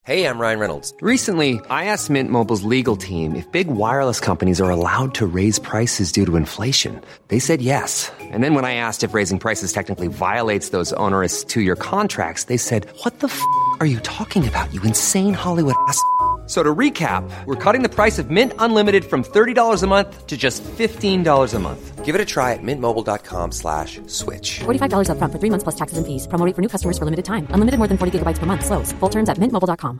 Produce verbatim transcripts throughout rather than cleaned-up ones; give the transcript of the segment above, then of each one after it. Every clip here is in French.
Hey, I'm Ryan Reynolds. Recently, I asked Mint Mobile's legal team if big wireless companies are allowed to raise prices due to inflation. They said yes. And then when I asked if raising prices technically violates those onerous two-year contracts, they said, what the f*** are you talking about, you insane Hollywood ass f- So to recap, we're cutting the price of Mint Unlimited from thirty dollars a month to just fifteen dollars a month. Give it a try at mintmobile.com slash switch. forty-five dollars up front for three months plus taxes and fees. Promo rate for new customers for limited time. Unlimited more than forty gigabytes per month. Slows full terms at mint mobile dot com.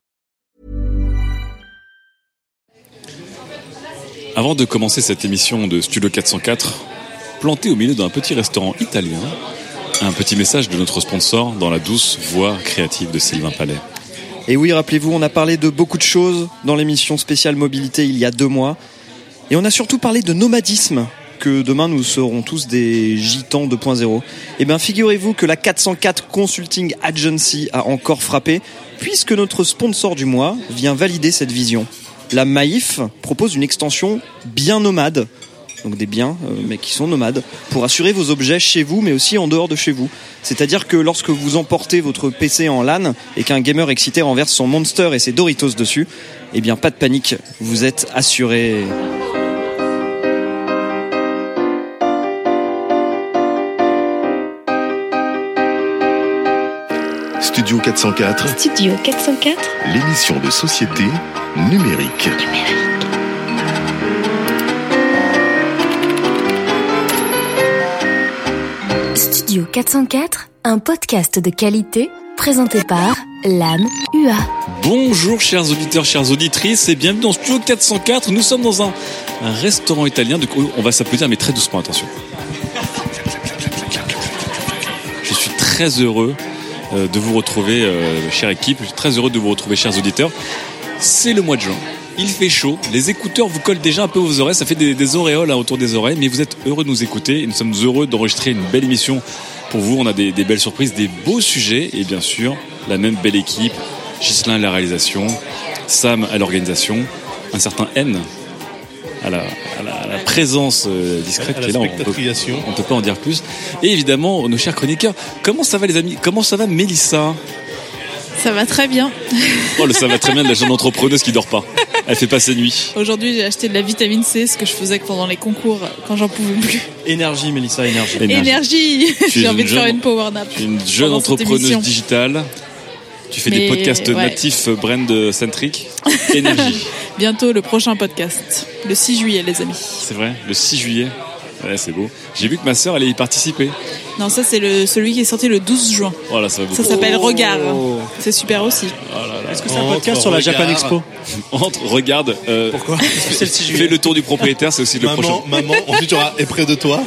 Avant de commencer cette émission de Studio quatre cent quatre, planté au milieu d'un petit restaurant italien, un petit message de notre sponsor dans la douce voix créative de Sylvain Palais. Et oui, rappelez-vous, on a parlé de beaucoup de choses dans l'émission spéciale mobilité il y a deux mois. Et on a surtout parlé de nomadisme, que demain nous serons tous des gitans deux point zéro. Et bien figurez-vous que la quatre cent quatre Consulting Agency a encore frappé, puisque notre sponsor du mois vient valider cette vision. La Maïf propose une extension bien nomade, donc des biens, euh, mais qui sont nomades, pour assurer vos objets chez vous, mais aussi en dehors de chez vous. C'est-à-dire que lorsque vous emportez votre P C en LAN et qu'un gamer excité renverse son Monster et ses Doritos dessus, eh bien pas de panique, vous êtes assuré. Studio quatre cent quatre. Studio quatre cent quatre. L'émission de société numérique. Numérique. Studio quatre cent quatre, un podcast de qualité présenté par l'A M U A. Bonjour chers auditeurs, chères auditrices et bienvenue dans Studio quatre cent quatre. Nous sommes dans un, un restaurant italien, du coup on va s'applaudir mais très doucement, attention. Je suis très heureux de vous retrouver, euh, chère équipe, je suis très heureux de vous retrouver, chers auditeurs. C'est le mois de juin, il fait chaud, les écouteurs vous collent déjà un peu aux oreilles, ça fait des, des auréoles hein, autour des oreilles, mais vous êtes heureux de nous écouter et nous sommes heureux d'enregistrer une belle émission pour vous. On a des, des belles surprises, des beaux sujets et bien sûr la même belle équipe, Ghislain à la réalisation, Sam à l'organisation, un certain N à la, à la, à la présence euh, discrète qui est là, on peut, on peut pas en dire plus. Et évidemment, nos chers chroniqueurs, comment ça va les amis? Comment ça va Mélissa? Ça va très bien. Oh, le ça va très bien de la jeune entrepreneuse qui dort pas. Elle fait pas ses nuits. Aujourd'hui, j'ai acheté de la vitamine C, ce que je faisais pendant les concours quand j'en pouvais plus. Énergie, Mélissa, énergie. Énergie, énergie. J'ai envie de jeune, faire une power nap. Tu es une jeune entrepreneuse digitale. Tu fais Mais des podcasts ouais. natifs brand-centric. Énergie. Bientôt le prochain podcast. Le six juillet, les amis. C'est vrai, le six juillet. Ouais, c'est beau. J'ai vu que ma sœur allait y participer. Non, ça c'est le celui qui est sorti le douze juin. Voilà, ça va beaucoup. Ça s'appelle oh. Regard. C'est super aussi. Oh là là. Est-ce que c'est un podcast sur la Japan Expo? Entre, regarde. Euh, Pourquoi? Parce que c'est le six juillet. Fais le tour du propriétaire, c'est aussi le maman, prochain. Maman, ensuite tu auras est près de toi.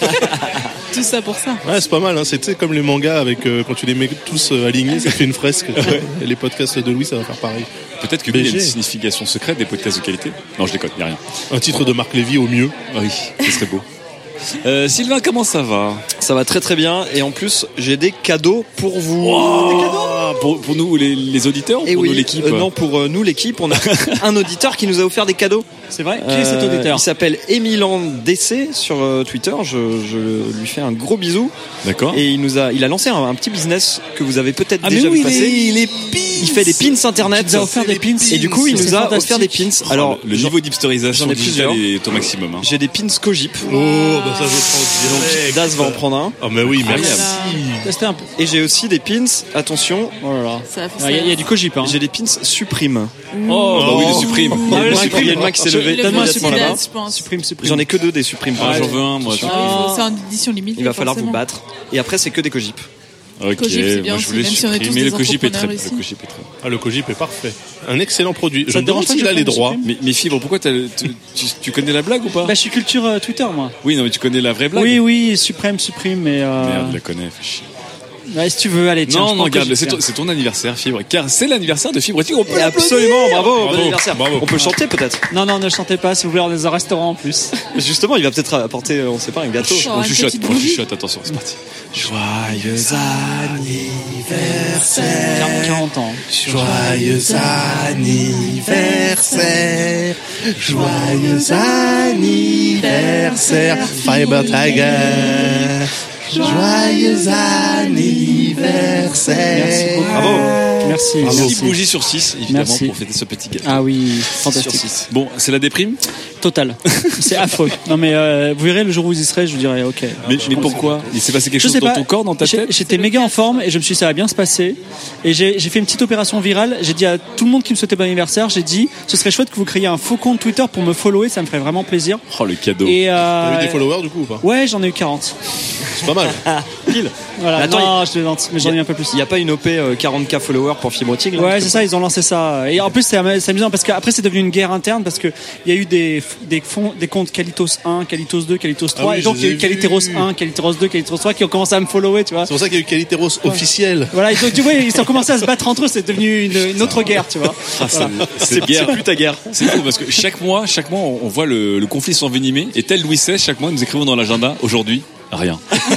Tout ça pour ça. Ouais, c'est pas mal. Hein. C'est comme les mangas avec euh, quand tu les mets tous euh, alignés, ça fait une fresque. Ouais. Et les podcasts de Louis, ça va faire pareil. Peut-être qu'il y a une signification secrète des podcasts de qualité. Non, je déconne, il n'y a rien. Un titre de Marc Lévy au mieux. Oui, ce serait beau. Euh, Sylvain, comment ça va? Ça va très très bien et en plus j'ai des cadeaux pour vous. Wow, des cadeaux pour, pour nous les, les auditeurs ou et pour oui, nous l'équipe? euh, Non, pour euh, nous l'équipe. On a un auditeur qui nous a offert des cadeaux. C'est vrai? Qui est cet auditeur? Il s'appelle Emilan D C sur euh, Twitter. Je, je lui fais un gros bisou. D'accord. Et il nous a, il a lancé un, un petit business que vous avez peut-être ah déjà oui, vu passer. Les, les pins. Il fait des pins internet. Il nous a offert des pins. Et du coup, il nous a offert des pins. Alors, le niveau d'hipsterisation j'en ai plusieurs. est au maximum. Hein. J'ai des pins Cogip. Oh, bah ça je prends. Donc Daz va en prendre un. Oh mais oui, merci. Testez un peu. Et j'ai aussi des pins. Attention. Oh là là. Ça Il y, y a du Cogip. Hein. J'ai des pins Supreme. Oh, bah oui, le Supreme. Il y a une main, il y a une main qui s'est levée. Donne-moi un Supreme là-bas. Supreme, Supreme. J'en ai que deux des Supreme. Ah, j'en veux un, moi. Oh. C'est en édition limitée. Il va falloir forcément. vous battre. Et après, c'est que des Cogip. Ok, Cogip, c'est bien moi je voulais aussi, même si on est tous supprimer des le Cogip est très, le entrepreneurs Cogip est très. Ah, le Cogip est parfait. Un excellent produit. Ça Je me te dérange demande pas s'il que a je les prenne droits. Mais, mais Fibre, pourquoi t'as, tu, tu, tu connais la blague ou pas? Bah, je suis culture euh, Twitter, moi. Oui, non, mais tu connais la vraie blague? Oui, oui, Supreme, Supreme, mais. Euh... Merde, je la connais, fais chier. Ouais, si tu veux, allez, tiens. Non, non, regarde, c'est ton, c'est ton anniversaire, Fibre, car c'est l'anniversaire de Fibre Tigre. On peut Absolument, bravo, Bravo, bon anniversaire. bravo. On peut le chanter peut-être. Non, non, ne le chantez pas, si vous voulez, on est dans un restaurant en plus. Justement, il va peut-être apporter, on sait pas, un gâteau. Oh, On une chuchote, petite on bougie. chuchote, attention, c'est parti. Joyeux anniversaire. quarante ans. Joyeux anniversaire. Joyeux anniversaire. Fiber Tiger. Joyeux anniversaire. Merci beaucoup. Bravo. Merci. Six merci. bougies sur six, évidemment, Merci. pour fêter ce petit gâteau. Ah oui, Sur fantastique. six. Bon, c'est la déprime. Total. C'est affreux. Non mais euh, vous verrez le jour où vous y serez, je vous dirai ok. Mais, mais pourquoi? Il s'est passé quelque Je chose sais dans pas. ton corps, dans ta J'ai- tête? J'étais méga en forme et je me suis dit ça va bien se passer. Et j'ai j'ai fait une petite opération virale. J'ai dit à tout le monde qui me souhaitait bon anniversaire, j'ai dit ce serait chouette que vous créiez un faux compte Twitter pour me follower, ça me ferait vraiment plaisir. Oh, le cadeau. Et euh, T'as eu des followers du coup ou pas? Ouais, j'en ai eu quarante. C'est pas mal. Pile. Voilà. Mais attends, non, je plaisante, mais j'en ai eu un peu plus. Il n'y a pas une O P euh, quarante K followers pour Fibre Tigre là, Ouais, parce c'est que- ça, ils ont lancé ça. Et en plus, c'est am- c'est amusant parce qu'après, c'est devenu une guerre interne parce qu'il y a eu des, des, fonds, des comptes Kalitos un, Kalitos deux, Kalitos trois. oui, et donc, je il y a les eu ai Kaliteros vus. un, Kaliteros deux, Kaliteros trois qui ont commencé à me follower, tu vois. C'est pour ça qu'il y a eu Kaliteros officiel. Voilà, et donc, tu vois, ils ont commencé à se battre entre eux, c'est devenu une, une autre guerre, tu vois. Ah, ça- Voilà. cette guerre. C'est plus ta guerre. C'est fou parce que chaque mois, chaque mois, on on voit le, le conflit s'envenimer. Et tel Louis seize, chaque mois, nous écrivons dans l'agenda aujourd'hui. Rien.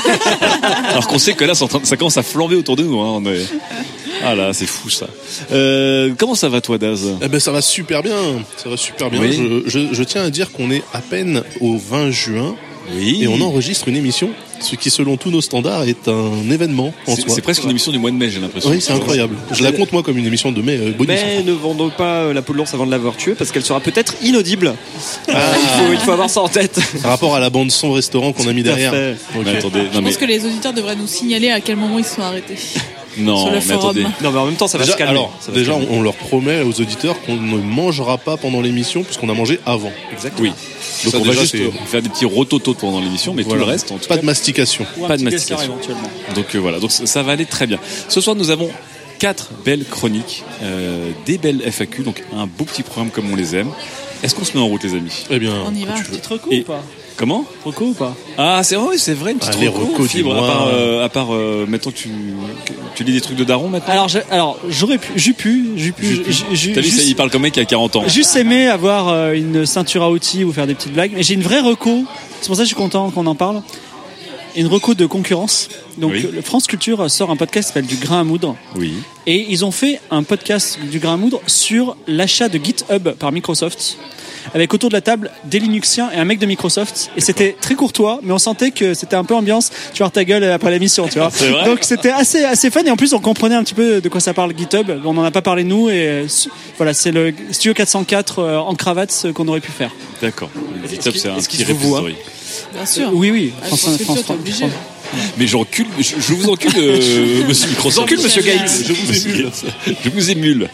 Alors qu'on sait que là, c'est en train de- ça commence à flamber autour de nous. Hein. On est... Ah là, c'est fou ça. Euh, comment ça va toi, Daz? Eh ben ça va super bien, ça va super bien. Oui. Je, je, je tiens à dire qu'on est à peine au vingt juin Oui. et on enregistre une émission, ce qui selon tous nos standards est un événement en C'est soi. c'est presque une émission du mois de mai, j'ai l'impression. Oui, c'est incroyable. Je la compte moi comme une émission de mai euh, bonus. Mais ne vendons pas euh, la peau de l'ours avant de l'avoir tué parce qu'elle sera peut-être inaudible. Euh, il, faut, il faut avoir ça en tête. Par rapport à la bande son restaurant qu'on a mis Tout à derrière. fait. Ok. Mais attendez, Je non mais pense que les auditeurs devraient nous signaler à quel moment ils se sont arrêtés. non, sur le mais forum. attendez. Non, mais en même temps, ça va Déjà, se calmer. alors, Ça va se déjà, calmer. on, on leur promet aux auditeurs qu'on ne mangera pas pendant l'émission puisqu'on a mangé avant. Exactement. Oui. Donc Ça, on va déjà, juste c'est- euh, faire des petits rototos pendant l'émission, mais Voilà. tout le reste, en tout Pas cas, de mastication. Ou un pas de petit dessert, mastication. éventuellement. Donc euh, voilà, donc ça ça va aller très bien. Ce soir, nous avons quatre belles chroniques, euh, des belles F A Q, donc un beau petit programme comme on les aime. Est-ce qu'on se met en route, les amis? Eh bien, On y va. Petite reco Et- ou pas? Comment? Reco ou pas? Ah, c'est vrai, c'est vrai, une petite Ah, les reco, recos du Fibre, à mois. part, euh, à part euh, maintenant que tu, que tu lis des trucs de daron maintenant. Alors, j'ai- alors j'aurais pu, j'ai pu, j'ai pu, j'ai- j'ai- T'as vu, ça, juste- il parle comme un mec qui a quarante ans. Juste aimé avoir euh, une ceinture à outils ou faire des petites blagues. Mais j'ai une vraie reco. C'est pour ça que je suis content qu'on en parle. Une reco de concurrence. Donc, Oui. le France Culture sort un podcast qui s'appelle Du grain à moudre. Oui. Et ils ont fait un podcast du grain à moudre sur l'achat de GitHub par Microsoft. Avec autour de la table des Linuxiens et un mec de Microsoft. Et c'était très courtois, mais on sentait que c'était un peu ambiance. Tu vois ta gueule après l'émission, tu vois. C'est vrai. Donc c'était assez, assez fun. Et en plus, on comprenait un petit peu de quoi ça parle GitHub. On n'en a pas parlé nous. Et euh, su- voilà, c'est le Studio quatre cent quatre euh, en cravate ce qu'on aurait pu faire. D'accord. Est-ce GitHub, qu'il- c'est un est-ce qu'il petit se vous voit repository. Bien sûr. Oui, oui. Ah, France- France France- Culture, t'es France- obligé. Mais j'encule, je, je vous encule, euh, monsieur Microsoft. J'encule, monsieur Gates. Je vous émule. Je vous émule.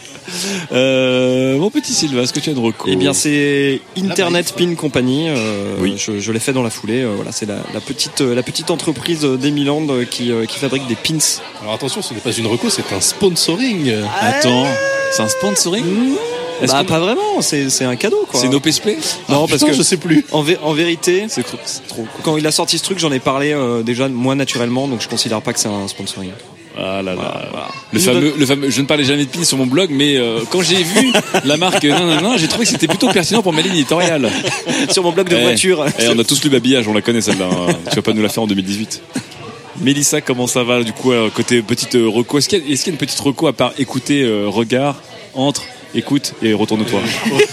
Euh, mon petit Sylvain, est-ce que tu as une reco? Eh bien, c'est Internet Pin Company. euh, Oui. Je, je l'ai fait dans la foulée. euh, voilà, c'est la, la petite, euh, la petite entreprise d'Emiland euh, qui, euh, qui fabrique des pins. Alors attention, ce n'est pas une reco, c'est un sponsoring. Attends, c'est un sponsoring? Est-ce Bah, qu'on- pas vraiment. C'est, c'est un cadeau, quoi. C'est No Play? Non, parce que je sais plus. en, vé- en vérité, C'est trop, c'est trop. quand il a sorti ce truc, j'en ai parlé euh, déjà moi naturellement, donc je considère pas que c'est un sponsoring. Ah là là. Voilà. Le Il fameux, nous le fameux, je ne parlais jamais de pins sur mon blog, mais euh, quand j'ai vu la marque non non non, j'ai trouvé que c'était plutôt pertinent pour ma ligne éditoriale. Sur mon blog de Eh, voiture. eh, on a tous lu Babillage, on la connaît celle-là. hein. Tu vas pas nous la faire en deux mille dix-huit. Mélissa, comment ça va du coup euh, côté petite euh, reco? Est-ce qu'il y, a- est-ce qu'il y a une petite reco à part écouter, euh, regard, entre, écoute et retourne-toi?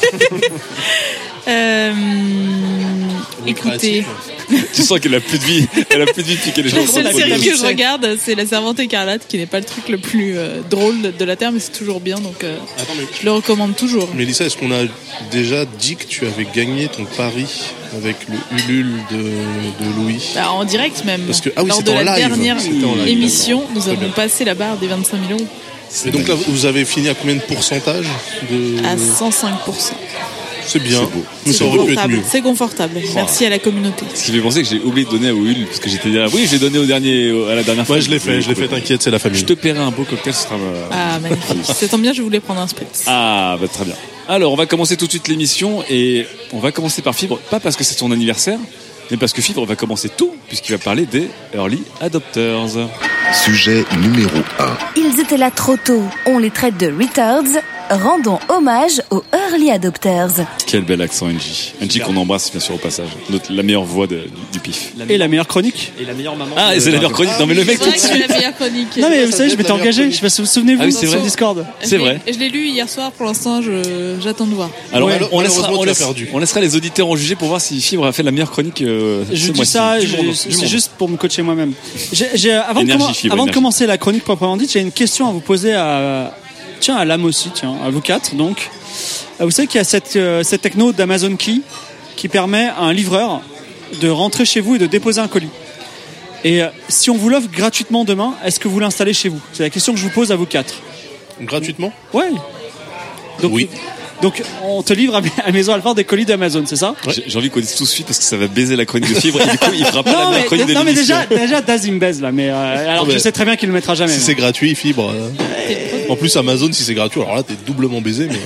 Euh, écoutez, Tu sens qu'elle a plus de vie, elle a plus de vie depuis qu'elle est la chanson. seule série que je regarde, c'est La Servante écarlate, qui n'est pas le truc le plus euh, drôle de, de la Terre, mais c'est toujours bien, donc euh, Attends, mais je le recommande toujours. Mélissa, est-ce qu'on a déjà dit que tu avais gagné ton pari avec le Ulule de, de Louis? Bah, en direct même. Parce que- ah oui, Lors de c'était la en live. dernière C'était en live, émission, d'accord. nous Très avons bien. passé la barre des vingt-cinq mille euros Et donc là, vous avez fini à combien de pourcentage de... à cent cinq pour cent. C'est bien, C'est beau. mais C'est ça aurait pu être confortable. mieux. C'est confortable. Merci à la communauté. Ce qui fait penser que j'ai oublié de donner à Will, parce que j'étais là, oui, je l'ai donné au dernier, à la dernière fois. Ouais, je l'ai fait, je l'ai fait, t'inquiète, c'est la famille. Je te paierai un beau cocktail, ce sera. euh, Ah, magnifique. Ça tombe bien, je voulais prendre un spritz. Ah, bah très bien. Alors, on va commencer tout de suite l'émission et on va commencer par Fibre, pas parce que c'est son anniversaire, mais parce que Fibre va commencer tout, puisqu'il va parler des Early Adopters. Sujet numéro un. Ils étaient là trop tôt, on les traite de retards. Rendons hommage aux early adopters. Quel bel accent, Angie. Angie qu'on embrasse, bien sûr, au passage. Notre, la meilleure voix de- du, du pif. Et la meilleure chronique. Et la meilleure maman. Ah, et c'est la meilleure chronique. Non, mais le mec, C'est vrai que c'est la meilleure chronique. Non mais vous ça savez, doit je être m'étais la meilleure engagé. chronique. Je sais pas, souvenez-vous Ah oui, c'est sur vrai. Discord. C'est vrai. Et je l'ai lu hier soir, pour l'instant, je, j'attends de voir. Alors, Ouais, on, laissera, malheureusement, on, tu as laisse- perdu. on laissera les auditeurs en juger pour voir si Fibre a fait la meilleure chronique. Euh, Je ce dis mois-ci. ça, Du je- monde, du c'est monde. juste pour me coacher moi-même. J'ai, j'ai- avant de, Énergie, commen- Fibre, avant de énergie. commencer la chronique proprement dite, j'ai une question à vous poser à, Tiens, à l'âme aussi, tiens, à vous quatre. Donc, vous savez qu'il y a cette, euh, cette techno d'Amazon Key qui permet à un livreur de rentrer chez vous et de déposer un colis. Et euh, si on vous l'offre gratuitement demain, est-ce que vous l'installez chez vous? C'est la question que je vous pose à vous quatre. Gratuitement? Ouais. Donc, oui. Donc on te livre à Maison Alfort des colis d'Amazon, c'est ça? Ouais. J'ai envie qu'on dise tout de suite parce que ça va baiser la chronique de Fibre et du coup il fera pas non, la mais, chronique de Non mais l'émission. déjà, déjà Daz il me baise là, mais euh, alors mais je sais très bien qu'il le mettra jamais. Si mais. c'est gratuit, Fibre. Euh... En plus Amazon, si c'est gratuit, alors là t'es doublement baisé. Mais...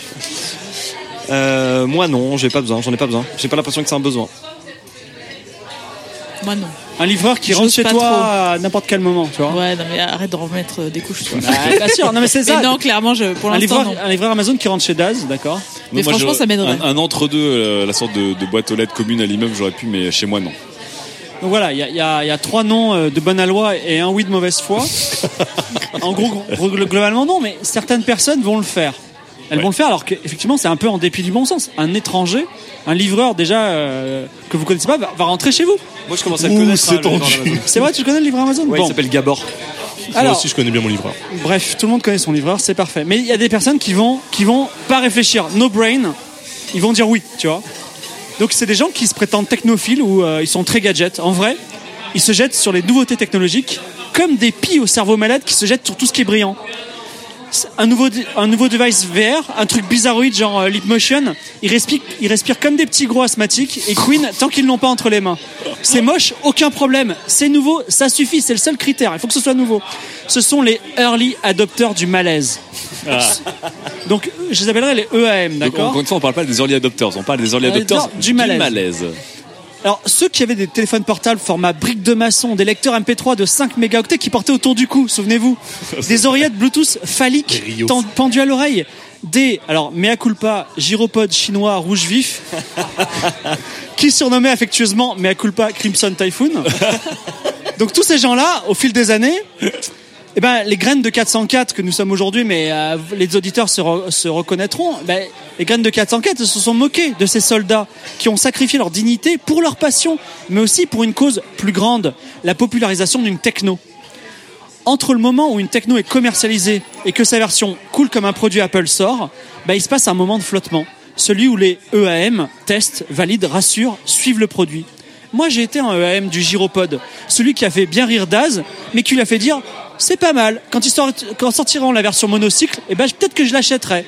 Euh, moi non, j'ai pas besoin, j'en ai pas besoin. J'ai pas l'impression que c'est un besoin. Moi non. Un livreur qui J'ose rentre chez pas toi trop. à n'importe quel moment, tu vois. Ouais, non mais arrête de remettre des couches. Toi. Bah, bien sûr, non mais c'est ça. Mais non, clairement, je, pour un l'instant, livreur, non. un livreur Amazon qui rentre chez Daz, d'accord. Mais Moi, franchement, j'aurais- ça m'aiderait. Un, un entre-deux, euh, la sorte de, de boîte aux lettres commune à l'immeuble, j'aurais pu, mais chez moi non. Donc voilà, il y a, il y, a, il y a trois noms euh, de bonne aloi et un oui de mauvaise foi. En gros, gros, globalement non, mais certaines personnes vont le faire. Elles Ouais. vont le faire alors qu'effectivement c'est un peu en dépit du bon sens. Un étranger, un livreur déjà euh, que vous connaissez pas va, va rentrer chez vous. Moi je commence à le Ouh, connaître. c'est hein, le livreur tendu. d'Amazon. C'est vrai, tu connais le livreur Amazon? Ouais, Bon. il s'appelle Gabor. Moi Alors, aussi je connais bien mon livreur. bref, tout le monde connaît son livreur, c'est parfait. Mais il y a des personnes qui vont, qui vont pas réfléchir, no brain, ils vont dire oui, tu vois. Donc c'est des gens qui se prétendent technophiles ou euh, ils sont très gadgets. En vrai, ils se jettent sur les nouveautés technologiques comme des pies au cerveau malade qui se jettent sur tout ce qui est brillant. C'est Un nouveau, un nouveau device V R, un truc bizarroïde genre euh, Leap Motion, ils respirent, ils respirent comme des petits gros asthmatiques et Queen tant qu'ils l'ont pas entre les mains. C'est moche, aucun problème. C'est nouveau, ça suffit, c'est le seul critère. Il faut que ce soit nouveau. Ce sont les early adopters du malaise. Donc je les appellerai les E A M, Donc, d'accord? encore une fois, on parle pas des early adopters, on parle des early Early adopters adopters du malaise. malaise. Alors, ceux qui avaient des téléphones portables format brique de maçon, des lecteurs M P trois de cinq mégaoctets qui portaient autour du cou, souvenez-vous, des oreillettes Bluetooth phalliques Des Rio. ten- pendues à l'oreille, des, alors, mea culpa, gyropodes chinois rouge vif, qui surnommaient affectueusement mea culpa Crimson Typhoon. Donc, tous ces gens-là, au fil des années, eh ben, les graines de quatre cent quatre que nous sommes aujourd'hui, mais euh, les auditeurs se, re- se reconnaîtront, ben, les graines de quatre cent quatre se sont moqués de ces soldats qui ont sacrifié leur dignité pour leur passion, mais aussi pour une cause plus grande, la popularisation d'une techno. Entre le moment où une techno est commercialisée et que sa version coule comme un produit Apple sort, ben, il se passe un moment de flottement. Celui où les E A M testent, valident, rassurent, suivent le produit. Moi, j'ai été un E A M du gyropode, celui qui a fait bien rire Daz, mais qui lui a fait dire c'est pas mal. Quand ils sort- quand sortiront la version monocycle, eh ben peut-être que je l'achèterai.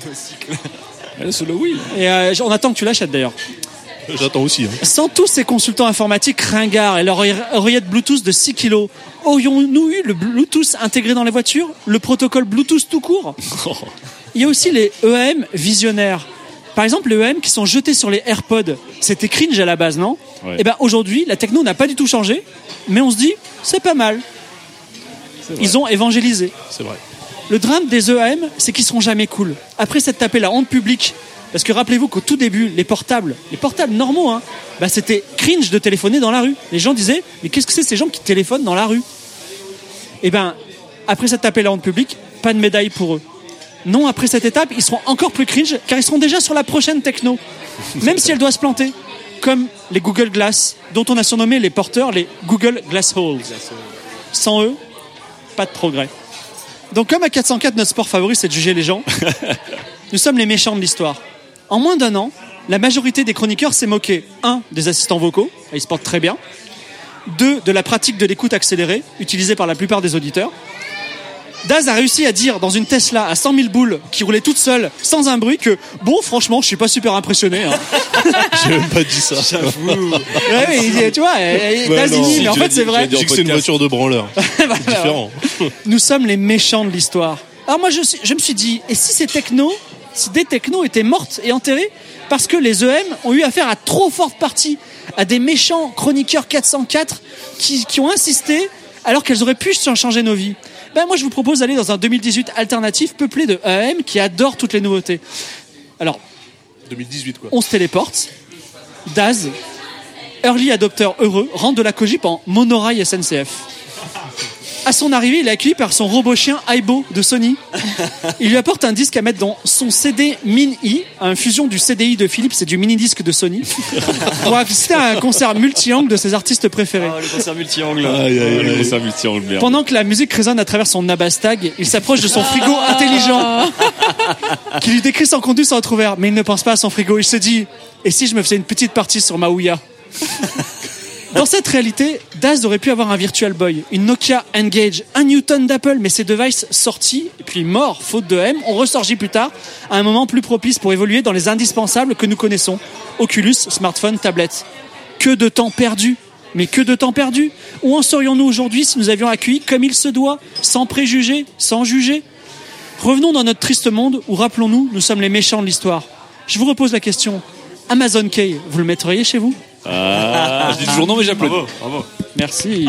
Eh, c'est le oui. Et euh, on attend que tu l'achètes d'ailleurs. J'attends aussi. Hein. Sans tous ces consultants informatiques ringards et leur oreillette Bluetooth de six kilos, aurions-nous eu le Bluetooth intégré dans les voitures? Le protocole Bluetooth tout court? Il y a aussi les E A M visionnaires. Par exemple, les E A M qui sont jetés sur les AirPods. C'était cringe à la base, non? Ouais. Et ben aujourd'hui, la techno n'a pas du tout changé, mais on se dit, c'est pas mal. Ils ont évangélisé. C'est vrai. Le drame des E A M, c'est qu'ils seront jamais cool. Après s'être tapé la honte publique, parce que rappelez-vous qu'au tout début, les portables, les portables normaux, hein, bah c'était cringe de téléphoner dans la rue. Les gens disaient, mais qu'est-ce que c'est ces gens qui téléphonent dans la rue? Et ben, après s'être tapé la honte publique, pas de médaille pour eux. Non, après cette étape, ils seront encore plus cringe, car ils seront déjà sur la prochaine techno, même si elle doit se planter, comme les Google Glass, dont on a surnommé les porteurs les Google Glass Holes. Sans eux, pas de progrès. Donc comme à quatre cent quatre, notre sport favori, c'est de juger les gens, nous sommes les méchants de l'histoire. En moins d'un an, la majorité des chroniqueurs s'est moqué, un, des assistants vocaux, ils se portent très bien, deux, de la pratique de l'écoute accélérée, utilisée par la plupart des auditeurs. Daz a réussi à dire dans une Tesla à cent mille boules qui roulait toute seule, sans un bruit, que bon, franchement, je suis pas super impressionné. Hein. J'ai même pas dit ça. J'avoue. Ouais, mais il dit, tu vois, Ouais, Daz non, il dit, si mais en tu fait l'as c'est dit, vrai. tu l'as J'ai dit que c'est une podcast. voiture de branleur. Voilà. C'est différent. Nous sommes les méchants de l'histoire. Alors moi, je, suis- je me suis dit, et si ces technos, si des technos étaient mortes et enterrées parce que les E M ont eu affaire à trop forte partie à des méchants chroniqueurs quatre cent quatre qui, qui ont insisté alors qu'elles auraient pu changer nos vies. Ben moi, je vous propose d'aller dans un deux mille dix-huit alternatif peuplé de E A M qui adorent toutes les nouveautés. Alors, deux mille dix-huit quoi. on se téléporte. Daz, early adopteur heureux, rentre de la Cogip en monorail S N C F. À son arrivée, il est accueilli par son robot chien Aibo de Sony. Il lui apporte un disque à mettre dans son C D Mini, une fusion du C D I de Philips et du mini-disque de Sony, pour assister à un concert multi-angle de ses artistes préférés. Ah, le concert multi-angle. Aïe, aïe, aïe. Le concert multi-angle, merde. Pendant que la musique résonne à travers son Nabastag, il s'approche de son frigo intelligent, qui lui décrit son contenu sans être ouvert. Mais il ne pense pas à son frigo. Il se dit, et si je me faisais une petite partie sur ma Ouya? Dans cette réalité, Daz aurait pu avoir un Virtual Boy, une Nokia N-Gage, un Newton d'Apple, mais ces devices sortis, et puis morts, faute de M, ont ressorgi plus tard, à un moment plus propice pour évoluer dans les indispensables que nous connaissons. Oculus, smartphone, tablette. Que de temps perdu! Mais que de temps perdu! Où en serions-nous aujourd'hui si nous avions accueilli comme il se doit, sans préjugés, sans juger? Revenons dans notre triste monde où, rappelons-nous, nous sommes les méchants de l'histoire. Je vous repose la question. Amazon Key, vous le mettriez chez vous? Ah, je dis toujours non, mais j'applaudis. Bravo, bravo. Merci.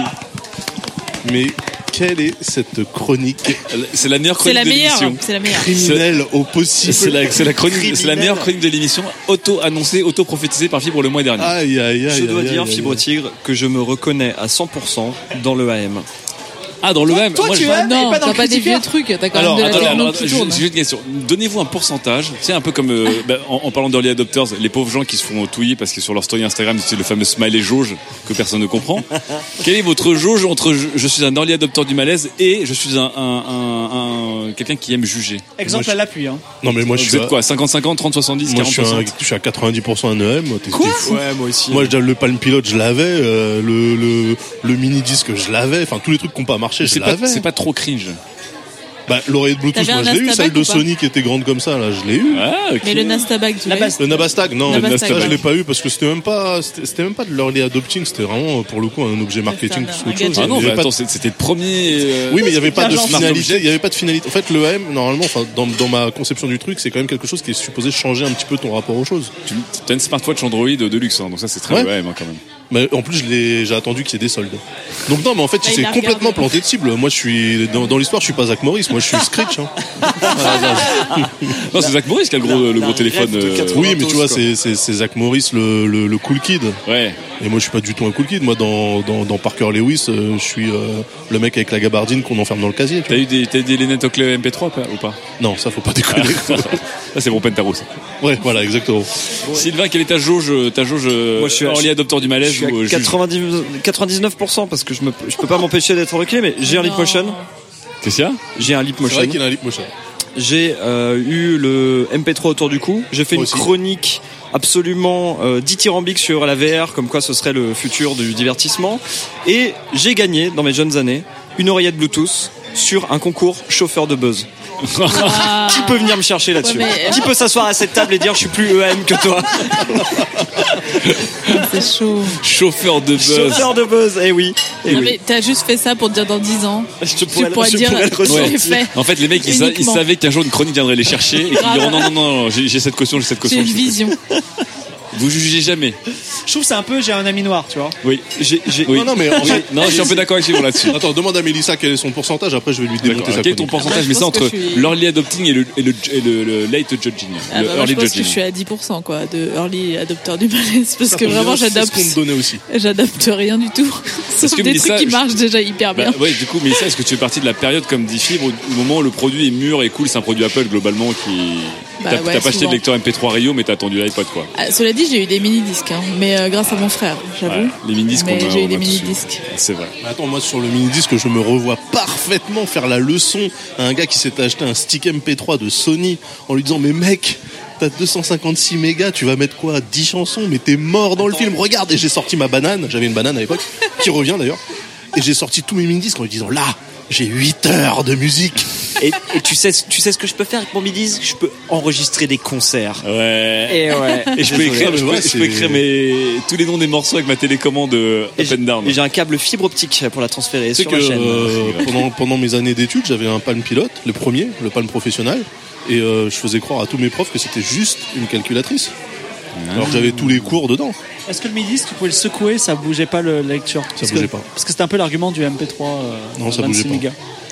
Mais quelle est cette chronique C'est la meilleure C'est chronique la de meilleure. l'émission. C'est la meilleure. criminelle au possible? C'est la, c'est la chronique, c'est la meilleure chronique de l'émission, auto-annoncée, auto-prophétisée par Fibre le mois dernier. Aïe, aïe, aïe. Je dois aïe, dire, aïe, Fibre aïe. Tigre, que je me reconnais à cent pour cent dans le A M. Ah, dans le même. toi, moi, tu je... aimes, Non, mais pas dans t'as le pas des critiqueur. vieux trucs. T'as quand Alors, même de la attendez, techno alors, qui j'ai tourne. j'ai une question. Donnez-vous un pourcentage. C'est un peu comme euh, bah, en, en parlant d'early adopters, les pauvres gens qui se font touiller parce que sur leur story Instagram, c'est le fameux smiley jauge que personne ne comprend. Quelle est votre jauge entre je, je suis un early adopter du malaise et je suis un, un, un, un quelqu'un qui aime juger? Exemple Moi, à l'appui. Hein. Non, mais moi, je Vous suis. êtes à- quoi, cinquante cinquante, trente soixante-dix, Moi, je quarante suis, un- soixante? je suis à quatre-vingt-dix pour cent un E M. T'es Quoi t'es fou. Ouais, moi aussi. Moi, déjà, le Palm Pilot, je l'avais. euh, le, le, le mini disque, je l'avais. Enfin, tous les trucs qui n'ont pas marché, je C'est pas, l'avais. c'est pas trop cringe. Bah, l'oreillette Bluetooth, T'avais moi, un je l'ai eu. Nastabag Celle de ou pas Sony qui était grande comme ça, là, je l'ai eu. Ah, ok. Mais le Nastabag, tu La l'as eu base- Le Nabastag, non, Nabastag, le Nabastag, ouais. je l'ai pas eu parce que c'était même pas, c'était c'était même pas de l'early adopting, c'était vraiment pour le coup un objet marketing C'est plus un- qu'autre un chose. Ah non, Il y mais avait pas attends, de- c'est- c'était le premier. euh, Oui, mais il y avait pas de L'agence finalité. Il y avait pas de finalité. En fait, le A M, normalement, enfin, dans, dans ma conception du truc, c'est quand même quelque chose qui est supposé changer un petit peu ton rapport aux choses. Tu as une smartwatch Android de luxe, hein, donc ça c'est très Ouais. ouais, quand même. Mais en plus, je l'ai, j'ai attendu qu'il y ait des soldes. Donc non, mais en fait, Ah, il c'est a complètement regardé. planté de cible. Moi, je suis dans, dans l'histoire, je suis pas Zach Morris. Moi, je suis Screech. Hein. Non, c'est Zach Morris qui a le gros, le gros la téléphone. rêve de euh, quatre-vingts. Oui, mais tu vois, quoi. c'est, c'est, c'est Zach Morris, le, le, le cool kid. Ouais. Et moi, je suis pas du tout un cool kid. Moi, dans, dans, dans Parker Lewis, euh, je suis euh, le mec avec la gabardine qu'on enferme dans le casier. Tu T'as eu des, t'as eu des lunettes Oakley M P trois ou pas? vois. Non, ça, faut pas déconner. Ça c'est mon Pentaro. Ça. Ouais, voilà, exactement. Sylvain, quelle est ta jauge, ta jauge Moi, je suis à- early adopteur du Je malaise suis ou euh, à juge? quatre-vingt-dix, quatre-vingt-dix-neuf pour cent parce que je me, je peux pas m'empêcher d'être reculé, mais j'ai un Leap Motion. Qu'est-ce qu'il y a? J'ai un Leap C'est vrai Motion. qu'il a un lip motion. J'ai euh, eu le M P trois autour du cou. J'ai fait Moi une aussi. chronique absolument euh, dithyrambique sur la V R, comme quoi ce serait le futur du divertissement. Et j'ai gagné, dans mes jeunes années, une oreillette Bluetooth sur un concours chauffeur de buzz. Qui peut venir me chercher là-dessus? Ouais, mais- Qui peut s'asseoir à cette table et dire je suis plus E A M que toi? C'est chaud. Chauffeur de buzz. Chauffeur de buzz, eh oui. Eh Non, oui. mais t'as juste fait ça pour te dire dans dix ans. Je Tu pourrais, pourrais je dire, pourrais le je l'ai ressentir. fait. En fait, les mecs, ils, sa- ils Uniquement. savaient qu'un jour une chronique viendrait les chercher et qu'ils diront non, non, non, non, j'ai j'ai cette caution, j'ai cette J'ai caution. une j'ai cette vision. caution. Vous jugez jamais. Je trouve que c'est un peu, j'ai un ami noir, tu vois. Oui. J'ai, j'ai- Oui. Non, non, mais en Oui. fait- non, je suis un peu d'accord avec Simon là-dessus. Attends, demande à Mélissa quel est son pourcentage. Après, je vais lui D'accord. démonter sa Quel est ton chronique. pourcentage? Ah, Mais moi, ça je pense entre que je suis- l'early adopting et le, et le, et le, le late judging. Ah le bah, moi, early je pense que judging. je suis à dix pour cent quoi, de early adopteur du malaise parce Ça que tombe vraiment bien, c'est j'adopte ce qu'on me donnait aussi. j'adopte rien du tout. Sauf que des Mélissa, trucs qui je- marchent déjà hyper Bah, bien. ouais, du coup, mais ça, est-ce que tu fais partie de la période comme dit Fibre, au au moment où le produit est mûr et cool, c'est un produit Apple globalement qui. Bah t'as ouais, t'as pas acheté souvent. de lecteur M P trois Rio, mais t'as attendu l'iPod quoi. Ah, cela dit, j'ai eu des mini-disques, hein, mais euh, grâce à mon frère, j'avoue. Ouais, les mini-disques, Mais on a- j'ai eu on des a tous eu. mini-disques. C'est vrai. Mais attends, moi sur le mini-disque, je me revois parfaitement faire la leçon à un gars qui s'était acheté un stick M P trois de Sony en lui disant mais mec, t'as deux cent cinquante-six mégas, tu vas mettre quoi, dix chansons, mais t'es mort dans le film, regarde. Et j'ai sorti ma banane, j'avais une banane à l'époque, qui revient d'ailleurs, et j'ai sorti tous mes mini-disques en lui disant là, j'ai huit heures de musique. Et, et tu sais, tu sais ce que je peux faire avec mon midi? Je peux enregistrer des concerts. Ouais. Et ouais. Et je peux Désolé. écrire, Ah, mais je peux, ouais, je peux c'est- écrire mes, tous les noms des morceaux avec ma télécommande euh, Et up j'ai- and down. et j'ai un câble fibre optique pour la transférer Tu sais sur que ma chaîne. euh, pendant, pendant mes années d'études, j'avais un Palm Pilot, le premier, le Palm professionnel, et euh, je faisais croire à tous mes profs que c'était juste une calculatrice. Alors que j'avais tous les cours dedans. Est-ce que le midi, tu pouvais le secouer, ça bougeait pas le, la lecture? Ça Parce bougeait que- pas. Parce que c'était un peu l'argument du M P trois. Euh, Non, ça vingt-six bougeait pas. mégas. Ça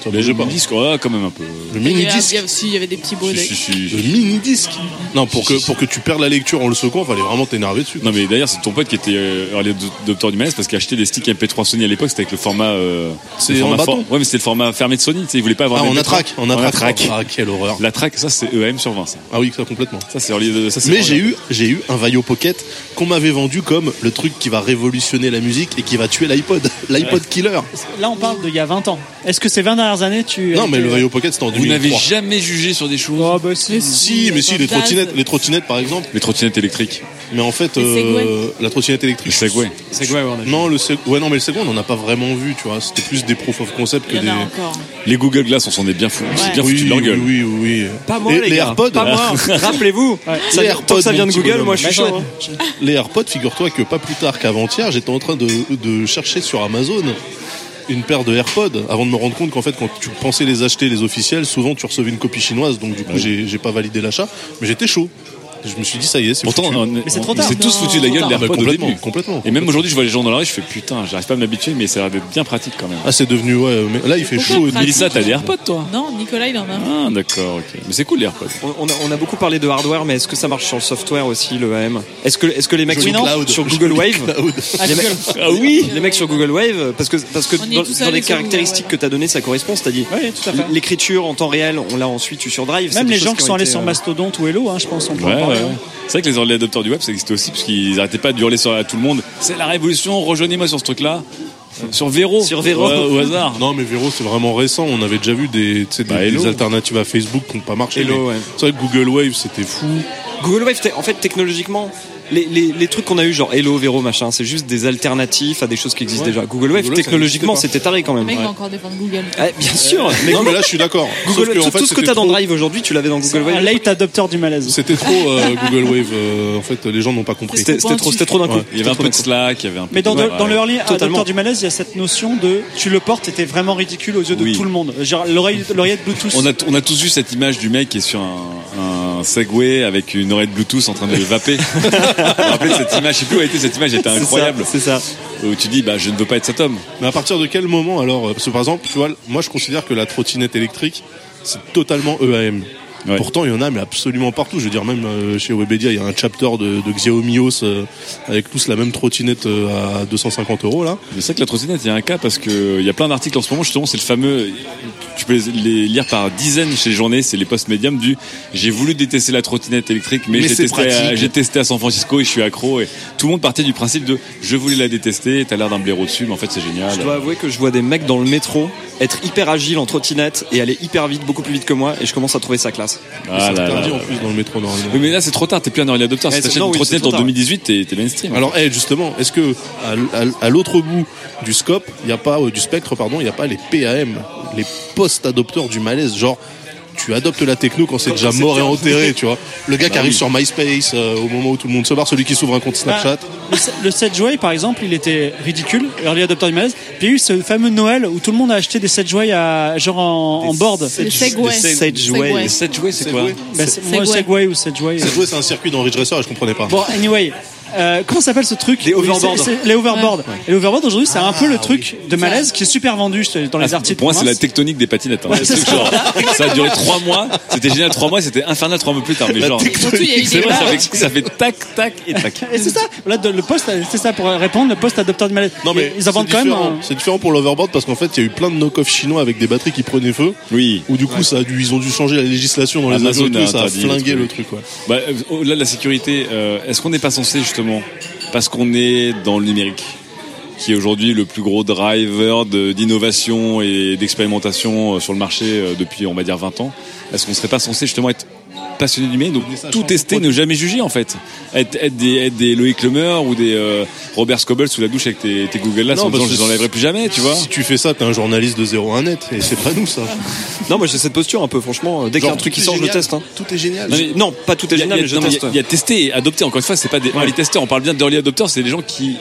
Ça Le bougeait pas. mini-disque, ouais, quand même un peu. Le Il y avait- mini-disque. il y avait- si, il y avait des petits bruits. Si, si, si. Le mini-disque. Non, pour que, pour que tu perdes la lecture en le secouant, fallait vraiment t'énerver dessus. Non, mais d'ailleurs, c'est ton pote qui était euh, early adopteur du malaise parce qu'il achetait des sticks M P trois Sony à l'époque, c'était avec le format. Euh, C'est le format en bâton. for- Ouais, mais c'était le format fermé de Sony, tu sais, il voulait pas avoir Ah, des on M P a trois. track. On a On a track. track. Ah, quelle horreur. La track, ça, c'est E A M sur vingt, ça. Ah oui, ça complètement. Ça, c'est early, ça, c'est Mais early. j'ai eu, j'ai eu un Vaio Pocket qu'on m'avait vendu comme le truc qui va révolutionner la musique et qui va tuer l'iPod. L'iPod killer. Là, on parle d'il y a vingt ans. Est-ce que ces vingt dernières années, tu. Non, mais le Vaio Pocket, c'était en deux Vous mille trois. n'avez jamais jugé sur des choses. Oh, bah, si. Si, mais si, les Daz. trottinettes, les trottinettes par exemple. Les trottinettes électriques. Mais en fait, Les euh, Segway. la trottinette Le électrique. Segway. Segway, ouais, on a vu. Non, le Segway, ouais, non, mais le Segway, on n'en a pas vraiment vu, tu vois. C'était plus des proof of concept que Il y des. en a encore. Les Google Glass, on s'en est bien fou. C'est Ouais. bien foutu de leur gueule. Oui, oui, oui. Pas moi, Et les, les gars. AirPods. Pas moi. Rappelez-vous. Ouais. Ça, Les tant AirPods, que ça vient mon de petit Google, bonhomme. moi, je suis Ouais, chaud. ouais. hein. Les AirPods, figure-toi que pas plus tard qu'avant-hier, j'étais en train de, de chercher sur Amazon une paire de AirPods avant de me rendre compte qu'en fait, quand tu pensais les acheter, les officiels, souvent tu recevais une copie chinoise, donc du coup, j'ai, j'ai pas validé l'achat, mais j'étais chaud. Je me suis dit, ça y est, c'est Pourtant, foutu. on, Mais c'est trop on tard. s'est tous Non. foutus de la gueule Trop des tard. Bah, AirPods au complètement, début. complètement. Et même aujourd'hui, je vois les gens dans la rue, je fais putain, j'arrive pas à m'habituer, mais ça a l'air d'être bien pratique quand même. Ah, c'est devenu, ouais, mais là, il fait Pourquoi chaud. pratique Mélissa, t'as des AirPods toi? Non, Nicolas, il en a. Ah, d'accord, ok. Mais c'est cool les AirPods. On, on a, on a beaucoup parlé de hardware, mais est-ce que ça marche sur le software aussi, le A M? Est-ce que, est-ce que les mecs Joli sur, cloud. sur Google Joli Wave, cloud. les mecs, Ah oui. les mecs sur Google Wave, parce que parce que On y est dans, tous dans allés les sur caractéristiques Google, que t'as donné, ça correspond. C'est-à-dire Oui, tout à fait. l'écriture en temps réel, on l'a ensuite eu sur Drive. c'est Même des les choses gens qui ont sont allés été, sur euh, Mastodonte ou Hello, hein, je pense, on peut en Ouais, ouais, parler. ouais. C'est vrai que les early adopteurs du web, ça existait aussi, parce qu'ils arrêtaient pas de hurler sur, à tout le monde. C'est la révolution, rejoignez-moi sur ce truc-là. Euh, Sur Vero. Sur Vero. Ouais, au hasard. Non, mais Vero, c'est vraiment récent. On avait déjà vu des, tu sais, des, Bah, Hello. des alternatives à Facebook qui n'ont pas marché. Hello, mais ouais. C'est vrai que Google Wave, c'était fou. Google Wave, t'es- en fait, technologiquement, les, les, les trucs qu'on a eu, genre Hello, Vero, machin, c'est juste des alternatives à des choses qui existent Ouais. déjà. Google Wave, Google Wave, ça technologiquement, n'existait c'était taré quand Le même. mec Ouais. va encore défendre Google. Ouais, bien sûr. Mais non, mais là, je suis d'accord. Google, Sauf que, en tout, fait, tout ce que c'était t'as dans trop- Drive aujourd'hui, tu l'avais dans Google Un Wave. late adopteur du malaise. C'était trop euh, Google Wave. euh, en fait, les gens n'ont pas compris. C'était c'était trop, c'était trop d'un coup. Ouais. Il y avait un peu de Slack, il y avait un peu Mais dans, de... de- dans le early totalement. adopteur du malaise, il y a cette notion de tu le portes, était vraiment ridicule aux yeux de Oui. tout le monde. Genre l'oreille- l'oreillette Bluetooth. On a, on a tous vu cette image du mec qui est sur un, un Segway avec une oreille de Bluetooth en train de le vaper. Vous vous rappelez de cette image? Je sais plus où elle était, cette image était C'est incroyable. ça, C'est ça. Où tu dis, bah, je ne veux pas être cet homme. Mais à partir de quel moment alors? Parce que par exemple, tu vois, moi je considère que la trottinette électrique, c'est totalement E A M. Ouais. Pourtant, il y en a, mais absolument partout. Je veux dire, même euh, chez Webedia, il y a un chapter de, de Xiaomios euh, avec tous la même trottinette euh, à deux cent cinquante euros là. C'est vrai que la trottinette, il y a un cas parce que il y a plein d'articles en ce moment, justement, c'est le fameux, tu peux les, les lire par dizaines chez les journées, c'est les posts médiums du j'ai voulu détester la trottinette électrique, mais, Mais j'ai c'est testé, à, pratique. j'ai testé à San Francisco et je suis accro. Et tout le monde partait du principe de je voulais la détester, t'as l'air d'un blaireau dessus, mais en fait c'est génial. Je dois avouer que je vois des mecs dans le métro être hyper agiles en trottinette et aller hyper vite, beaucoup plus vite que moi, et je commence à trouver ça classe. Ah c'est là interdit là. en plus dans le métro normalement. Oui, mais là c'est trop tard, t'es plus un early adopter. Ouais, Si c'est- t'achètes non, une oui, trottinette c'est en trop tard. deux mille dix-huit, t'es, t'es mainstream. Alors, hey, justement, est-ce que à, à- à l'autre bout du scope, il y a pas euh, du spectre, pardon, il n'y a pas les P A M, les post-adopteurs du malaise, genre. Tu adoptes la techno quand c'est déjà mort et enterré, tu vois. Le gars qui arrive sur MySpace euh, au moment où tout le monde se barre, celui qui s'ouvre un compte Snapchat. Le, le Segway, par exemple, il était ridicule, early adopteur du malaise. Puis il y a eu ce fameux Noël où tout le monde a acheté des Segway à, genre en, en board. Le Segway. Segway. Segway. Et cette jouet, c'est quoi? Segway. Bah, c'est- moi, Segway. Segway ou Segway. C'est joué, c'est un circuit dans Ridge Racer et je comprenais pas. Bon, anyway. Euh, comment s'appelle ce truc? Les hoverboards. C'est- c'est- Les hoverboards. Et les hoverboards aujourd'hui, c'est un peu le truc de malaise Ça- qui est super vendu je te- dans les Ah, articles. pour moi, c'est la province. tectonique des patinettes. Hein. Ouais, Le c'est truc, genre, ça a duré trois mois. C'était génial trois mois. C'était infernal trois mois plus tard. Mais genre, Surtout, il y a eu c'est des vrai, ça barres. fait, ça fait tac, tac et tac. Et c'est ça. Là, de- le poste, c'est ça pour répondre. Le poste adopteur du malaise. Non mais ils en vendent c'est quand même. différent. un- C'est différent pour l'overboard parce qu'en fait il y a eu plein de knock-off chinois avec des batteries qui prenaient feu. Oui. Ou du coup ça a dû, ils ont dû changer la législation dans les Amazon avions et tout, a ça a interdit flingué le le truc. truc. Ouais. Bah, euh, au-delà de la sécurité, euh, est-ce qu'on n'est pas censé justement, parce qu'on est dans le numérique, qui est aujourd'hui le plus gros driver de- d'innovation et d'expérimentation euh, sur le marché euh, depuis, on va dire, vingt ans, est-ce qu'on serait pas censé justement être passionné du numérique, donc tout tester, ne jamais juger en fait, être, être des, être des Loïc Lemeur ou des euh, Robert Scoble sous la douche avec tes, tes Google là, Non, en disant parce je que les enlèverai plus jamais, tu vois. Si tu fais ça, t'es un journaliste de zéro à un net et c'est pas nous ça. Non, moi j'ai cette posture un peu, franchement. Dès qu'il y a un Genre, truc qui tout est sort, je le génial. teste. hein. Tout est génial. Non, mais- Non, pas tout est Il y a- génial, il y a- mais je non, mais il y teste. a- il y a testé et adopté. Encore une fois, c'est pas des early testeurs. On parle bien d'early adopters, c'est des gens qui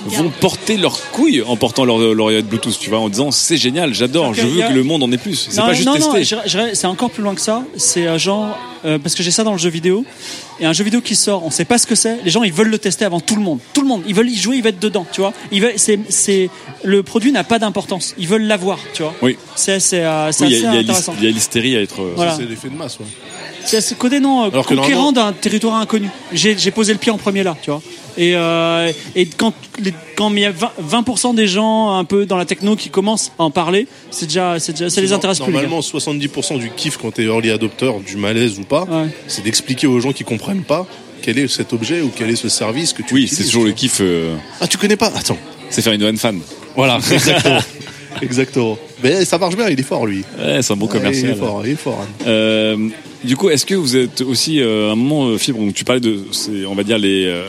vont porter leurs couilles en portant leur l'oreillette Bluetooth, tu vois, en disant c'est génial, j'adore, je veux a... que le monde en ait plus. C'est non, pas juste non, tester. Non, je, je, c'est encore plus loin que ça. C'est un genre euh, parce que j'ai ça dans le jeu vidéo. Et un jeu vidéo qui sort, on sait pas ce que c'est. Les gens, ils veulent le tester avant tout le monde. Tout le monde, ils veulent y jouer, ils veulent être dedans, tu vois. Ils veulent, c'est, c'est, le produit n'a pas d'importance. Ils veulent l'avoir, tu vois. Oui. C'est, c'est, euh, c'est oui, assez y a, y a intéressant. Il y a l'hystérie à être. Voilà. C'est l'effet de masse, ouais. C'est ce côté non Alors conquérant d'un territoire inconnu. J'ai, j'ai posé le pied en premier là, tu vois. Et, euh, et quand les, quand il y a vingt pour cent des gens un peu dans la techno qui commencent à en parler, c'est déjà, c'est déjà, ça les intéresse plus. Normalement, soixante-dix pour cent du kiff quand t'es early adopter, du malaise ou pas, ouais. c'est d'expliquer aux gens qui comprennent pas quel est cet objet ou quel est ce service que tu oui, utilises. Oui, c'est toujours le kiff. Euh... Ah, tu connais pas? Attends. C'est faire une one fan. Voilà, exactement. Exactement. Mais ça marche bien, il est fort lui. Ouais, c'est un bon commercial. Il est fort, il est fort. Hein. Euh, du coup, est-ce que vous êtes aussi euh, à un moment Fibre, où tu parlais de, c'est, on va dire les euh,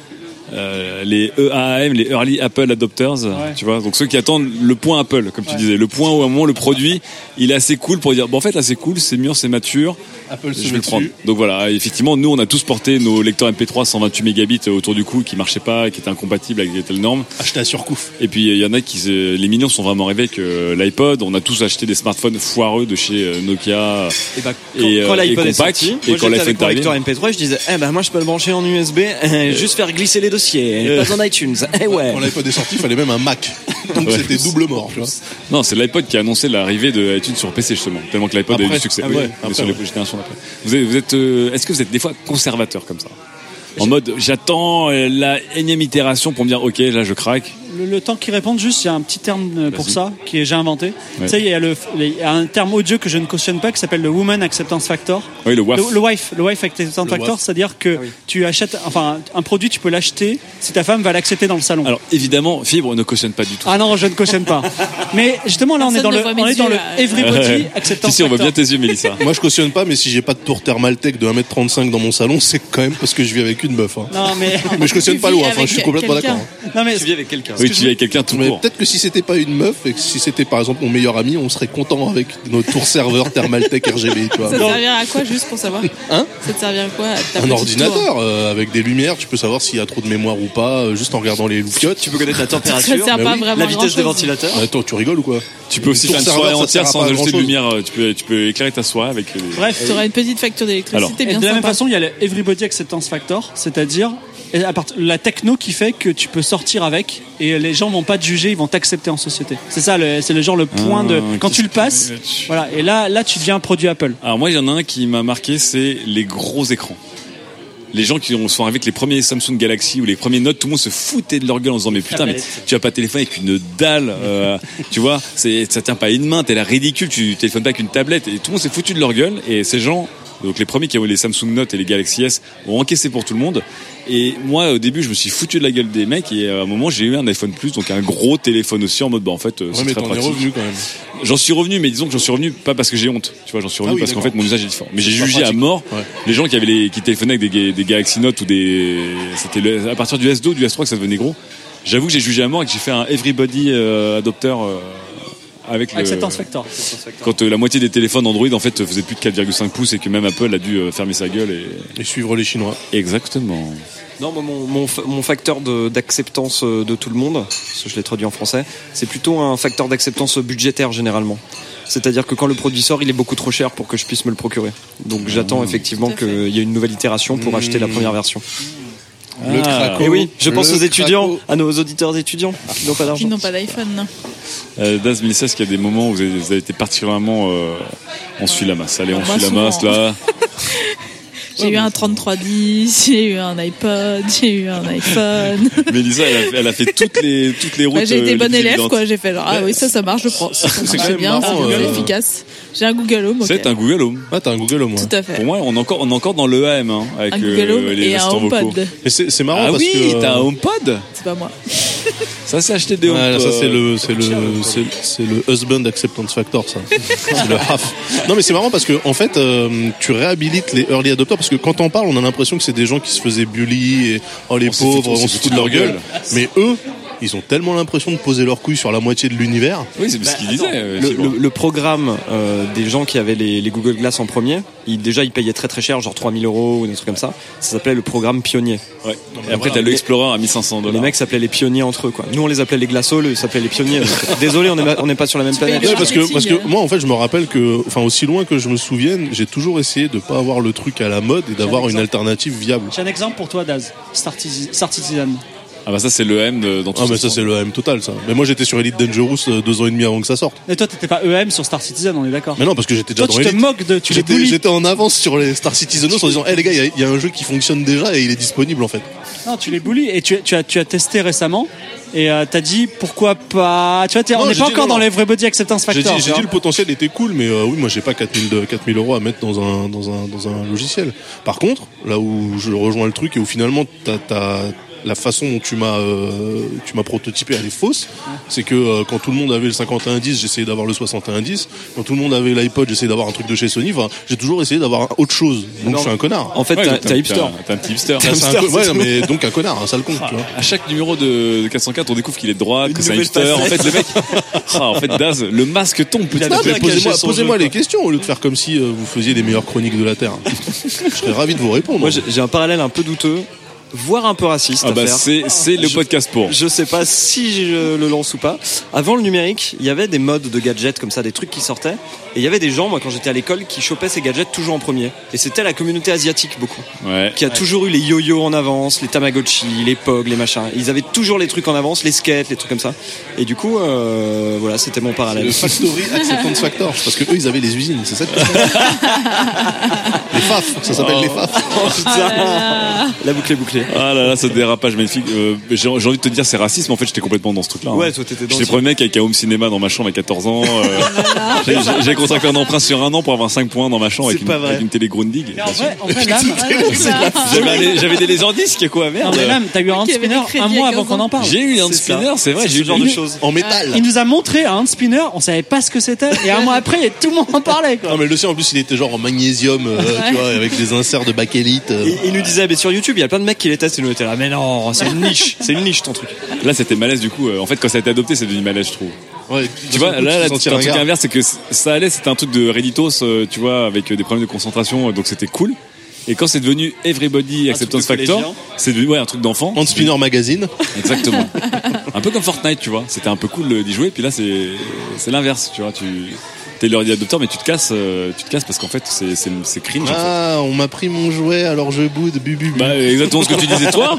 euh, les E A A M, les Early Apple Adopters, ouais. tu vois, donc ceux qui attendent le point Apple, comme tu ouais. disais, le point où à un moment le produit, il est assez cool pour dire bon en fait là c'est cool, c'est mûr, c'est mature. Apple se je vais le prendre. Donc voilà, effectivement, nous on a tous porté nos lecteurs M P trois cent vingt-huit mégabits autour du cou qui marchaient pas, qui étaient incompatibles avec des telles normes. Acheté à surcouf. Et puis il y en a qui, les mignons sont vraiment rêvés avec euh, l'iPod. On a tous acheté des smartphones foireux de chez euh, Nokia. Et bah quand, et, quand euh, l'iPod est sorti, et moi quand j'étais avec mon lecteur M P trois, je disais, eh ben moi je peux le brancher en U S B, euh, juste faire glisser les dossiers, euh, pas en iTunes. Eh ouais. Quand l'iPod est sorti, il fallait même un Mac. Donc ouais. c'était double mort. Tu vois. Non, c'est l'iPod qui a annoncé l'arrivée de iTunes sur P C justement, tellement que l'iPod après, a eu du succès. Ah ouais, oui, après, sur ouais. les générations d'après. Vous êtes, vous êtes euh, est-ce que vous êtes des fois conservateur comme ça? En mode, j'attends la énième itération pour me dire, ok, là je craque. Le, le temps qu'ils répondent, juste, il y a un petit terme pour Vas-y. ça, qui est j'ai inventé. Ouais. Tu sais, il y a le, il y a un terme odieux que je ne cautionne pas, qui s'appelle le Woman Acceptance Factor. Oui, le W A F. Le, le W A F, le W A F Acceptance Factor, c'est-à-dire que ah oui. tu achètes, enfin, un produit, tu peux l'acheter si ta femme va l'accepter dans le salon. Alors, évidemment, Fibre ne cautionne pas du tout. Ah non, je ne cautionne pas. Mais justement, là, on est dans le, on est dans le Everybody Acceptance si, si, on Factor. voit bien tes yeux, Mélissa. Moi, je cautionne pas, mais si j'ai pas de tour Thermaltech de un mètre trente-cinq dans mon salon, c'est quand même parce que je vis avec une meuf. Hein. Non, mais. mais je cautionne pas loin, enfin, je suis complètement quelqu'un. d'accord. Non, mais. Tu vis avec quelqu'un. Oui, tu vis avec quelqu'un tout mais court. Peut-être que si c'était pas une meuf et que si c'était par exemple mon meilleur ami, on serait content avec nos tours serveurs Thermaltech R G B, tu vois. Ça te servirait à quoi, juste pour savoir? Hein? Ça te servirait à quoi? À un ordinateur euh, avec des lumières, tu peux savoir s'il y a trop de mémoire ou pas, euh, juste en regardant les loupiottes. Tu peux connaître la température, ça sert pas oui. vraiment la vitesse des ventilateurs. Attends, tu rigoles ou quoi? Tu peux aussi faire une soirée entière sans ajouter de lumière. Tu peux, tu peux éclairer ta soirée avec. Les... Bref, tu auras une petite facture d'électricité bien de la sympa. même façon, il y a le Everybody Acceptance Factor, c'est-à-dire à part, la techno qui fait que tu peux sortir avec et les gens vont pas te juger, ils vont t'accepter en société. C'est ça, le, c'est le genre le point ah, de quand tu le passes. Voilà, et là, là, tu deviens un produit Apple. Alors moi, il y en a un qui m'a marqué, c'est les gros écrans. Les gens qui sont arrivés avec les premiers Samsung Galaxy ou les premiers Note, tout le monde se foutait de leur gueule en disant mais putain, mais tu vas pas téléphoner avec une dalle, euh, tu vois, c'est, ça tient pas une main, t'es là ridicule, tu téléphones pas avec une tablette, et tout le monde s'est foutu de leur gueule. Et ces gens, donc les premiers qui ont eu les Samsung Note et les Galaxy S, ont encaissé pour tout le monde. Et moi, au début, je me suis foutu de la gueule des mecs, et à un moment, j'ai eu un iPhone Plus, donc un gros téléphone aussi, en mode, bah, en fait, c'est ouais, très pratique. Mais t'en es revenu quand même. J'en suis revenu, mais disons que j'en suis revenu pas parce que j'ai honte, tu vois, j'en suis revenu ah oui, parce d'accord. qu'en fait, mon usage est différent. Mais j'ai jugé à mort ouais. les gens qui avaient les, qui téléphonaient avec des, des Galaxy Note ou des, c'était le, à partir du S deux ou du S trois que ça devenait gros. J'avoue que j'ai jugé à mort et que j'ai fait un Everybody euh, Adopter, euh, avec le, Acceptance Factor. Quand euh, la moitié des téléphones Android en fait faisaient plus de quatre virgule cinq pouces et que même Apple a dû euh, fermer sa gueule et... et suivre les Chinois. Exactement. Non, moi, mon, mon, mon facteur de, d'acceptance de tout le monde, parce que je l'ai traduit en français, c'est plutôt un facteur d'acceptance budgétaire généralement. C'est-à-dire que quand le produit sort, il est beaucoup trop cher pour que je puisse me le procurer. Donc j'attends effectivement qu'il y ait une nouvelle itération pour mmh. acheter la première version. Le ah. craco. Et oui, je pense le aux étudiants, craco. à nos auditeurs étudiants qui n'ont pas d'argent. Ils n'ont pas d'iPhone, non. Euh, Daz, Mélissa, est-ce qu'il y a des moments où vous avez, vous avez été particulièrement euh, on suit la masse? Allez, on bah, suit souvent. la masse là. J'ai eu un trente-trois dix, j'ai eu un iPod, j'ai eu un iPhone. Mélissa, elle a fait, elle a fait toutes les toutes les routes. Bah, j'ai été bonne élève, évidentes. quoi. J'ai fait genre ah oui, ça, ça marche, je prends. Ça c'est marche bien, marrant, c'est euh... efficace. J'ai un Google Home. C'est okay. un Google Home. Ah, t'as un Google Home. Ouais. Tout à fait. Pour moi, on est encore on est encore dans le A M hein, avec un Google Home euh, les et un HomePod. Mais c'est, c'est marrant ah parce oui, que. Ah t'as un HomePod? C'est pas moi. Ça c'est acheté des HomePod. Ah, ça c'est le c'est le c'est, c'est le husband acceptance factor ça. C'est le half. Non mais c'est marrant parce que en fait euh, tu réhabilites les early adopters parce que quand on parle on a l'impression que c'est des gens qui se faisaient bully et oh les on pauvres on se fout de leur gueule. Mais eux ils ont tellement l'impression de poser leur couille sur la moitié de l'univers. Oui, c'est ce qu'il disait. euh, Le, Fibre. le- le programme euh, des gens qui avaient les, les Google Glass en premier, ils, déjà ils payaient très très cher, genre trois mille euros ou des trucs comme ça. Ça s'appelait le programme pionnier. Ouais. Et après, t'as le Explorer à mille cinq cents dollars. Les mecs s'appelaient les pionniers entre eux, quoi. Nous on les appelait les glaços, eux ils s'appelaient les pionniers. Donc, désolé, on n'est on n'est pas sur la même planète. Ouais, parce que marketing, parce que hein. moi en fait je me rappelle que enfin aussi loin que je me souvienne, j'ai toujours essayé de pas avoir le truc à la mode et d'avoir une alternative viable. J'ai un exemple pour toi, Daz. Star Tiz- Star Citizen. Ah bah ça, c'est le M de- dans tout Ah mais ça c'est le M total ça. Mais moi j'étais sur Elite Dangerous euh, deux ans et demi avant que ça sorte. Et toi, t'étais pas E M sur Star Citizen, on est d'accord. Mais non parce que j'étais déjà Toi, dans tu te Elite. moques de, tu les J'étais bullies. j'étais en avance sur les Star Citizenos en disant hé les gars il y a- il y, a un jeu qui fonctionne déjà et il est disponible en fait. Non, tu les bullies et tu, tu as, tu as testé récemment et euh, t'as dit pourquoi pas. Tu vois, t'es- Non, on n'est j'ai pas dit encore non, dans non. les Everybody Acceptance J'ai Factor. dit, tu j'ai vois. dit le potentiel était cool mais euh, oui moi j'ai pas quatre mille de- quatre mille euros à mettre dans un dans un dans un logiciel. Par contre là où je rejoins le truc et où finalement t'as t'as la façon dont tu m'as euh, tu m'as prototypé elle est fausse, c'est que euh, quand tout le monde avait le cinquante et un dix j'essayais d'avoir le soixante et un dix, quand tout le monde avait l'iPod j'essayais d'avoir un truc de chez Sony, enfin j'ai toujours essayé d'avoir autre chose, donc Non. je suis un connard. En fait, Ouais, t'es un- t'es t'es un hipster. t'es un- t'es un petit hipster. Ah, c'est un co- ouais, mais donc un connard, un sale con, tu vois. À chaque numéro de quatre cent quatre, on découvre qu'il est de droite, Une que c'est un nouvelle hipster. En facette. fait, le mec, ah, en fait, Daz, le masque tombe petit à Il a Non, petit. bien mais caché posez-moi son posez-moi jeu, les quoi. questions au lieu de faire comme si euh, vous faisiez les meilleures chroniques de la Terre. Je serais ravi de vous répondre. Moi j'ai j'ai un parallèle un peu douteux, voire un peu raciste Ah à bah faire. c'est c'est le Je- podcast pour. Je sais pas si je le lance ou pas. Avant le numérique, il y avait des modes de gadgets comme ça, des trucs qui sortaient. Et il y avait des gens, moi quand j'étais à l'école, qui chopaient ces gadgets toujours en premier. Et c'était la communauté asiatique beaucoup, Ouais. qui a toujours eu les yo-yo en avance, les Tamagotchi, les P O G, les machins. Ils avaient toujours les trucs en avance, les skates, les trucs comme ça. Et du coup, euh, voilà, c'était mon parallèle. Le Factory Acceptance Factor, parce que eux ils avaient les usines, c'est ça que les F A F, ça s'appelle les F A F. Oh, putain. La boucle est bouclée. Ah là là, ce dérapage magnifique. Euh, j'ai, j'ai envie de te dire c'est raciste, mais en fait j'étais complètement dans ce truc-là. Ouais, hein. toi t'étais dans J'étais le le premier mec avec un home cinéma dans ma chambre à quatorze ans. euh, j'ai, j'ai- j'ai contracté un emprunt sur un an pour avoir cinq points dans ma chambre C'est avec une, pas vrai. avec une télé Grundig. Mais en vrai, en vrai, Lame, J'avais, un- j'avais des laserdiscs, quoi, non, merde. mais Lame, t'as eu un hand Qui avait des spinner crédits un mois à avant quinze qu'on en ans. parle. J'ai eu un C'est spinner, ça. c'est vrai. C'est J'ai ce eu genre une- de choses. En métal. Il nous a montré un hand spinner, on savait pas ce que c'était, et un mois après, tout le monde en parlait, quoi. Non mais le sien en plus il était genre en magnésium, euh, tu vois, avec des inserts de bakélite. euh. Et il nous disait, mais sur YouTube, il y a plein de mecs qui les testent et nous étaient là. Mais non, c'est une niche, c'est une niche ton truc. Là, c'était malaise du coup. Euh, En fait, quand ça a été adopté, c'est devenu malaise, je trouve. Ouais, Tu vois, là, là, tu c'est un truc inverse, c'est que c- ça allait, c'était un truc de Redditos, euh, tu vois, avec euh, des problèmes de concentration, euh, donc c'était cool. Et quand c'est devenu Everybody Acceptance truc de Factor, collégien. c'est devenu ouais un truc d'enfant. Hand Spinner Magazine. Exactement. Un peu comme Fortnite, tu vois. C'était un peu cool euh, d'y jouer, puis là c'est c'est l'inverse, tu vois. Tu t'es l'early adopter, mais tu te casses, euh, tu te casses parce qu'en fait c'est c'est c'est cringe. En fait. Ah, on m'a pris mon jouet alors je boude, bu bu bu. Bah, exactement ce que tu disais toi.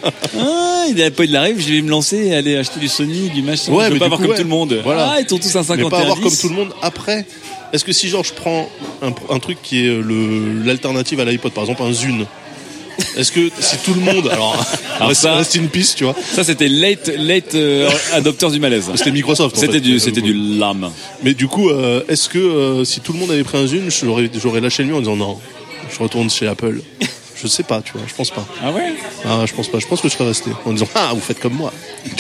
Ah, il a pas eu de la rêve, je vais me lancer et aller acheter du Sony, du machin. Ouais, je veux mais pas du avoir coup, comme ouais. tout le monde. Voilà. Ah, ils sont tous un cinquante et un Mais pas avoir dix. comme tout le monde après. Est-ce que si genre je prends un, un truc qui est le l'alternative à l'iPod, par exemple un Zune, est-ce que si tout le monde, alors, Alors reste, ça- reste une piste, tu vois, Ça c'était late late euh, adopters du malaise. c'était Microsoft. en C'était fait. du c'était du lame. Mais du coup, euh, est-ce que euh, si tout le monde avait pris un Zune, j'aurais j'aurais lâché le mien en disant non, je retourne chez Apple. Je sais pas, tu vois, je pense pas. Ah ouais. Ah, je pense pas. Je pense que je serais resté en disant ah, vous faites comme moi.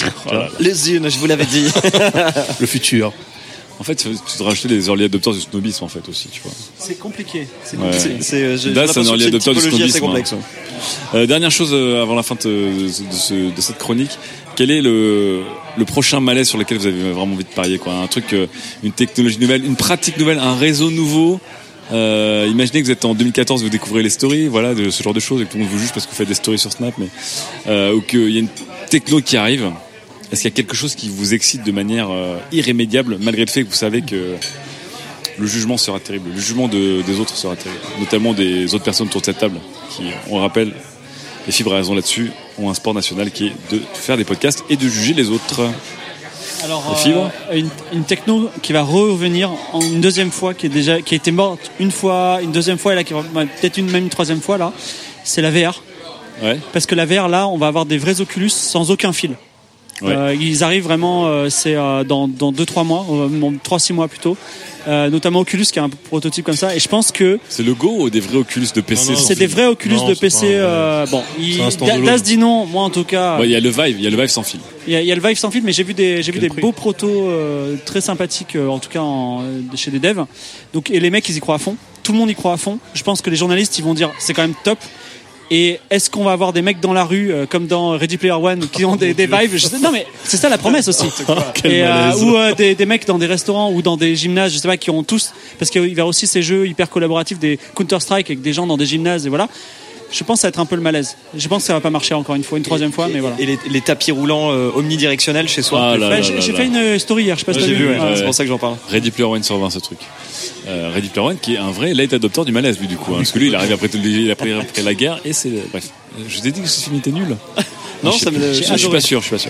Les unes, je vous l'avais dit. Le futur. En fait, tu devrais acheter les early adopters du snobisme en fait aussi, tu vois. C'est compliqué. C'est Ouais. compliqué. C'est, euh, j'ai- j'ai Là, c'est un l'impression early que c'est adopter une du typologie assez snobisme, complexe. hein. Euh, dernière chose euh, avant la fin de, de, ce- de cette chronique, quel est le, le prochain malaise sur lequel vous avez vraiment envie de parier, quoi? Un truc, euh, une technologie nouvelle, une pratique nouvelle, un réseau nouveau. Euh, imaginez que vous êtes en deux mille quatorze, vous découvrez les stories, voilà, de ce genre de choses, et que tout le monde vous juge parce que vous faites des stories sur Snap, mais euh, ou qu'il y a une techno qui arrive. Est-ce qu'il y a quelque chose qui vous excite de manière euh, irrémédiable, malgré le fait que vous savez que le jugement sera terrible, le jugement de, des autres sera terrible, notamment des autres personnes autour de cette table, qui, on le rappelle, les fibres à raison là-dessus, ont un sport national qui est de faire des podcasts et de juger les autres. Alors, La fibre. euh, une, une techno qui va revenir en une deuxième fois, qui est déjà, qui a été morte une fois, une deuxième fois, et là, qui va peut-être une même une troisième fois là, c'est la V R. Ouais. Parce que la V R là, on va avoir des vrais Oculus sans aucun fil. Ouais. Euh, ils arrivent vraiment, euh, c'est euh, dans dans deux trois mois, trois six mois plutôt. Euh, notamment Oculus qui a un prototype comme ça, et je pense que C'est le Go ou des vrais Oculus de P C? Non, non, c'est des vrais Oculus Non, de c'est P C. pas un vrai. euh, bon, il, C'est un standalone. Das dit non, moi en tout cas. Ouais, il y a le Vive, il y a le Vive sans fil. Il y, a, il y a le Vive sans fil, mais j'ai vu des, j'ai vu Quel des prix beaux protos euh, très sympathiques, euh, en tout cas en, euh, chez des devs. Donc, et les mecs, ils y croient à fond. Tout le monde y croit à fond. Je pense que les journalistes, ils vont dire, c'est quand même top. Et est-ce qu'on va avoir des mecs dans la rue euh, comme dans Ready Player One qui ont des, des vibes? Je sais, non mais c'est ça la promesse aussi. Et, euh, ou euh, des, des mecs dans des restaurants ou dans des gymnases, je sais pas, qui ont tous, parce qu'il va y avoir aussi ces jeux hyper collaboratifs, des Counter Strike avec des gens dans des gymnases et voilà. Je pense que ça va être un peu le malaise. Je pense que ça va pas marcher encore une fois, une troisième fois, mais voilà. Et les, les tapis roulants euh, omnidirectionnels chez soi. Ah là Ouais, là j'ai là j'ai là. fait une story hier, je sais pas si Ouais, t'as j'ai vu. vu, ouais. Ouais. C'est pour ça que j'en parle. Ready Player One sur vingt, ce truc. Euh, Ready Player One qui est un vrai late adopteur du malaise, lui, du coup. Hein, parce que lui, il arrive après, tout- il a pris après la guerre et c'est. Bref. Je t'ai dit que ce film était nul. Non, je sais ça me- plus. j'ai je, je suis adoré. pas sûr, je suis pas sûr.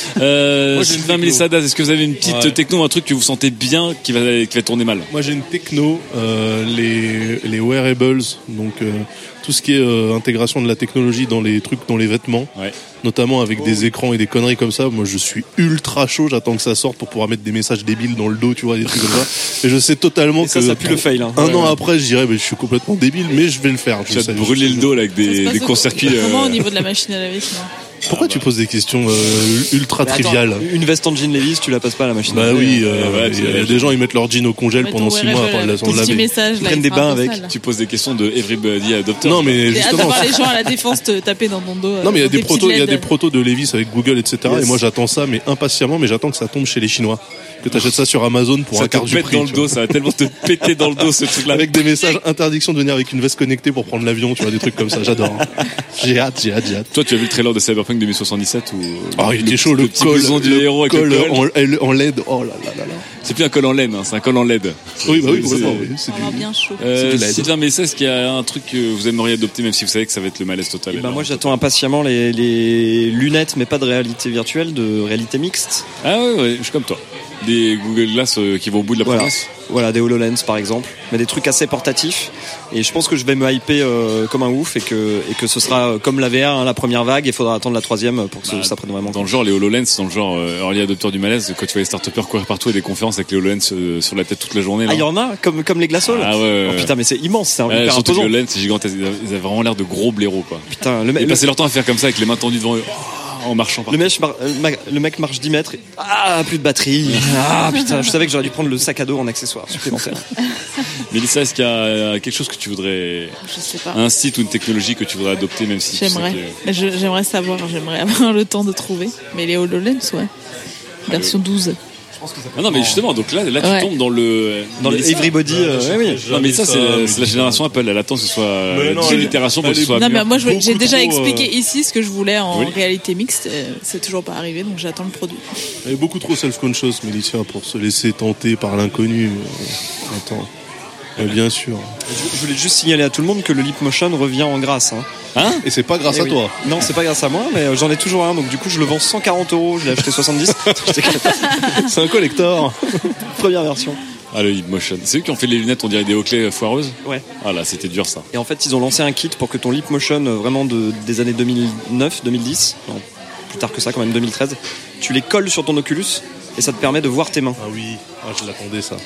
Euh, Moi, j'ai une Sylvain techno. Mélissa Daz, est-ce que vous avez une petite Ouais. techno, un truc que vous sentez bien qui va, qui va tourner mal? Moi j'ai une techno, euh, les, les wearables, donc euh, tout ce qui est euh, intégration de la technologie dans les trucs, dans les vêtements, Ouais. notamment avec des écrans et des conneries comme ça. Moi je suis ultra chaud, j'attends que ça sorte pour pouvoir mettre des messages débiles dans le dos, tu vois, des trucs comme ça. Et je sais totalement Et que ça, ça pue le fail, hein. un Ouais, an ouais. après je dirais bah, je suis complètement débile, mais je vais le faire. Tu Je vas te sais, brûler je- le dos là, avec Ça se des, passe des au- courts-circuits. Comment euh, au niveau de la machine à laver sinon? Pourquoi tu poses des questions euh, ultra Mais attends, triviales? une veste en jean Levi's, tu la passes pas à la machine. Bah à laver. oui, euh, Ouais, il y a ouais, des gens ils mettent leur jean au congèle Mais pendant ton six mois wearable, avant de la ton de petit laver. message, là, prennent il des sera un bains peu avec. sale. Tu poses des questions de Everybody Adopter. Non mais Et justement. d'avoir les gens à la défense te taper dans ton dos. Non mais il y a avec des tes protos, il y a petites des L E D. protos de Levi's avec Google, et cetera. Yes. Et moi j'attends ça, mais impatiemment, mais j'attends que ça tombe chez les Chinois, que t'achètes ça sur Amazon pour Ça un te quart du pète prix. dans le tu vois. dos, ça va tellement te péter dans le dos ce truc-là. Avec des messages interdiction de venir avec une veste connectée pour prendre l'avion, tu vois, des trucs comme ça. J'adore. J'ai hâte, j'ai hâte, j'ai hâte. Toi, tu as vu le trailer de Cyberpunk deux mille soixante-dix-sept où Oh, il était chaud, le, petit col, blouson du le héros avec col le col. en, L- en L E D. Oh là là là là. C'est plus un col en laine, hein, c'est un col en L E D. Oui, bah oui, C'est- complètement, c'est- oui. C'est On du- va avoir bien chaud. Euh, C'est du L E D. Sylvain Mélissa, est-ce qu'il y a un truc que vous aimeriez adopter, même si vous savez que ça va être le malaise total? Bah moi j'attends impatiemment les, les lunettes, mais pas de réalité virtuelle, de réalité mixte. Ah ouais, ouais, je suis comme toi. Des Google Glass euh, qui vont au bout de la Voilà. promesse. Voilà, des HoloLens par exemple, mais des trucs assez portatifs. Et je pense que je vais me hyper euh, comme un ouf et que, et que ce sera euh, comme la V R, hein, la première vague, et il faudra attendre la troisième pour que Bah, ça prenne vraiment. Dans le genre, les HoloLens, dans le genre euh, early adopteur du malaise, quand tu vois les start-upers courir partout et des conférences avec les HoloLens euh, sur la tête toute la journée. Là. Ah, il y en a comme, comme les glaçoles. Ah ouais, ouais, Oh, ouais. putain, mais c'est immense, c'est un Ouais, hyper surtout que imposant. les HoloLens, c'est gigantesque. Ils avaient- Ils avaient vraiment l'air de gros blaireaux, quoi. Putain, le, Ils mec- passaient leur temps à faire comme ça avec les mains tendues devant eux, oh, en marchant le, partout. mec, mar- le mec- le mec marche dix mètres. Et... Ah, plus de batterie. Ah, putain, je savais que j'aurais dû prendre le sac à dos en accessoire supplémentaire. Mélissa, est-ce qu'il y a euh, quelque chose que tu voudrais, Je sais pas. un site ou une technologie que tu voudrais adopter, même si tu sais J'aimerais. que- Je- J'aimerais savoir, j'aimerais avoir le temps de trouver. Mais les HoloLens, ouais. Version douze. Ah non, mais justement, donc là, là, tu Ouais. tombes dans le Dans le Mélissa- Everybody, euh, ouais, oui. Non, mais ça, c'est la, c'est la génération Apple. Elle attend que ce soit Mais euh, non, dix elle est- itérations pour que elle ce soit est- Non, mieux. mais moi, je- beaucoup j'ai déjà trop, expliqué euh, ici ce que je voulais en Oui. réalité mixte. euh, C'est toujours pas arrivé, donc j'attends le produit. Elle est beaucoup trop self-conscious, Mélissa, pour se laisser tenter par l'inconnu. Euh, Attends. Mais bien sûr. Je, je voulais juste signaler à tout le monde que le Leap Motion revient en grâce. Hein. Hein Et c'est pas grâce Eh à oui. toi. Non, c'est pas grâce à moi, mais euh, j'en ai toujours un. Donc du coup, je le vends cent quarante euros. Je l'ai acheté soixante-dix. C'est un collector. Première version. Ah, le Motion. C'est eux qui ont fait les lunettes, on dirait des Oakley foireuses. Ouais. Ah là, c'était dur ça. Et en fait, ils ont lancé un kit pour que ton Leap Motion, euh, vraiment de, des années deux mille neuf, deux mille dix, non, plus tard que ça, quand même deux mille treize, tu les colles sur ton Oculus et ça te permet de voir tes mains. Ah oui, ah, je l'attendais ça.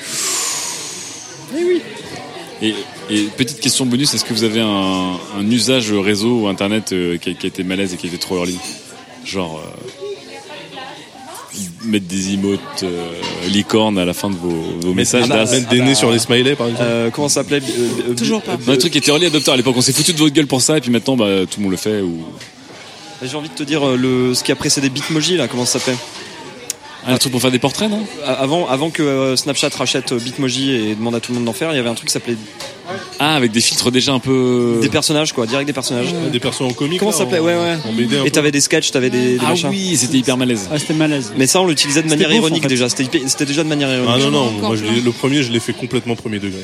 Et, et petite question bonus, est-ce que vous avez un, un usage réseau ou internet euh, qui, a, qui a été malaise et qui a été trop early? Genre euh, mettre des emotes euh, licornes à la fin de vos, vos messages ah bah, d'as. Mettre des ah bah, nez sur les smileys, par exemple. Euh, comment ça s'appelait euh, euh, Toujours pas. euh, Non, le truc qui était early adopter à l'époque, on s'est foutu de votre gueule pour ça et puis maintenant bah, tout le monde le fait. Ou... J'ai envie de te dire euh, le, ce qui a précédé Bitmoji, là, comment ça s'appelle? Ah, un truc pour faire des portraits, non? Avant, avant que euh, Snapchat rachète euh, Bitmoji et demande à tout le monde d'en faire, il y avait un truc qui s'appelait Ah, avec des filtres déjà un peu. des personnages, quoi, direct des personnages. Des personnes en comique. Comment là, ça s'appelait? en- Ouais, ouais. En B D un Et peu. t'avais des sketchs, t'avais des, des Ah machins. oui, c'était hyper malaise. Ah, c'était malaise. Mais ça, on l'utilisait de C'était manière beauf, ironique en fait. déjà. C'était, hyper- c'était déjà de manière ironique. Ah non, non, Encore moi je l'ai- plein. le premier je l'ai fait complètement premier degré.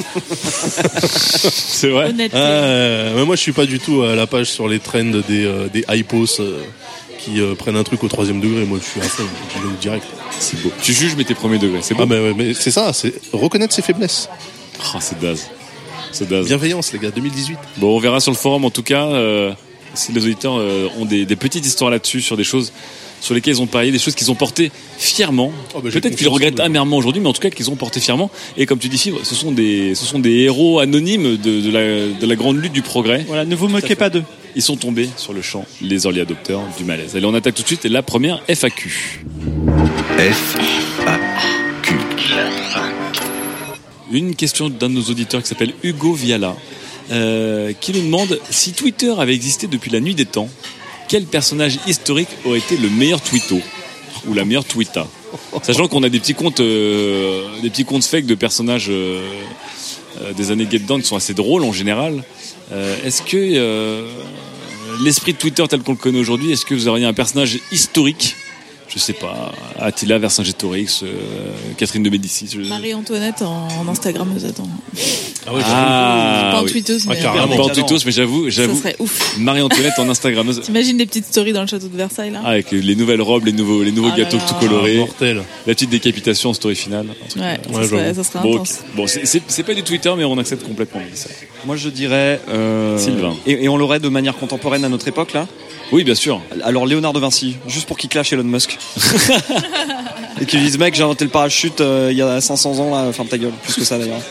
C'est vrai. Honnêtement. Euh, mais moi je suis pas du tout à la page sur les trends des, euh, des hypos euh, qui euh, prennent un truc au troisième degré. Moi je suis à fond, je vais direct. C'est beau. Tu juges, mais t'es premier degré. C'est beau. Ah mais, ouais, mais c'est ça, c'est reconnaître ses faiblesses. Ah, c'est daze. C'est daze. Bienveillance les gars, deux mille dix-huit. Bon, on verra sur le forum en tout cas euh, si les auditeurs euh, ont des, des petites histoires là-dessus, sur des choses sur lesquelles ils ont parié, des choses qu'ils ont portées fièrement. Oh, bah, j'ai Peut-être qu'ils le confiance en regrettent eux. amèrement aujourd'hui, mais en tout cas qu'ils ont porté fièrement. Et comme tu dis, Fibre, ce sont des, ce sont des héros anonymes de, de, la, de la grande lutte du progrès. Voilà, ne vous moquez pas d'eux. Ils sont tombés sur le champ, les early adopteurs du malaise. Allez, on attaque tout de suite. Et la première, F A Q. F A Q. Une question d'un de nos auditeurs qui s'appelle Hugo Viala. euh, qui nous demande si Twitter avait existé depuis la nuit des temps, quel personnage historique aurait été le meilleur twitto ou la meilleure twita, sachant qu'on a des petits comptes, euh, des petits comptes fake de personnages euh, euh, des années Get Down qui sont assez drôles en général. Euh, est-ce que euh, l'esprit de Twitter tel qu'on le connaît aujourd'hui, est-ce que vous auriez un personnage historique? Je sais pas, Attila Vercingétorix, euh, Catherine de Médicis. Je... Marie-Antoinette en, en Instagrammeuse, attends. Ah ouais, ah, pas en oui. tweeteuse, mais... Ah, carrément. Pas en tweetos, mais j'avoue, j'avoue. Ça serait ouf. Marie-Antoinette en Instagrammeuse. T'imagines les petites stories dans le château de Versailles, là? Ah, avec les nouvelles robes, les nouveaux, les nouveaux Ah gâteaux là là. tout colorés. Ah, mortel. La petite décapitation en story finale. Ouais, Ouais, ça, serait, j'avoue. ça serait Bon, intense. bon c'est, c'est, c'est pas du Twitter, mais on accepte complètement ça. Moi, je dirais. Euh, Sylvain. Et, et on l'aurait de manière contemporaine à notre époque, là. Oui, bien sûr. Alors, Léonard de Vinci, juste pour qu'il clash Elon Musk. Et qu'il dise, mec, j'ai inventé le parachute euh, il y a cinq cents ans, là, ferme ta gueule. Plus que ça, d'ailleurs.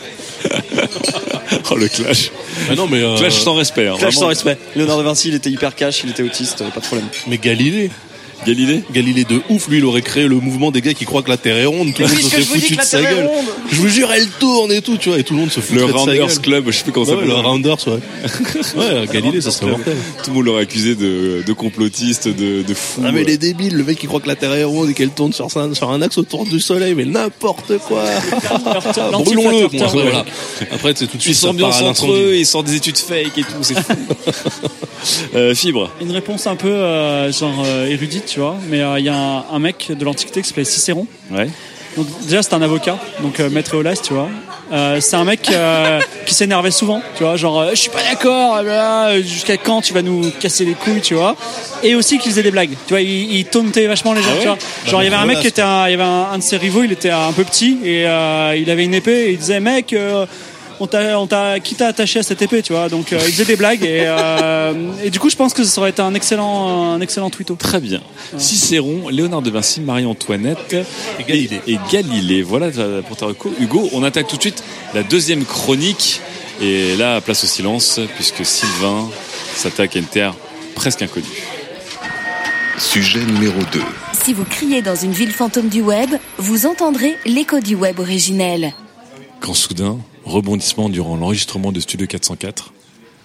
Oh, le clash. Ah non, mais euh, Clash sans respect. Hein, Clash vraiment. sans respect. Léonard de Vinci, il était hyper cash, il était autiste, pas de problème. mais Galilée. Galilée. Galilée de ouf, lui il aurait créé le mouvement des gars qui croient que la Terre est ronde, tout le monde se serait foutu de sa gueule. Je vous jure, elle tourne et tout, tu vois, et tout le monde se fout Le de sa gueule. Rounders Club, je sais plus comment ça Ouais, s'appelle. le Rounders, ouais. Ouais, Galilée, ça serait mortel. Tout le monde l'aurait accusé de, de complotiste, de, de fou. Ah mais les débiles, le mec qui croit que la Terre est ronde et qu'elle tourne sur un, sur un axe autour du soleil, mais n'importe quoi. Brûlons-le. Bon, voilà. Après c'est tout de suite Ils ça s'ambiancent part à entre l'incendie. eux, ils sortent des études fake et tout, c'est fou. euh, Fibre. Une réponse un peu euh, genre euh, érudite, tu vois, mais il euh, y a un, un mec de l'Antiquité qui s'appelait Cicéron. Ouais. Donc déjà c'est un avocat, donc euh, maître Eolas, tu vois. Euh, c'est un mec euh, qui s'énervait souvent, tu vois, genre euh, je suis pas d'accord, blablabla, jusqu'à quand tu vas nous casser les couilles, tu vois. Et aussi qu'il faisait des blagues, tu vois, il, il tauntait vachement les gens, Ah ouais tu vois. Genre il y avait un mec qui était, un, il y avait un, un de ses rivaux, il était un peu petit et euh, il avait une épée et il disait mec. Euh, On t'a, on t'a, qui t'a attaché à cette épée, tu vois. Donc, euh, il faisait des blagues et, euh, et du coup, je pense que ça aurait été un excellent, un excellent twitto. Très bien. Cicéron, Léonard de Vinci, Marie-Antoinette et Galilée. Et, et Galilée. Voilà pour ta reco. Hugo, on attaque tout de suite la deuxième chronique. Et là, place au silence, puisque Sylvain s'attaque à une terre presque inconnue. Sujet numéro deux. Si vous criez dans une ville fantôme du web, vous entendrez l'écho du web originel. Quand soudain, rebondissement durant l'enregistrement de Studio quatre cent quatre.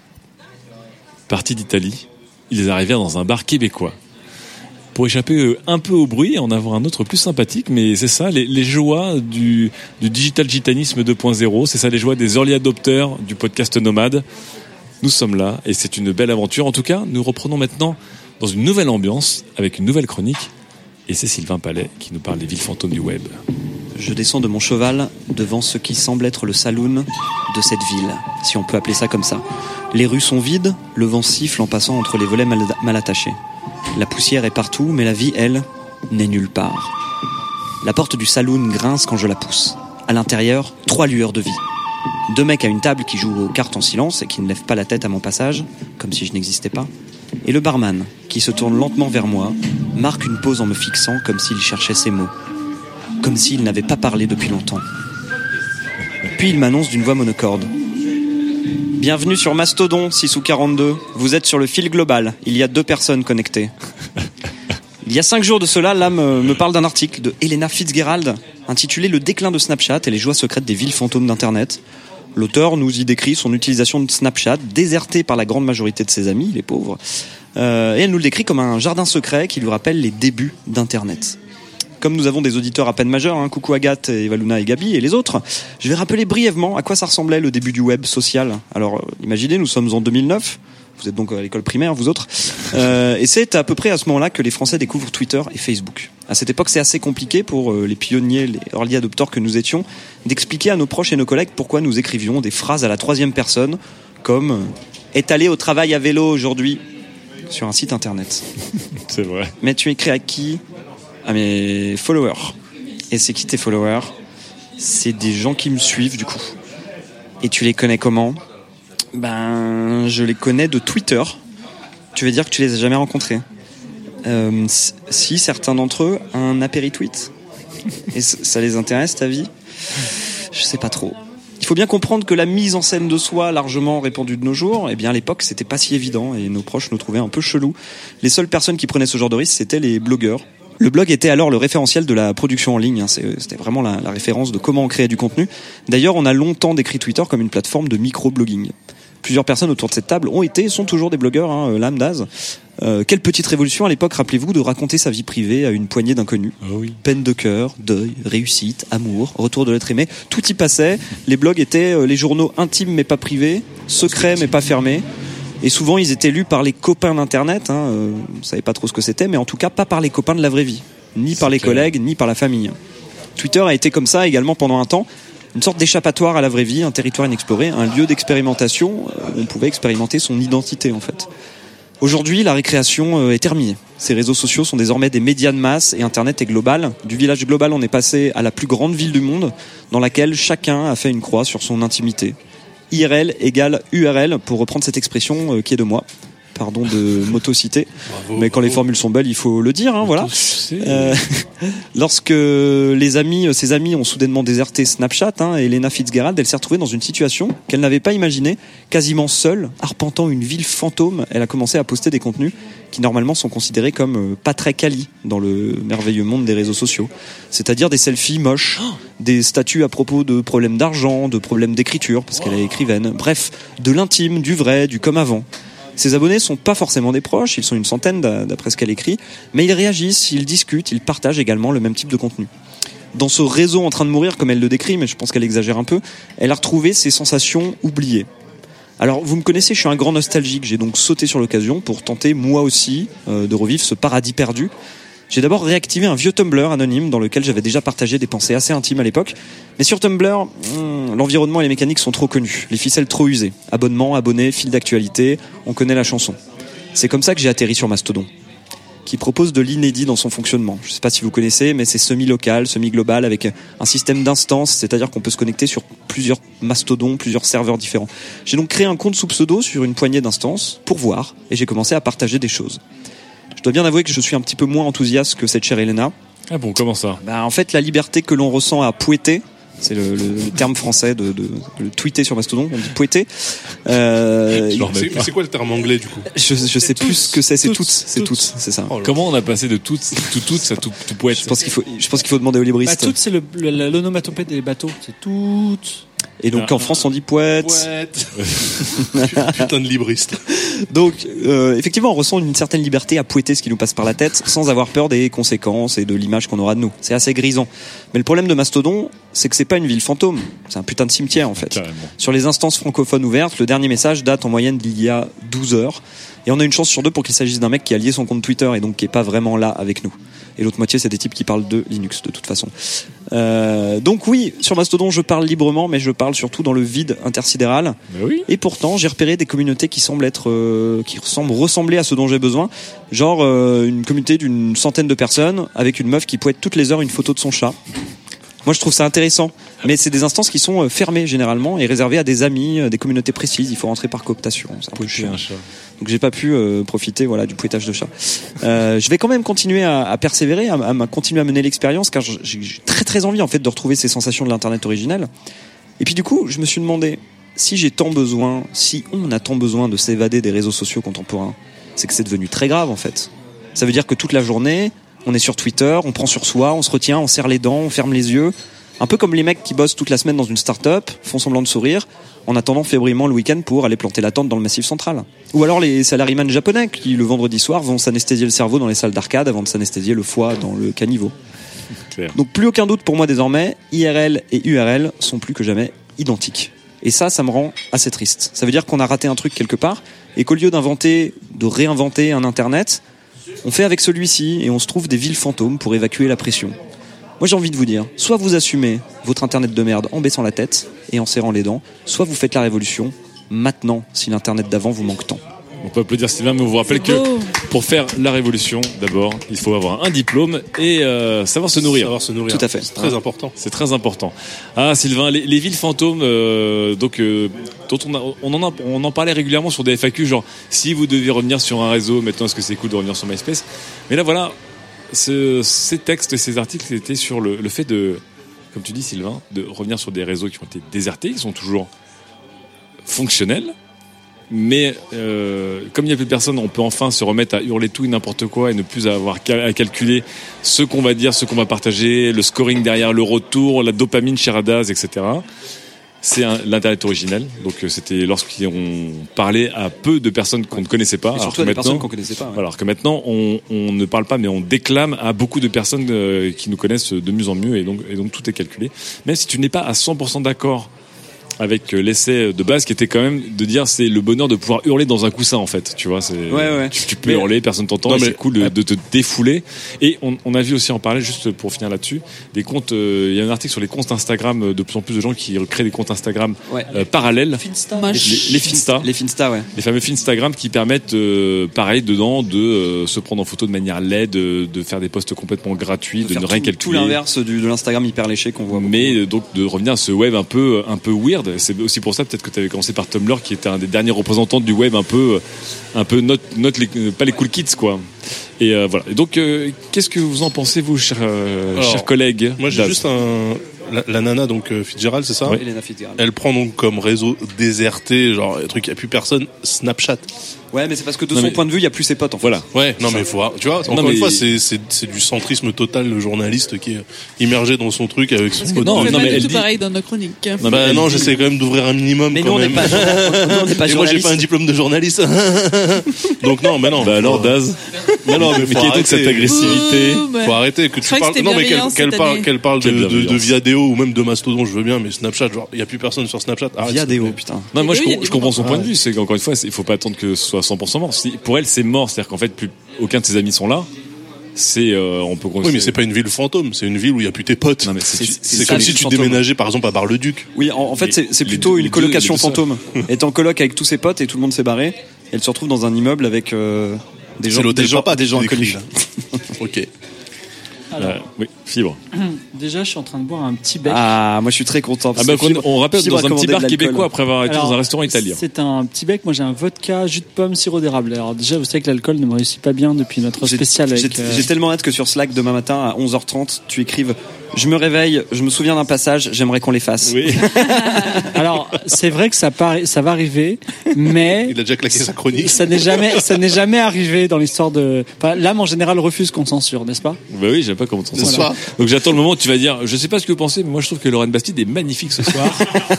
Partis d'Italie, ils arrivèrent dans un bar québécois. Pour échapper un peu au bruit et en avoir un autre plus sympathique, mais c'est ça, les, les joies du, du digital gitanisme deux point zéro, c'est ça les joies des early adopters du podcast Nomade. Nous sommes là et c'est une belle aventure. En tout cas, nous reprenons maintenant dans une nouvelle ambiance avec une nouvelle chronique. Et c'est Sylvain Palais qui nous parle des villes fantômes du web. Je descends de mon cheval devant ce qui semble être le saloon de cette ville, si on peut appeler ça comme ça. Les rues sont vides, le vent siffle en passant entre les volets mal, mal attachés. La poussière est partout, mais la vie, elle, n'est nulle part. La porte du saloon grince quand je la pousse. À l'intérieur, trois lueurs de vie. Deux mecs à une table qui jouent aux cartes en silence et qui ne lèvent pas la tête à mon passage, comme si je n'existais pas. Et le barman, qui se tourne lentement vers moi, marque une pause en me fixant comme s'il cherchait ses mots. Comme s'il n'avait pas parlé depuis longtemps. Puis il m'annonce d'une voix monocorde. Bienvenue sur Mastodon, six ou quarante-deux. Vous êtes sur le fil global. Il y a deux personnes connectées. Il y a cinq jours de cela, l'âme me parle d'un article de Helena Fitzgerald intitulé « Le déclin de Snapchat et les joies secrètes des villes fantômes d'Internet ». L'auteur nous y décrit son utilisation de Snapchat, désertée par la grande majorité de ses amis, les pauvres. Euh, et elle nous le décrit comme un jardin secret qui lui rappelle les débuts d'Internet. Comme nous avons des auditeurs à peine majeurs, hein, coucou Agathe, Evaluna et Gabi et les autres, je vais rappeler brièvement à quoi ça ressemblait le début du web social. Alors, euh, imaginez, nous sommes en deux mille neuf, vous êtes donc à l'école primaire, vous autres, euh, et c'est à peu près à ce moment-là que les Français découvrent Twitter et Facebook. À cette époque, c'est assez compliqué pour euh, les pionniers, les early adopters que nous étions, d'expliquer à nos proches et nos collègues pourquoi nous écrivions des phrases à la troisième personne, comme euh, « est allé au travail à vélo aujourd'hui » sur un site internet. C'est vrai. Mais tu écris à qui ? À mes followers. Et c'est qui tes followers ? C'est des gens qui me suivent du coup. Et tu les connais comment ? Ben, je les connais de Twitter. Tu veux dire que tu les as jamais rencontrés ? euh, Si, certains d'entre eux, un apéritweet. Et ça les intéresse ta vie ? Je sais pas trop. Il faut bien comprendre que la mise en scène de soi, largement répandue de nos jours, eh bien à l'époque c'était pas si évident et nos proches nous trouvaient un peu chelous. Les seules personnes qui prenaient ce genre de risque, c'était les blogueurs. Le blog était alors le référentiel de la production en ligne. C'était vraiment la, la référence de comment on créait du contenu. D'ailleurs, on a longtemps décrit Twitter comme une plateforme de micro-blogging. Plusieurs personnes autour de cette table ont été et sont toujours des blogueurs, hein, Lame, Daz. Euh, quelle petite révolution à l'époque, rappelez-vous, de raconter sa vie privée à une poignée d'inconnus. Oh oui. Peine de cœur, deuil, réussite, amour, retour de l'être aimé, tout y passait. Les blogs étaient euh, les journaux intimes mais pas privés, secrets mais pas fermés. Et souvent ils étaient lus par les copains d'internet, hein, euh, on savait pas trop ce que c'était, mais en tout cas pas par les copains de la vraie vie, ni par les collègues, ni par la famille. Twitter a été comme ça également pendant un temps, une sorte d'échappatoire à la vraie vie, un territoire inexploré, un lieu d'expérimentation où on pouvait expérimenter son identité en fait. Aujourd'hui, la récréation est terminée. Ces réseaux sociaux sont désormais des médias de masse et Internet est global. Du village global, on est passé à la plus grande ville du monde, dans laquelle chacun a fait une croix sur son intimité. I R L égale U R L, pour reprendre cette expression qui est de moi. Pardon de m'auto-citer, bravo, mais quand bravo. Les formules sont belles, il faut le dire, hein, voilà. Euh, lorsque les amis, ses amis ont soudainement déserté Snapchat, hein, Elena Fitzgerald, elle s'est retrouvée dans une situation qu'elle n'avait pas imaginée, quasiment seule, arpentant une ville fantôme. Elle a commencé à poster des contenus qui normalement sont considérés comme pas très quali dans le merveilleux monde des réseaux sociaux. C'est-à-dire des selfies moches, oh des statuts à propos de problèmes d'argent, de problèmes d'écriture, parce qu'elle est écrivaine. Bref, de l'intime, du vrai, du comme avant. Ses abonnés sont pas forcément des proches, ils sont une centaine d'après ce qu'elle écrit, mais ils réagissent, ils discutent, ils partagent également le même type de contenu. Dans ce réseau en train de mourir, comme elle le décrit, mais je pense qu'elle exagère un peu, elle a retrouvé ses sensations oubliées. Alors, vous me connaissez, je suis un grand nostalgique, j'ai donc sauté sur l'occasion pour tenter, moi aussi, euh, de revivre ce paradis perdu. J'ai d'abord réactivé un vieux Tumblr anonyme dans lequel j'avais déjà partagé des pensées assez intimes à l'époque. Mais sur Tumblr, hmm, l'environnement et les mécaniques sont trop connus, les ficelles trop usées. Abonnement, abonné, fil d'actualité, on connaît la chanson. C'est comme ça que j'ai atterri sur Mastodon, qui propose de l'inédit dans son fonctionnement. Je ne sais pas si vous connaissez, mais c'est semi-local, semi-global, avec un système d'instances, c'est-à-dire qu'on peut se connecter sur plusieurs mastodons, plusieurs serveurs différents. J'ai donc créé un compte sous pseudo sur une poignée d'instances pour voir, et j'ai commencé à partager des choses. Je dois bien avouer que je suis un petit peu moins enthousiaste que cette chère Elena. Ah bon, comment ça ? Bah, en fait, la liberté que l'on ressent à pouetter, c'est le, le, le terme français de, de, de le tweeter sur Mastodon, on dit pouetter. Euh, c'est, c'est quoi le terme anglais du coup ? Je, je sais plus ce que c'est, c'est toutes, c'est toutes, c'est ça. Oh, comment on a passé de toutes, tout toutes à tout, tout poète ? Je pense qu'il faut, je pense qu'il faut demander aux libristes. Bah, toutes, c'est le, le, l'onomatopée des bateaux, c'est toutes. Et donc ah, en France on dit poète. Poète. Putain de libriste. Donc euh, effectivement on ressent une certaine liberté à pouetter ce qui nous passe par la tête sans avoir peur des conséquences et de l'image qu'on aura de nous. C'est assez grisant. Mais le problème de Mastodon, c'est que c'est pas une ville fantôme, c'est un putain de cimetière en fait. Carrément. Sur les instances francophones ouvertes, le dernier message date en moyenne d'il y a douze heures. Et on a une chance sur deux pour qu'il s'agisse d'un mec qui a lié son compte Twitter et donc qui est pas vraiment là avec nous. Et l'autre moitié, c'est des types qui parlent de Linux, de toute façon. Euh, donc oui, sur Mastodon, je parle librement, mais je parle surtout dans le vide intersidéral. Mais oui. Et pourtant, j'ai repéré des communautés qui semblent être, euh, qui semblent ressembler à ce dont j'ai besoin. Genre euh, une communauté d'une centaine de personnes avec une meuf qui poète toutes les heures une photo de son chat. Moi, je trouve ça intéressant. Mais c'est des instances qui sont fermées généralement et réservées à des amis, des communautés précises. Il faut rentrer par cooptation. C'est un peu chiant. Un chat. Donc j'ai pas pu euh, profiter voilà du pouettage de chat. Euh, je vais quand même continuer à, à persévérer, à, à continuer à mener l'expérience car j'ai, j'ai très très envie en fait de retrouver ces sensations de l'internet originel. Et puis du coup, je me suis demandé si j'ai tant besoin, si on a tant besoin de s'évader des réseaux sociaux contemporains, c'est que c'est devenu très grave en fait. Ça veut dire que toute la journée, on est sur Twitter, on prend sur soi, on se retient, on serre les dents, on ferme les yeux. Un peu comme les mecs qui bossent toute la semaine dans une start-up, font semblant de sourire, en attendant fébrilement le week-end pour aller planter la tente dans le Massif central. Ou alors les salariés japonais qui, le vendredi soir, vont s'anesthésier le cerveau dans les salles d'arcade avant de s'anesthésier le foie dans le caniveau. Claire. Donc plus aucun doute pour moi désormais, I R L et U R L sont plus que jamais identiques. Et ça, ça me rend assez triste. Ça veut dire qu'on a raté un truc quelque part, et qu'au lieu d'inventer, de réinventer un Internet, on fait avec celui-ci et on se trouve des villes fantômes pour évacuer la pression. Moi j'ai envie de vous dire, soit vous assumez votre internet de merde en baissant la tête et en serrant les dents, soit vous faites la révolution maintenant si l'internet d'avant vous manque tant. On peut applaudir Sylvain, mais on vous rappelle que pour faire la révolution, d'abord, il faut avoir un diplôme et euh, savoir se nourrir. Savoir se nourrir. Tout à fait. C'est très important. C'est très important. Ah Sylvain, les, les villes fantômes, euh, donc euh, dont on, a, on en a, on en parlait régulièrement sur des F A Q, genre si vous devez revenir sur un réseau, maintenant est-ce que c'est cool de revenir sur MySpace ? Mais là voilà. Ce, ces textes et ces articles étaient sur le, le fait de, comme tu dis Sylvain, de revenir sur des réseaux qui ont été désertés, qui sont toujours fonctionnels, mais euh, comme il n'y a plus de personnes, on peut enfin se remettre à hurler tout et n'importe quoi et ne plus avoir à calculer ce qu'on va dire, ce qu'on va partager, le scoring derrière, le retour, la dopamine chez Radaz, et cetera. c'est un, l'internet original. Donc euh, c'était lorsqu'on parlait à peu de personnes qu'on ne connaissait pas. Et surtout à des personnes qu'on connaissait pas. Ouais. Alors que maintenant on, on ne parle pas, mais on déclame à beaucoup de personnes euh, qui nous connaissent de mieux en mieux, et donc, et donc tout est calculé. Même si tu n'es pas à cent pour cent d'accord avec l'essai de base, qui était quand même de dire c'est le bonheur de pouvoir hurler dans un coussin, en fait, tu vois, c'est ouais, ouais. Tu, tu peux mais, hurler, personne t'entend, et c'est cool de, de te défouler. Et on, on a vu aussi en parler, juste pour finir là-dessus, des comptes, il euh, y a un article sur les comptes Instagram, de plus en plus de gens qui créent des comptes Instagram ouais. euh, parallèles, Finsta. les, les, les Finsta, les Finsta, ouais, les fameux Finstagram qui permettent, euh, pareil dedans, de euh, se prendre en photo de manière laide, de, de faire des posts complètement gratuits, de, de ne rien tout, calculer. Tout l'inverse du, de l'Instagram hyper léché qu'on voit. Mais euh, donc de revenir à ce web un peu, un peu weird. C'est aussi pour ça peut-être que tu avais commencé par Tumblr, qui était un des derniers représentants du web un peu, un peu not, not les, pas les cool kids, quoi. Et euh, voilà. Et donc, euh, qu'est-ce que vous en pensez, vous, chers, euh, chers collègues? Moi, j'ai Daz. juste un. La, la nana, donc euh, Fitzgerald, c'est ça? Oui, Elena Fitzgerald. Elle prend donc comme réseau déserté, genre un truc, il n'y a plus personne, Snapchat. Ouais, mais c'est parce que de non, son mais... point de vue, il y a plus ses potes, en fait. Voilà. Ouais, non, mais faut, tu vois, encore non, mais... une fois, c'est, c'est, c'est du centrisme total, le journaliste qui est immergé dans son truc avec son parce que non, de... non, mais elle tout dit... pareil dans nos chroniques. Non, bah, non, j'essaie quand même d'ouvrir un minimum, mais quand nous, même. On n'est pas, nous, on n'est pas Et moi, j'ai pas un diplôme de journaliste. Donc, non, mais non. Bah, alors, Daz. Mais non, mais faut arrêter cette agressivité. Faut arrêter que tu parles, non, mais qu'elle, qu'elle parle, qu'elle parle de, de, de Viadeo ou même de Mastodon, je veux bien, mais Snapchat, genre, il y a plus personne sur Snapchat. Viadeo, putain. Non, moi, je, je comprends son point de vue. C'est qu'encore une fois, il faut pas attendre que ce soit cent pour cent mort. Pour elle, c'est mort. C'est-à-dire qu'en fait, plus aucun de ses amis sont là. C'est, euh, on peut. Oui, mais c'est pas une ville fantôme. C'est une ville où il y a plus tes potes. Non, mais c'est, c'est, c'est, c'est comme si tu fantôme. déménageais, par exemple, à Bar-le-Duc. Oui, en, en fait, c'est, c'est plutôt les, une colocation deux, fantôme. Elle est en coloc avec tous ses potes et tout le monde s'est barré. Elle se retrouve dans un immeuble avec euh, des gens, des gens, des gens inconnus. Ok. Alors, euh, oui, Fibre. Déjà, je suis en train de boire un petit bec. Ah, moi je suis très content. Ah bah, Fibre, on rappelle Fibre dans un petit bar québécois après avoir été Alors, dans un restaurant italien. C'est un petit bec. Moi, j'ai un vodka, jus de pomme, sirop d'érable. Alors déjà, vous savez que l'alcool ne me réussit pas bien depuis notre j'ai, spécial. Avec, j'ai, euh... j'ai tellement hâte que sur Slack demain matin à onze heures trente, tu écrives. Je me réveille, je me souviens d'un passage, j'aimerais qu'on l'efface. Oui. Alors, c'est vrai que ça, part, ça va arriver, mais il a déjà claqué sa chronique. Ça n'est jamais, ça n'est jamais arrivé dans l'histoire de. Enfin, l'âme en général refuse qu'on censure, n'est-ce pas? Bah oui, j'aime pas comment on censure. Voilà. Donc j'attends le moment où tu vas dire, je sais pas ce que vous pensez, mais moi je trouve que Lorraine Bastide est magnifique ce soir.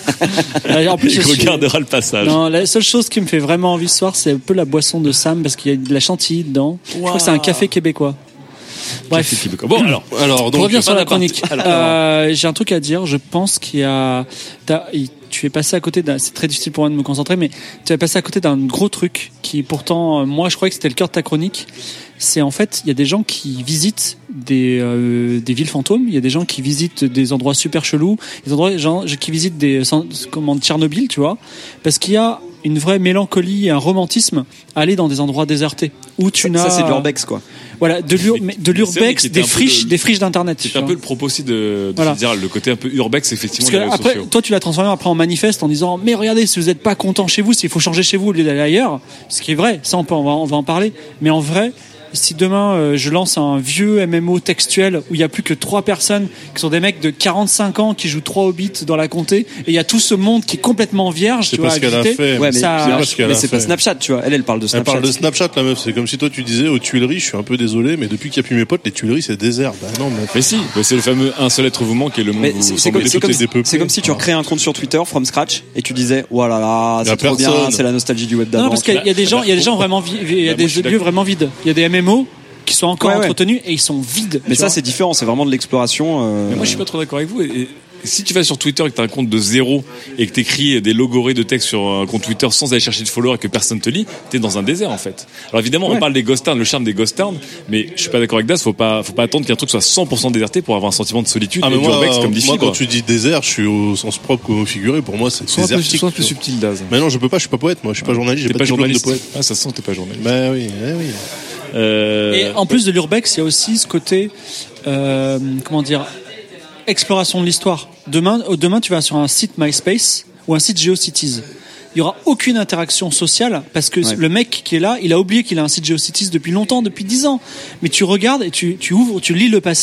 En plus, il je regardera suis... le passage. Non, la seule chose qui me fait vraiment envie ce soir, c'est un peu la boisson de Sam parce qu'il y a de la chantilly dedans. Wow. Je crois que c'est un café québécois. Bref. Bon, alors, alors donc, pour revenir sur la chronique, euh, j'ai un truc à dire. Je pense qu'il y a, tu es passé à côté d'un, c'est très difficile pour moi de me concentrer, mais tu es passé à côté d'un gros truc qui, pourtant, moi, je croyais que c'était le cœur de ta chronique. C'est en fait, il y a des gens qui visitent des euh, des villes fantômes. Il y a des gens qui visitent des endroits super chelous, des endroits gens qui visitent des comment Tchernobyl, tu vois, parce qu'il y a une vraie mélancolie et un romantisme à aller dans des endroits désertés où tu ça, n'as ça c'est de l'urbex quoi. Voilà, de, l'ur, de l'urbex, des friches, de, des friches d'internet. C'est un peu le propos aussi de, de voilà. dire le côté un peu urbex effectivement. Parce que après, sociaux. Toi, tu l'as transformé après en manifeste en disant mais regardez, si vous n'êtes pas content chez vous, s'il faut changer chez vous au lieu d'aller ailleurs, ce qui est vrai, ça on peut, on va, on va en parler. Mais en vrai, si demain euh, je lance un vieux M M O textuel où il y a plus que trois personnes qui sont des mecs de quarante-cinq ans qui jouent trois hobbits dans la comté et il y a tout ce monde qui est complètement vierge, c'est tu vois, à visiter. Fait. Ouais, mais, ça, c'est, pas, mais c'est pas Snapchat, tu vois. Elle, elle parle de Snapchat. Elle parle de Snapchat, la meuf. C'est comme si toi tu disais aux Tuileries, je suis un peu désolé, mais depuis qu'il n'y a plus mes potes, les Tuileries c'est désert. Bah non, mais, mais si, mais c'est le fameux un seul être vous manque et le monde vous c'est, c'est, comme, c'est, comme, c'est comme si tu recréais un compte sur Twitter from scratch et tu disais voilà là, c'est trop bien, c'est la nostalgie du web d'avant. Non, parce qu'il y a des gens, il y a des gens vraiment, il y a des lieux vraiment vides. Il y a des M M O qui sont encore ouais, entretenus ouais. et ils sont vides. Mais ça vois. C'est différent, c'est vraiment de l'exploration. Euh... Mais moi je suis pas trop d'accord avec vous. Et, et, si tu vas sur Twitter et que tu as un compte de zéro et que tu écris des logorées de texte sur un compte Twitter sans aller chercher de followers et que personne te lit, t'es dans un désert en fait. Alors évidemment ouais. on parle des ghost towns, le charme des ghost towns, mais je suis pas d'accord avec Das, faut pas faut pas attendre qu'un truc soit cent pour cent déserté pour avoir un sentiment de solitude ah, et moi, d'urbex comme dit moi Fibre. Quand tu dis désert, je suis au sens propre comme au figuré, pour moi c'est sois désertique. Sois un peu subtil Das. Mais non, je peux pas, je suis pas poète moi, je suis pas journaliste, j'ai pas, pas de journaliste. diplôme de poète. Ah ça se sent t'es pas journaliste. Bah oui, bah oui. Euh... Et en plus de l'urbex, il y a aussi ce côté euh, comment dire exploration de l'histoire. Demain, demain, tu vas sur un site MySpace ou un site GeoCities. Il y aura aucune interaction sociale parce que ouais. le mec qui est là, il a oublié qu'il a un site GeoCities depuis longtemps, depuis dix ans. Mais tu regardes et tu, tu ouvres, tu lis le passé.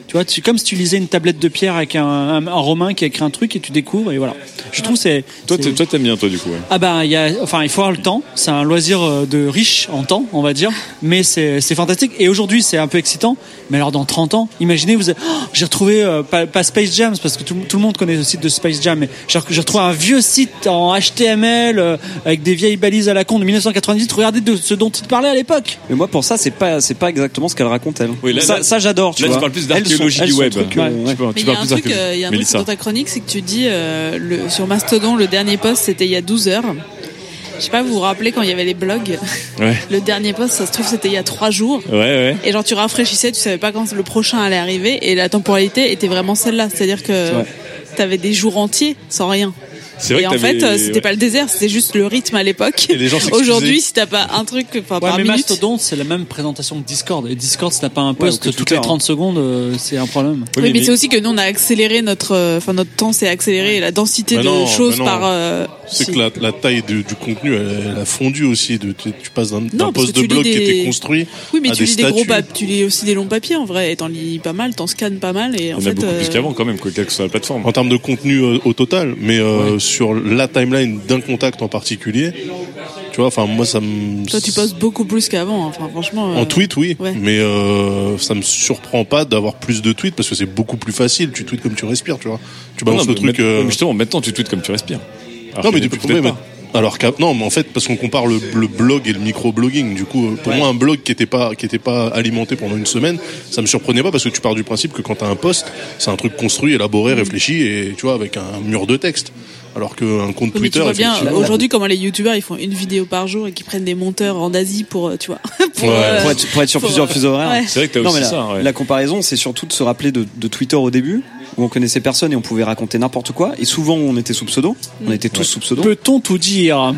Tu vois, tu, comme si tu lisais une tablette de pierre avec un, un, un Romain qui a écrit un truc et tu découvres et voilà. Je trouve c'est. Toi, c'est... toi, t'aimes bien toi du coup. Ouais. Ah bah il y a, enfin il faut avoir le temps. C'est un loisir de riche en temps, on va dire. Mais c'est, c'est fantastique. Et aujourd'hui c'est un peu excitant. Mais alors dans trente ans, imaginez vous, avez... oh, j'ai retrouvé euh, pas, pas Space Jam parce que tout, tout le monde connaît le site de Space Jam. Mais j'ai, j'ai retrouvé un vieux site en H T M L euh, avec des vieilles balises à la con de dix-neuf cent quatre-vingt-dix. Regardez de ce dont il parlait à l'époque. Mais moi pour ça c'est pas, c'est pas exactement ce qu'elle raconte elle. Oui, là, ça, là, ça j'adore. Tu là vois. tu parles plus d'archéologie elle, du son, web. Truc, ouais. euh, ouais. Tu parles, Mais tu il y a parles un plus truc, d'archéologie. euh, il y a un truc Mélissa. dans ta chronique, c'est que tu dis euh, le, sur Mastodon, le dernier post c'était il y a douze heures. Je sais pas, vous vous rappelez quand il y avait les blogs, Ouais. le dernier post, ça se trouve c'était il y a trois jours. Ouais, ouais. Et genre tu rafraîchissais, tu savais pas quand le prochain allait arriver et la temporalité était vraiment celle-là, c'est-à-dire que t'avais des jours entiers sans rien. C'est vrai et que en fait, t'avais- c'était ouais. pas le désert, c'était juste le rythme à l'époque. Et les gens s'excusaient. Aujourd'hui, si t'as pas un truc, enfin Ouais, par mais minute. Mastodon, c'est la même présentation que Discord. Et Discord, si t'as pas un post ou que toutes Twitter, les trente secondes, euh, c'est un problème. Oui, mais, mais- c'est aussi que nous on a accéléré notre, euh, enfin notre temps s'est accéléré et la densité Bah de non, choses bah non. par. Euh, C'est si. que la, la taille de- du contenu, elle, elle a fondu aussi. De, tu, tu passes d'un, d'un parce post que de tu blog lis qui des- était construit Oui, mais à tu des lis des gros statuts. papiers, tu lis aussi des longs papiers en vrai. Et t'en lis pas mal, t'en scannes pas mal et en Il y en a fait. beaucoup plus euh, qu'avant quand même, quoi, quelle que soit la plateforme. En termes de contenu euh, au total, mais euh, sur la timeline d'un contact en particulier, tu vois, enfin moi ça me. Toi, tu postes beaucoup plus qu'avant. Enfin, franchement. En euh, tweet, oui, ouais. mais euh, ça me surprend pas d'avoir plus de tweets parce que c'est beaucoup plus facile. Tu tweets comme tu respires, tu vois. Tu Non, balances non, le mais truc. maintenant- euh, mais justement, maintenant tu tweets comme tu respires. Alors Non, qu'à mais l'époque, depuis peut-être mais- pas. alors qu'à- non, mais en fait, parce qu'on compare le, le blog et le micro-blogging. Du coup, pour Ouais. moi, un blog qui était pas qui était pas alimenté pendant une semaine, ça me surprenait pas parce que tu pars du principe que quand t'as un post, c'est un truc construit, élaboré, réfléchi et tu vois avec un mur de texte. Alors qu'un compte Oui, mais Twitter, tu vois bien, effectivement, aujourd'hui, comment les youtubeurs ils font une vidéo par jour et qu'ils prennent des monteurs en Asie pour, euh, tu vois, pour, Ouais. euh, Pour être, pour être sur pour, plusieurs euh, fuseaux horaires. ouais. C'est vrai que t'as Non, aussi mais la, ça. Ouais. la comparaison, c'est surtout de se rappeler de, de Twitter au début, où on connaissait personne et on pouvait raconter n'importe quoi. Et souvent, on était sous pseudo. On était tous sous pseudo. Peut-on tout dire?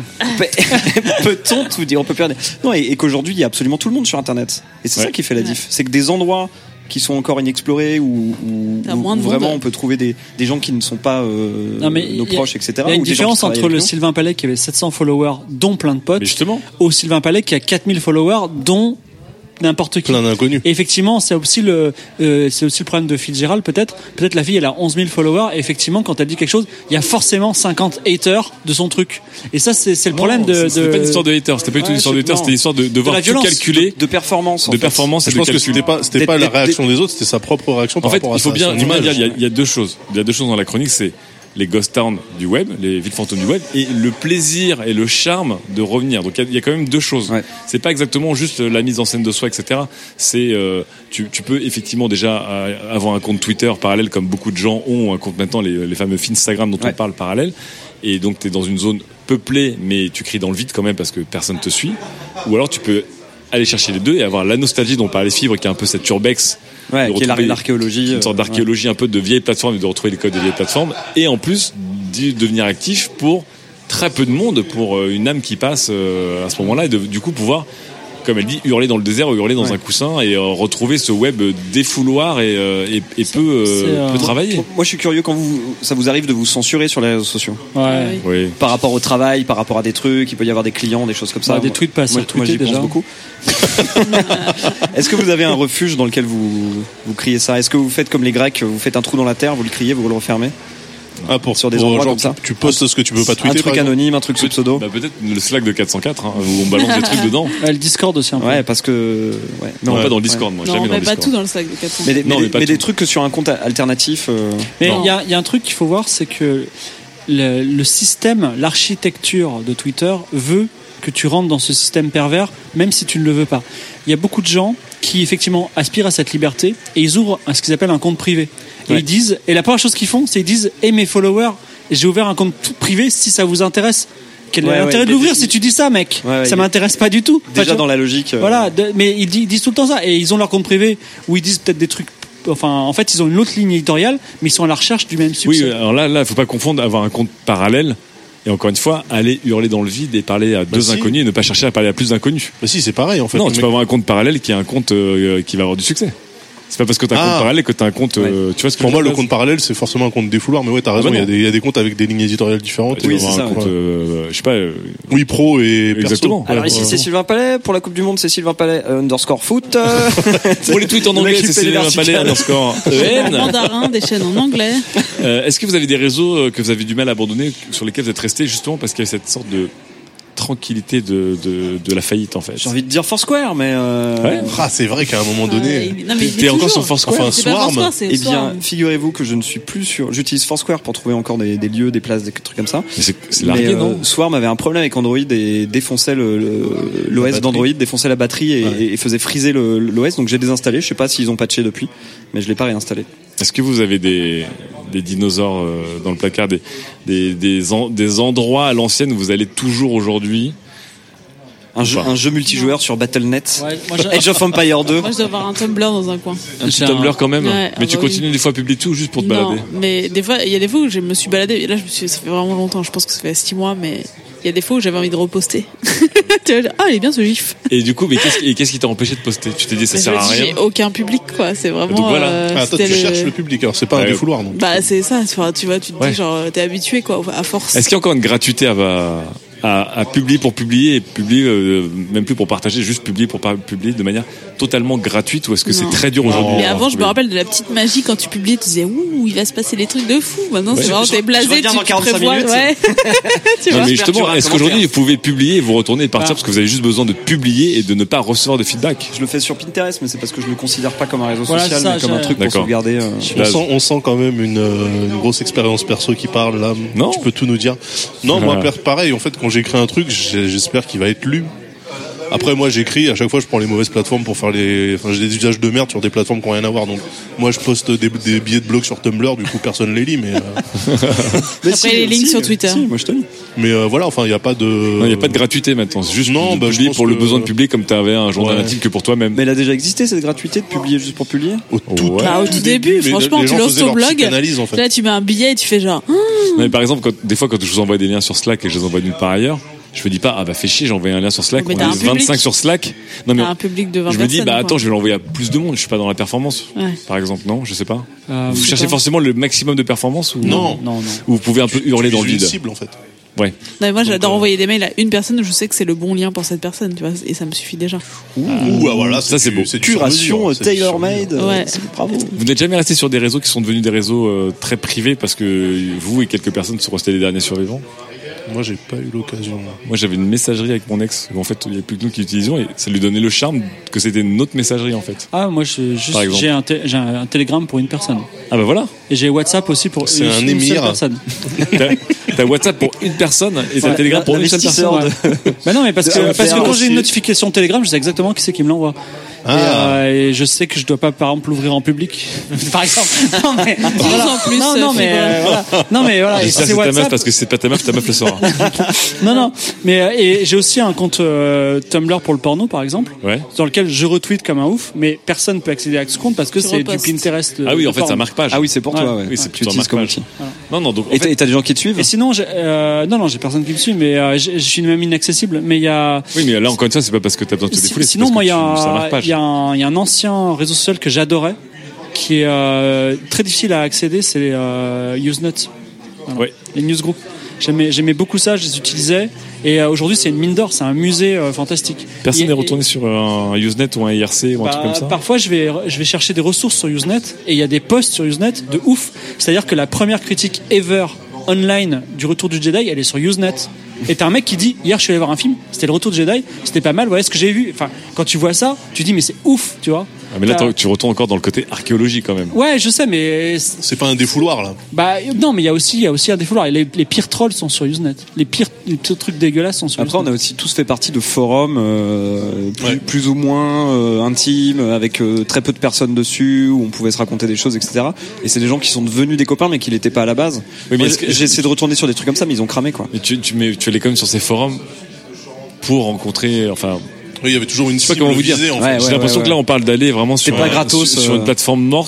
Peut-on tout dire? On peut perdre. Non, et, et qu'aujourd'hui, il y a absolument tout le monde sur Internet. Et c'est Ouais. ça qui fait la diff. C'est que des endroits qui sont encore inexplorés où, où, T'as où moins de vraiment monde. on peut trouver des, des gens qui ne sont pas euh, Non, mais nos il y a- proches, et cetera. Il y a une ou des gens qui différence travaillent entre avec le nous. Sylvain Palais qui avait sept cents followers, dont plein de potes, Mais justement, au Sylvain Palais qui a quatre mille followers, dont n'importe qui. plein d'inconnus. Et effectivement, c'est aussi le, euh, c'est aussi le problème de Fitzgerald, peut-être. Peut-être la fille, elle a onze mille followers, et effectivement, quand elle dit quelque chose, il y a forcément cinquante haters de son truc. Et ça, c'est, c'est le problème de, c'était de- pas une histoire de haters, c'était pas du tout Ouais, une histoire de c'est- haters, non. c'était l'histoire de devoir la tout violence, calculer, de performance. en de fait. performance et Je de pense que calcul. c'était pas c'était D'être- pas la d'être- réaction des autres, c'était sa propre réaction En par fait, rapport à il faut sa- bien, son il faut bien image. dire, il y, a, il y a deux choses. Il y a deux choses dans la chronique, c'est les ghost towns du web, les villes fantômes du web, et le plaisir et le charme de revenir. Donc il y a, il y a quand même deux choses. Ouais. C'est pas exactement juste la mise en scène de soi, et cetera. C'est euh, tu, tu peux effectivement déjà euh, avoir un compte Twitter parallèle, comme beaucoup de gens ont un compte maintenant, les, les fameux Instagram dont Ouais. on parle parallèle. Et donc tu es dans une zone peuplée, mais tu cries dans le vide quand même parce que personne te suit. Ou alors tu peux aller chercher les deux et avoir la nostalgie dont parlait Fibre, qui est un peu cette urbex. Ouais, de qui est la- retrouver l'archéologie. une sorte euh, d'archéologie un peu de vieilles plateformes et de retrouver les codes des vieilles plateformes, et en plus d'y devenir actif pour très peu de monde, pour euh, une âme qui passe euh, à ce moment-là, et de, du coup pouvoir, comme elle dit, hurler dans le désert ou hurler dans Ouais. un coussin et euh, retrouver ce web défouloir et, euh, et, et peu, euh, c'est, euh, peu travailler. Moi, moi, je suis curieux quand vous, ça vous arrive de vous censurer sur les réseaux sociaux. Ouais. Oui. Par rapport au travail, par rapport à des trucs, il peut y avoir des clients, des choses comme ça. Ouais, des Moi- tweets pas assez moi, moi, j'y retweetés, pense déjà. beaucoup. Est-ce que vous avez un refuge dans lequel vous, vous criez ça? Est-ce que vous faites comme les Grecs, vous faites un trou dans la terre, vous le criez, vous le refermez? Ah, pour sur des pour, endroits genre, comme ça. Tu, tu postes ce que tu peux pas Un tweeter. truc par exemple. anonyme, un truc sous pseudo? Bah, peut-être le Slack de quatre cent quatre, hein, où on balance des trucs dedans. Ouais, le Discord aussi un peu. Ouais, parce que. Ouais. Non, Ouais. pas dans le Discord, moi. Non, jamais on dans le met pas Discord. tout dans le sac de quatre cents. Mais, des, Non, mais mais des- pas mais tout. des trucs que sur un compte alternatif. euh, Mais Non. il y a, il y a un truc qu'il faut voir, c'est que le, le système, l'architecture de Twitter veut que tu rentres dans ce système pervers, même si tu ne le veux pas. Il y a beaucoup de gens qui effectivement aspirent à cette liberté et ils ouvrent un- ce qu'ils appellent un compte privé. Et Ouais. ils disent, et la première chose qu'ils font, c'est ils disent, hey mes followers, j'ai ouvert un compte privé si ça vous intéresse. Quel Ouais, est l'intérêt ouais, de l'ouvrir dé- si tu dis ça, mec? Ouais, ouais, Ça il- m'intéresse pas du tout. Enfin, tu Déjà vois, dans la logique. euh, voilà, de- mais ils, di- ils disent tout le temps ça et ils ont leur compte privé où ils disent peut-être des trucs. Enfin, en fait, ils ont une autre ligne éditoriale, mais ils sont à la recherche du même Oui, succès. alors là, là, faut pas confondre avoir un compte parallèle et encore une fois aller hurler dans le vide et parler à deux si. inconnus et ne pas chercher à parler à plus d'inconnus. Bah si, c'est pareil en fait. Non, Le tu mec- peux avoir un compte parallèle qui est un compte euh, qui va avoir du succès. C'est pas parce que t'as un Ah. compte parallèle que t'as un compte. euh, Tu vois ce que Pour je moi, veux le dire, compte parallèle, c'est forcément un compte défouloir, mais ouais, t'as Ah raison, bah il y a non. des, il y a des comptes avec des lignes éditoriales différentes. Tu et vas avoir avoir un un compte, compte, euh, je sais pas. euh, Oui, pro et perso. Exactement. Alors Ouais, ici ouais, c'est ouais. Sylvain Palais, pour la Coupe du Monde c'est Sylvain Palais euh, underscore foot. euh. Pour les tweets en Le mec anglais, qui c'est fait les Sylvain Palais verticales. underscore En E N. mandarin, des chaînes en anglais. Euh, Est-ce que vous avez des réseaux euh, que vous avez du mal à abandonner, sur lesquels vous êtes resté justement parce qu'il y a cette sorte de tranquillité de, de, de la faillite en fait? J'ai envie de dire Foursquare mais euh... Ouais. Ah, c'est vrai qu'à un moment donné. Ouais, il- non, mais il T'es est encore toujours. sur Foursquare? Enfin, C'est pas Swarm. Foursquare, c'est Eh bien, Swarm. figurez-vous que je ne suis plus sur. J'utilise Foursquare pour trouver encore des, des lieux, des places, des trucs comme ça. Mais c'est c'est largué, Mais, euh, non? Swarm avait un problème avec Android et défonçait le, le- l'O S batterie. d'Android, défonçait la batterie et, Ouais. et faisait friser le- l'O S. Donc j'ai désinstallé. Je sais pas s'ils ont patché depuis, mais je l'ai pas réinstallé. Est-ce que vous avez des, des dinosaures euh, dans le placard, des, des, des, en- des endroits à l'ancienne où vous allez toujours aujourd'hui? Un jeu, Enfin. un jeu multijoueur sur Battle point net. Ouais, moi, j'ai- Age of Empire deux. Moi, je dois avoir un Tumblr dans un coin. Un petit J'ai un- Tumblr quand même. Ouais, mais ah tu bah continues oui. des fois à publier tout juste pour te Non, balader. mais des fois, il y a des fois où je me suis baladée. Et là, je me suis, ça fait vraiment longtemps. Je pense que ça fait six mois, mais il y a des fois où j'avais envie de reposter. Tu vois, ah, il est bien ce gif. Et du coup, mais qu'est-ce qui, et qu'est-ce qui t'a empêché de poster? Tu t'es dit ça Mais je sert me à dis, rien? j'ai aucun public, quoi. C'est vraiment. Donc voilà. euh, Ah, toi, c'était tu cherches le public, alors c'est pas un Ouais. défouloir, donc. Bah, c'est ça. Enfin, tu vois, tu te Ouais. dis, genre, t'es habitué, quoi, à force. Est-ce qu'il y a encore une gratuité à, à, à publier pour publier et publier euh, même plus pour partager, juste publier pour pas publier de manière totalement gratuite, ou est-ce que c'est Non. très dur aujourd'hui? Mais à avant, je me trouver rappelle de la petite magie quand tu publiais, tu disais, ouh, il va se passer des trucs de fou. Maintenant, c'est vraiment, Je- t'es je blasé, reviens tu dans quarante-cinq prévois, minutes. ouais. Tu Non, vois. mais J'espère que tu justement, auras un est-ce qu'aujourd'hui commentaire. vous pouvez publier et vous retourner et partir Ah. parce que vous avez juste besoin de publier et de ne pas recevoir de feedback? Je le fais sur Pinterest, mais c'est parce que je le considère pas comme un réseau Voilà, social, ça, mais comme un j'ai- truc pour D'accord. sauvegarder. euh. On sent, on sent quand même une, euh, une grosse expérience perso qui parle là. Non. Tu peux tout nous dire. Non, moi, Ah. per- pareil. En fait, quand j'écris un truc, j'ai- j'espère qu'il va être lu. Après, moi, j'écris. À chaque fois, je prends les mauvaises plateformes pour faire les. Enfin, j'ai des usages de merde sur des plateformes qui n'ont rien à voir. Donc, moi, je poste des, des billets de blog sur Tumblr. Du coup, personne les lit. Mais, euh, Mais Après, les lignes sur Twitter. Si, moi je te lis. mais euh, voilà. Enfin, il n'y a pas de. Non, il n'y a pas de gratuité maintenant. C'est juste Non, de bah, je publier pense pour le que- besoin de publier comme tu avais un journal Ouais. intime que pour toi-même. Mais elle a déjà existé cette gratuité de publier juste pour publier. Au tout, Ouais. Ah, au tout début, mais franchement, les tu gens lances faisaient ton leur blog. psychanalyse, en fait. Là, tu mets un billet et tu fais genre, ah, Non, mais par exemple, quand, des fois, quand je vous envoie des liens sur Slack et je les envoie nulle part ailleurs, je me dis pas, ah bah fais chier, j'ai envoyé un lien sur Slack, Mais on t'as est un public. vingt-cinq sur Slack. Non, mais t'as un public de vingt je me dis, personnes, bah quoi. attends, je vais l'envoyer à plus de monde, je suis pas dans la performance. Ouais. Par exemple, non, je sais pas. Euh, Vous je sais cherchez pas. forcément le maximum de performance ou Non. Non, non. ou vous pouvez un peu hurler Tu dans le vises une vide. cible, en fait. Ouais. Non, mais moi, j'adore euh, envoyer des mails à une personne où je sais que c'est le bon lien pour cette personne, tu vois, et ça me suffit déjà. Ouh, ah, voilà. Ça, c'est du- beau. du sur Curation mesure, euh, c'est du sur tailor-made. mesure. euh, Ouais. c'est- Bravo. Vous n'êtes jamais resté sur des réseaux qui sont devenus des réseaux euh, très privés parce que vous et quelques personnes sont restés les derniers survivants? Moi, j'ai pas eu l'occasion. Moi, j'avais une messagerie avec mon ex où en fait, il n'y avait plus que nous qui l'utilisions et ça lui donnait le charme que c'était notre messagerie en fait. Ah, moi, je, juste, Par exemple. j'ai un, té- j'ai un, un télégramme pour une personne. Ah bah voilà. Et j'ai WhatsApp aussi pour C'est une, un une seule émir. personne. T'as t'as WhatsApp pour une personne et t'as Ouais, Telegram pour une seule l'investisseur personne. de- Bah non, mais parce De que, A O P R parce que quand aussi. j'ai une notification Telegram, je sais exactement qui c'est qui me l'envoie. Ah. Et, euh, et je sais que je dois pas, par exemple, l'ouvrir en public. Par exemple. Non, mais, voilà. en plus, non, non, euh, mais, fibre. euh, voilà. Non, mais voilà. Et J'espère que c'est c'est ta meuf WhatsApp. parce que si c'est pas ta meuf, ta meuf le saura. Non, non. Mais, euh, et j'ai aussi un compte euh, Tumblr pour le porno, par exemple. Ouais. Dans lequel je retweet comme un ouf, mais personne peut accéder à ce compte parce que Tu c'est du repostes. Pinterest. Ah oui, de en fait, ça porno. marque page. Ah oui, c'est pour toi. Ouais. Ouais. Oui, c'est tu plutôt un utilises comme marque-page. outil. Non, non, donc en Et t'as fait, et t'as des gens qui te suivent. Et sinon, j'ai, euh, non, non, j'ai personne qui me suit, mais euh, je je suis même inaccessible. Mais il y a. oui, mais là encore une fois, c'est pas parce que t'as besoin de te Si- défouler. c'est Sinon, parce moi, que il y, a tu- ça marque un- page. il y, a un- il y a un ancien réseau social que j'adorais, qui est euh, très difficile à accéder, c'est les euh, Usenet. Voilà. Ouais. Les newsgroups. J'aimais, j'aimais beaucoup ça, je les utilisais. Et euh, aujourd'hui, c'est une mine d'or, c'est un musée euh, fantastique. Personne Et- n'est retourné sur un Usenet ou un I R C ou un Bah, truc comme ça. Parfois, je vais, je vais chercher des ressources sur Usenet et il y a des posts sur Usenet de ouf. C'est-à-dire que la première critique ever online du Retour du Jedi, elle est sur Usenet. Et t'as un mec qui dit, hier je suis allé voir un film, c'était le Retour du Jedi, c'était pas mal, voilà ce que j'ai vu. Enfin, quand tu vois ça, tu dis mais c'est ouf, tu vois. Ah, mais là, T'as- t'as- tu retournes encore dans le côté archéologie quand même. Ouais, je sais, mais c'est- C'est pas un défouloir, là. bah non, mais il y a aussi, il y a aussi un défouloir. Et Les, les pires trolls sont sur Usenet. Les pires, les pires trucs dégueulasses sont sur Après, on Usenet. a aussi tous fait partie de forums euh, plus, Ouais. plus ou moins euh, intimes, avec euh, très peu de personnes dessus, où on pouvait se raconter des choses, et cetera. Et c'est des gens qui sont devenus des copains, mais qui l'étaient pas à la base. Oui, mais Moi, est-ce que- j'ai essayé de retourner sur des trucs comme ça, mais ils ont cramé, quoi. Et tu, tu, mets, tu allais quand même sur ces forums pour rencontrer, enfin, Oui, il y avait toujours une je sais pas cible comment vous dire. visée, en Ouais, fait. J'ai ouais, l'impression ouais, que là, on parle d'aller vraiment sur, pas un- gratos, sur, sur euh. une plateforme morte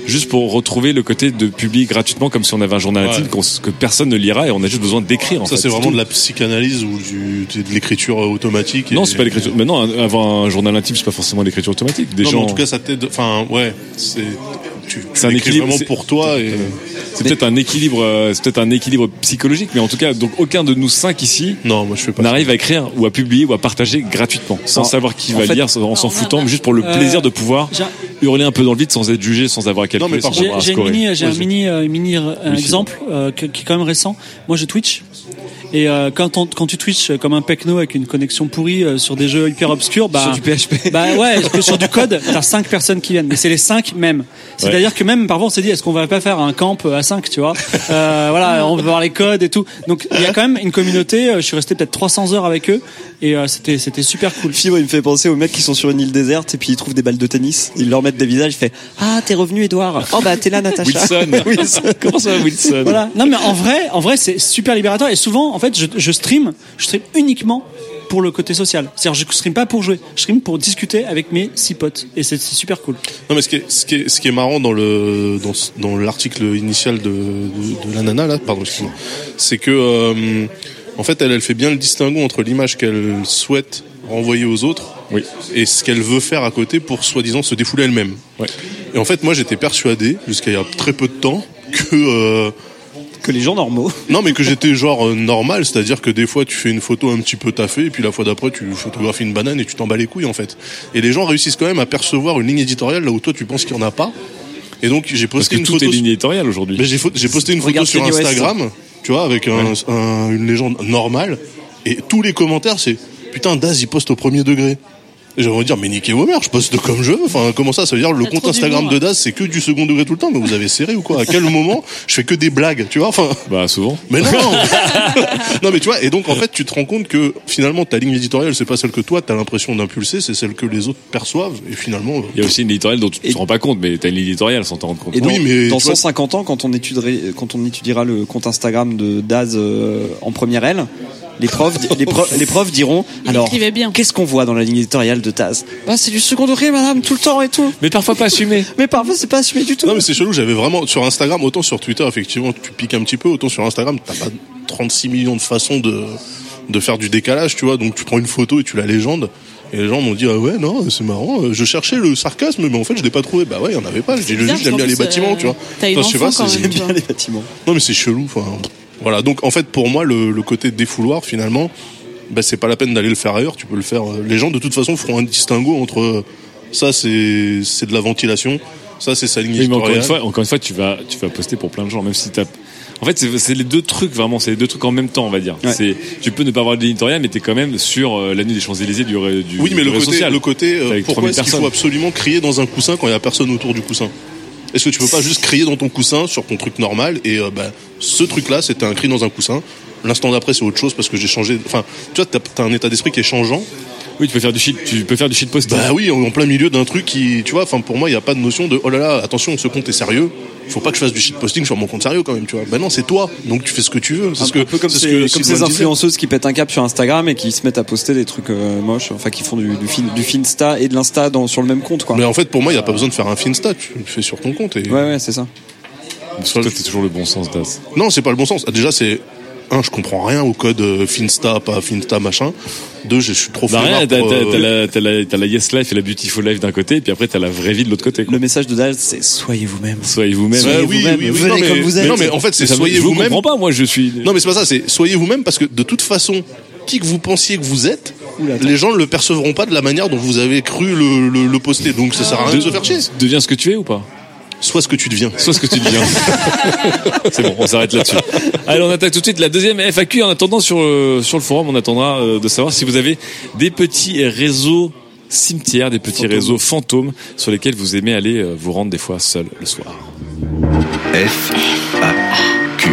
juste pour retrouver le côté de publier gratuitement comme si on avait un journal intime Ouais. que personne ne lira et on a juste besoin d'écrire. En Ça fait, c'est vraiment tout. de la psychanalyse ou du, de l'écriture automatique. Non, et- c'est pas l'écriture. Mais non, avoir un journal intime, c'est pas forcément l'écriture automatique. Des Non, gens. mais en tout cas, ça t'aide. Enfin, ouais, c'est. Tu, tu C'est un l'écris équilibre, vraiment c'est- pour toi et. C'est peut-être un équilibre, euh, c'est peut-être un équilibre psychologique, mais en tout cas, donc aucun de nous cinq ici Non, moi je fais pas. n'arrive à écrire ou à publier ou à partager gratuitement, sans Non. savoir qui En va fait- lire, en s'en foutant, mais juste pour le Euh, plaisir de pouvoir j'ai- hurler un peu dans le vide sans être jugé, sans avoir à calculer. Non, mais par sans J'ai avoir à j'ai une scorer. mini, j'ai un Vas-y. mini, euh, mini euh, un Oui, c'est exemple euh, que- qui est quand même récent. Moi, je Twitch. Et euh, quand, on, quand tu Twitch comme un pecno avec une connexion pourrie euh, sur des jeux hyper obscurs, bah, Sur du P H P. bah ouais, que sur du code, t'as cinq personnes qui viennent, mais c'est les cinq mêmes. C'est-à-dire que même parfois on s'est dit, est-ce qu'on va pas faire un camp à cinq, tu vois euh, Voilà, on veut voir les codes et tout. Donc il y a quand même une communauté. euh, Je suis resté peut-être trois cents heures avec eux et euh, c'était c'était super cool. Fibre, il me fait penser aux mecs qui sont sur une île déserte et puis ils trouvent des balles de tennis. Ils leur mettent des visages. Il fait ah t'es revenu Edouard. Oh bah t'es là Natacha. Wilson. Wilson. Comment ça va, Wilson? Voilà. Non mais en vrai, en vrai c'est super libérateur et souvent en fait je, je stream, je stream uniquement pour le côté social. C'est-à-dire je stream pas pour jouer, je stream pour discuter avec mes six potes et c'est c'est super cool. Non, mais ce qui est, ce qui est, ce qui est marrant dans le dans, ce- dans l'article initial de, de, de la nana là, pardon, excuse-moi, c'est que euh, en fait elle, elle fait bien le distinguo entre l'image qu'elle souhaite renvoyer aux autres Oui. et ce qu'elle veut faire à côté pour soi-disant se défouler elle-même. Ouais. Et en fait, moi, j'étais persuadé jusqu'à il y a très peu de temps que euh, Que les gens normaux. non, mais que j'étais genre euh, normal, c'est-à-dire que des fois tu fais une photo un petit peu taffée et puis la fois d'après tu photographies une banane et tu t'en bats les couilles en fait. Et les gens réussissent quand même à percevoir une ligne éditoriale là où toi tu penses qu'il y en a pas. Et donc j'ai Parce posté que une tout photo. est ligne éditoriale aujourd'hui. Mais j'ai, fo- j'ai posté une photo Regarde sur Kanye West. Instagram, tu vois, avec un, un- une légende normale, et tous les commentaires c'est putain Daz il poste au premier degré. Et j'aimerais dire mais niquez vos mères, je poste comme je veux. Enfin comment ça, ça veut dire le T'as compte trop Instagram d'humour. de Daz c'est que du second degré tout le temps, mais vous avez serré ou quoi? À quel moment je fais que des blagues, tu vois? Enfin. Bah souvent. Mais non. Non mais tu vois, et donc en fait tu te rends compte que finalement ta ligne éditoriale c'est pas celle que toi t'as l'impression d'impulser, c'est celle que les autres perçoivent et finalement. euh, Il y a aussi une éditoriale dont tu te Et- rends pas compte, mais t'as une ligne éditoriale sans t'en rendre compte. Et dans, Oui, mais dans tu vois- cent cinquante ans, quand on étudierait, quand on étudiera le compte Instagram de Daz euh, en première aile, les profs, les, profs, les profs diront alors écrivait bien. qu'est-ce qu'on voit dans la ligne éditoriale de Daz? Bah c'est du second degré, madame, tout le temps et tout. Mais parfois pas assumé. Mais parfois c'est pas assumé du tout. Non mais c'est chelou, j'avais vraiment sur Instagram, autant sur Twitter effectivement tu piques un petit peu, autant sur Instagram t'as pas trente-six millions de façons de de faire du décalage, tu vois, donc tu prends une photo et tu la légendes. Et les gens m'ont dit ah ouais non c'est marrant, je cherchais le sarcasme mais en fait je l'ai pas trouvé. Bah ouais il y en avait pas, j'ai C'est juste bizarre, j'aime bien en les plus, bâtiments, euh, tu vois. t'as une Enfin, je sais enfant pas, quand c'est- même. J'aime bien les bâtiments. Non mais c'est chelou, enfin voilà, donc en fait pour moi le, le côté défouloir finalement bah, c'est pas la peine d'aller le faire ailleurs, tu peux le faire, les gens de toute façon feront un distinguo entre euh, ça c'est c'est de la ventilation, ça c'est sa ligne Oui, mais encore une éditoriale. fois, encore une fois, tu vas, tu vas poster pour plein de gens, même si t'as. En fait, c'est c'est les deux trucs vraiment, c'est les deux trucs en même temps, on va dire. Ouais. C'est, tu peux ne pas avoir de l'éditorial, mais t'es quand même sur euh, l'avenue des Champs-Élysées du, ré- du, Oui mais du le réseau côté, social. le côté euh, Avec pourquoi trois mille est-ce qu'il personnes. faut absolument crier dans un coussin quand il y a personne autour du coussin? Est-ce que tu peux pas juste crier dans ton coussin sur ton truc normal et euh, bah, ce truc là c'était un cri dans un coussin, l'instant d'après c'est autre chose parce que j'ai changé, enfin tu vois t'as, t'as un état d'esprit qui est changeant. Oui, tu peux faire du shit, tu peux faire du shit posting. Bah oui, en plein milieu d'un truc qui, tu vois, enfin pour moi, il y a pas de notion de oh là là, attention, ce compte est sérieux. Faut pas que je fasse du shitposting sur mon compte sérieux quand même, tu vois. Bah non, c'est toi, donc tu fais ce que tu veux. C'est Un, ce que, un peu comme, c'est ces, ce que comme Sylvain ces disait. influenceuses qui pètent un cap sur Instagram et qui se mettent à poster des trucs euh, moches, enfin qui font du, du, fin, du Finsta et de l'Insta dans, sur le même compte quoi. Mais en fait, pour moi, il y a pas besoin de faire un Finsta, tu le fais sur ton compte. Et... Ouais ouais c'est ça. Parce que toi, c'est toujours le bon sens, Daz. Non, c'est pas le bon sens. Déjà, c'est un, je comprends rien au code euh, Finsta, pas Finsta, machin. Deux, je suis trop Bah flemmard rien, t'as, pour, t'as, euh, t'as la, t'as, la, t'as la Yes Life et la Beautiful Life d'un côté, et puis après t'as la vraie vie de l'autre côté. Quoi. Le message de Daz c'est soyez vous-même. Soyez vous-même. Ouais, Soyez oui, vous-même, oui, oui, venez non, mais- comme vous êtes. mais non, mais en fait, c'est Ça me- soyez je vous-même. comprends pas, moi je suis. Non, mais c'est pas ça, c'est soyez vous-même parce que de toute façon, qui que vous pensiez que vous êtes, Oula, attends. les gens ne le percevront pas de la manière dont vous avez cru le, le, le poster. Donc ça sert à rien de se faire chier. Deviens ce que tu es ou pas? Sois ce que tu deviens. Soit ce que tu deviens. C'est bon, on s'arrête là-dessus. Allez, on attaque tout de suite la deuxième F A Q. En attendant, sur, euh, sur le forum, on attendra euh, de savoir si vous avez des petits réseaux cimetières, des petits Fantômes. réseaux fantômes sur lesquels vous aimez aller euh, vous rendre des fois seul le soir. F A Q.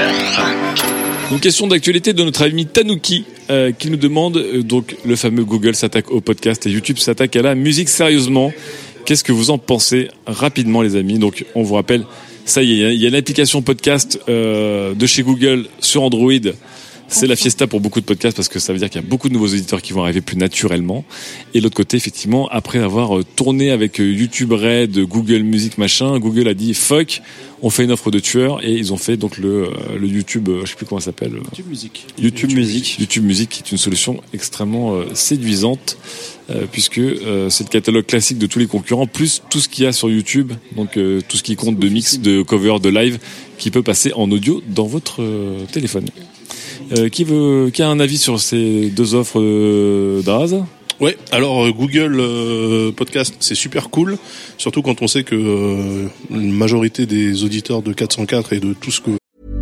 Une question d'actualité de notre ami Tanuki euh, qui nous demande, euh, donc le fameux Google s'attaque au podcast et YouTube s'attaque à la musique sérieusement. Qu'est-ce que vous en pensez rapidement les amis? Donc on vous rappelle, ça y est, il y a l'application podcast euh, de chez Google sur Android C'est la fiesta pour beaucoup de podcasts parce que ça veut dire qu'il y a beaucoup de nouveaux auditeurs qui vont arriver plus naturellement. Et l'autre côté, effectivement, après avoir tourné avec YouTube Red, Google Music, machin, Google a dit fuck, on fait une offre de tueur et ils ont fait donc le, le YouTube, je sais plus comment ça s'appelle. YouTube Music. YouTube, YouTube Music. YouTube Music qui est une solution extrêmement euh, séduisante euh, puisque euh, c'est le catalogue classique de tous les concurrents plus tout ce qu'il y a sur YouTube, donc euh, tout ce qui compte de mix, de cover, de live qui peut passer en audio dans votre euh, téléphone. Euh, qui veut, qui a un avis sur ces deux offres euh, d'Az ? Ouais, alors euh, Google euh, Podcast, c'est super cool, surtout quand on sait que euh, une majorité des auditeurs de quatre cent quatre et de tout ce que...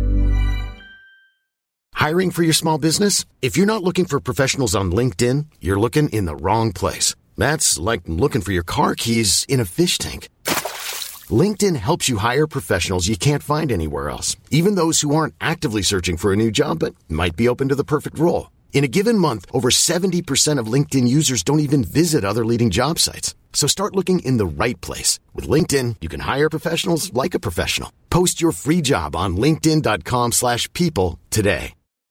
Hiring for your small business? If you're not looking for professionals on LinkedIn, you're looking in the wrong place. That's like looking for your car keys in a fish tank. LinkedIn helps you hire professionals you can't find anywhere else, even those who aren't actively searching for a new job but might be open to the perfect role. In a given month, over seventy percent of LinkedIn users don't even visit other leading job sites. So start looking in the right place. With LinkedIn, you can hire professionals like a professional. Post your free job on linkedin.com slash people today.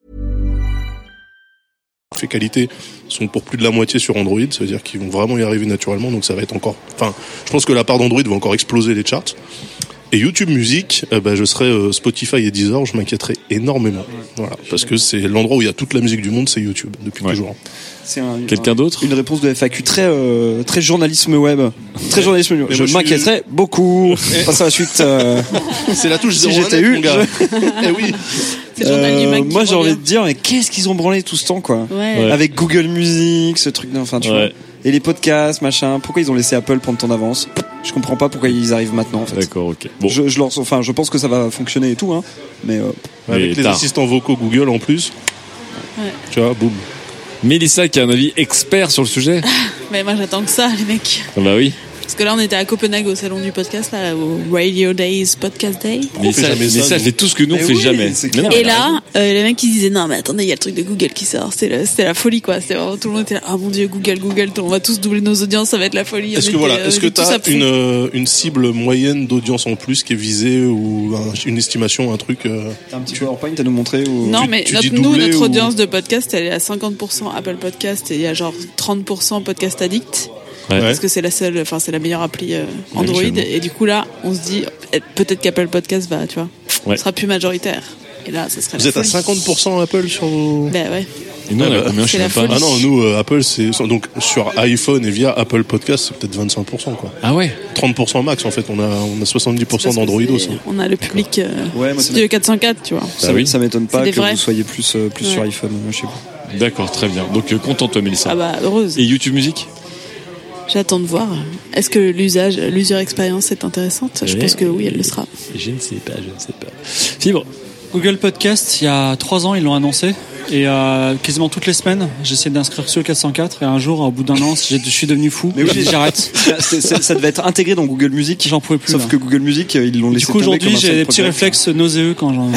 Les qualités sont pour plus de la moitié sur Android, ça veut dire qu'ils vont vraiment y arriver naturellement, donc ça va être encore... Enfin, je pense que la part d'Android va encore exploser les charts. Et YouTube Music, euh, bah, je serais euh, Spotify et Deezer, je m'inquiéterais énormément. Voilà, parce que c'est l'endroit où il y a toute la musique du monde, c'est YouTube, depuis ouais. toujours. C'est un, Quelqu'un un, d'autre ? Une réponse de F A Q très, euh, très journalisme web. Très journalisme web. Je, je m'inquiéterais suis... beaucoup. Passe à la suite. Euh... C'est la touche si zéro j'étais eu, mon gars. Je... eh oui. C'est le journal du Mac. Moi, j'ai envie de dire, mais qu'est-ce qu'ils ont branlé tout ce temps, quoi. Ouais. Ouais. Avec Google Music, ce truc, enfin, tu ouais. vois. Et les podcasts, machin. Pourquoi ils ont laissé Apple prendre tant d'avance ? Je comprends pas pourquoi ils arrivent maintenant, en fait. D'accord, ok. Bon. Je, je leur, enfin, je pense que ça va fonctionner et tout, hein. Mais, euh... avec mais les tard. assistants vocaux Google en plus. Ouais. Tu vois, boum. Mélissa qui a un avis expert sur le sujet. Mais moi j'attends que ça, les mecs. Ah bah oui. Parce que là on était à Copenhague au salon du podcast, là, au Radio Days Podcast Day. Mais ça, mais ça, ça fait tout ce que nous on fait oui, jamais. c'est Mais non, Et là, euh, les mecs ils disaient non mais attendez, il y a le truc de Google qui sort, c'est le, c'était la folie quoi. C'était vraiment, tout le monde était là, ah mon dieu Google, Google, on va tous doubler nos audiences, ça va être la folie. Est-ce on que était, voilà, est-ce que tous t'as à fond. une euh, une cible moyenne d'audience en plus qui est visée ou un, une estimation, un truc euh... T'as un petit PowerPoint à nous montrer ou... Non tu- mais tu notre, dis nous doubler notre ou- audience de podcast elle est à cinquante pour cent Apple Podcast et il y a genre trente pour cent Podcast Addict. Ouais. Parce que c'est la seule, enfin c'est la meilleure appli euh, Android Oui, et du coup là on se dit eh, peut-être qu'Apple Podcast va, tu vois, Ouais. sera plus majoritaire. Et là ça serait. Vous la êtes à folie. cinquante pour cent Apple sur vos... Ben ouais. Et nous on Ah a bah, combien, je sais c'est même la pas. Ah non, nous euh, Apple c'est donc sur iPhone et via Apple Podcast c'est peut-être vingt-cinq pour cent quoi. Ah ouais. trente pour cent max en fait, on a on a soixante-dix pour cent Parce que d'Android c'est- aussi. On a le public euh, Ouais, moi, ça Studio quatre cent quatre, tu vois. Ça, Bah oui. ça m'étonne pas C'est des que vrais. vous soyez plus, euh, plus Ouais. sur iPhone euh, chez vous. D'accord, très bien. Donc euh, contente-toi Mélissa. Ah bah heureuse. Et YouTube Music ? J'attends de voir. Est-ce que l'usage, l'user expérience est intéressante ? Je Ouais. pense que oui, elle le sera. Je ne sais pas, je ne sais pas. Fibre. Google Podcast, il y a trois ans, ils l'ont annoncé. Et euh, quasiment toutes les semaines, j'essaie d'inscrire sur le quatre cent quatre. Et un jour, au bout d'un an, j'ai- je suis devenu fou. Mais oui, J'ai dit, j'arrête. C'est- c'est- ça devait être intégré dans Google Music. J'en pouvais plus. Sauf là. que Google Music, euh, ils l'ont laissé Du coup, tomber aujourd'hui, comme un j'ai seul des petits projet. réflexes nauséeux quand j'en.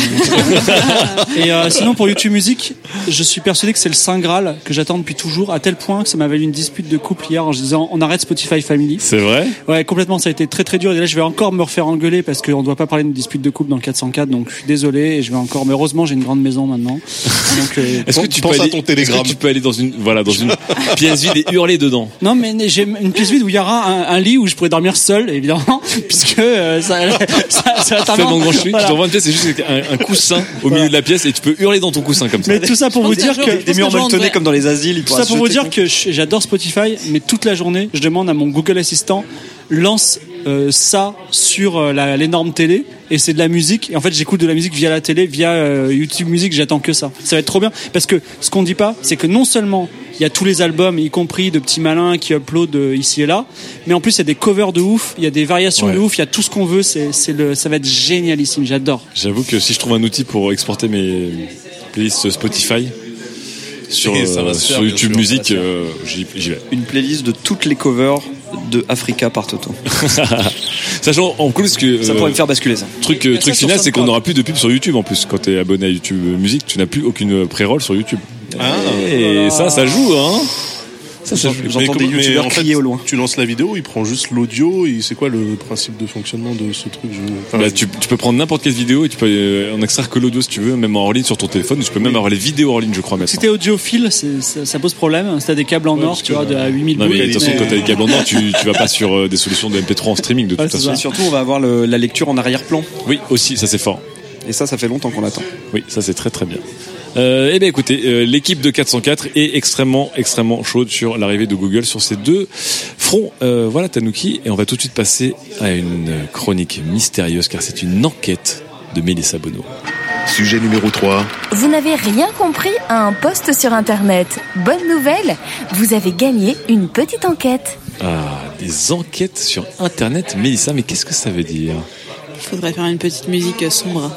Et euh, sinon, pour YouTube Music, je suis persuadé que c'est le Saint Graal que j'attends depuis toujours, à tel point que ça m'a valu une dispute de couple hier en disant on arrête Spotify Family. C'est vrai ? Ouais, complètement, ça a été très très dur. Et là, je vais encore me refaire engueuler parce qu'on ne doit pas parler d'une dispute de couple dans le quatre cent quatre, donc je suis désolé. Et je vais encore. Mais heureusement, j'ai une grande maison maintenant. Donc, euh, Est-ce que tu pense peux à aller, ton est-ce télégramme. que tu peux aller dans une, voilà, dans une pièce vide et hurler dedans ? non, mais j'ai une pièce vide où il y aura un, un lit où je pourrais dormir seul, évidemment, puisque euh, ça, ça, ça va Fais mon grand chui, Voilà. tu t'envoies une pièce, c'est juste avec un, un coussin au milieu de la pièce et tu peux hurler dans ton coussin comme ça. Mais tout ça pour Je vous pense dire qu'un que jour, Des murs Parce que molletonnés genre, comme dans les asiles. il Tout pourra ça pour se vous jeter dire que je- j'adore Spotify, mais toute la journée, je demande à mon Google Assistant lance euh, ça sur euh, la- l'énorme télé et c'est de la musique. Et en fait, j'écoute de la musique via la télé, via euh, YouTube Music. J'attends que ça. Ça va être trop bien parce que ce qu'on dit pas, c'est que non seulement il y a tous les albums, y compris de petits malins qui uploadent euh, ici et là, mais en plus il y a des covers de ouf, il y a des variations Ouais. de ouf, il y a tout ce qu'on veut. C'est, c'est le, ça va être génialissime. J'adore. J'avoue que si je trouve un outil pour exporter mes playlists Spotify sur, Et ça va euh, se faire, sur bien YouTube sûr, Music, ça va se euh, j'y, j'y vais. Une playlist de toutes les covers de Africa par Toto. Sachant en plus que Ça euh, pourrait me faire basculer ça. truc, Mais euh, ça, truc sur final, c'est qu'on SoundCloud. n'aura plus de pub sur YouTube en plus. Quand t'es abonné à YouTube Music, tu n'as plus aucune pré-roll sur YouTube. Ah, et ça, ça joue, hein. Ça, ça, je- J'entends des Mais youtubeurs en fait, crier au loin. Tu lances la vidéo, il prend juste l'audio. Et c'est quoi le principe de fonctionnement de ce truc je... enfin, Bah, tu, tu peux prendre n'importe quelle vidéo et tu peux euh, en extraire que l'audio si tu veux, même en hors ligne sur ton téléphone. Tu peux même avoir les vidéos hors ligne, je crois, Si maintenant. t'es audiophile, c'est, ça, ça pose problème. Si t'as des câbles en Ouais, or, parce tu que, vois, de à huit mille Non, boules. mais de toute façon, mais- quand t'as des câbles en or, tu, tu vas pas sur euh, des solutions de M P trois en streaming, de toute Ouais, c'est façon. Et surtout, on va avoir le- la lecture en arrière-plan. Oui, aussi, ça c'est fort. Et ça, ça fait longtemps qu'on l'attend. Oui, ça c'est très très bien. Euh, eh bien écoutez, euh, l'équipe de quatre cent quatre est extrêmement extrêmement chaude sur l'arrivée de Google sur ces deux fronts. Euh, voilà Tanuki, et on va tout de suite passer à une chronique mystérieuse car c'est une enquête de Mélissa Bono. Sujet numéro trois. Vous n'avez rien compris à un post sur Internet. Bonne nouvelle, vous avez gagné une petite enquête. Ah, des enquêtes sur Internet, Mélissa, mais qu'est-ce que ça veut dire? Faudrait faire une petite musique sombre.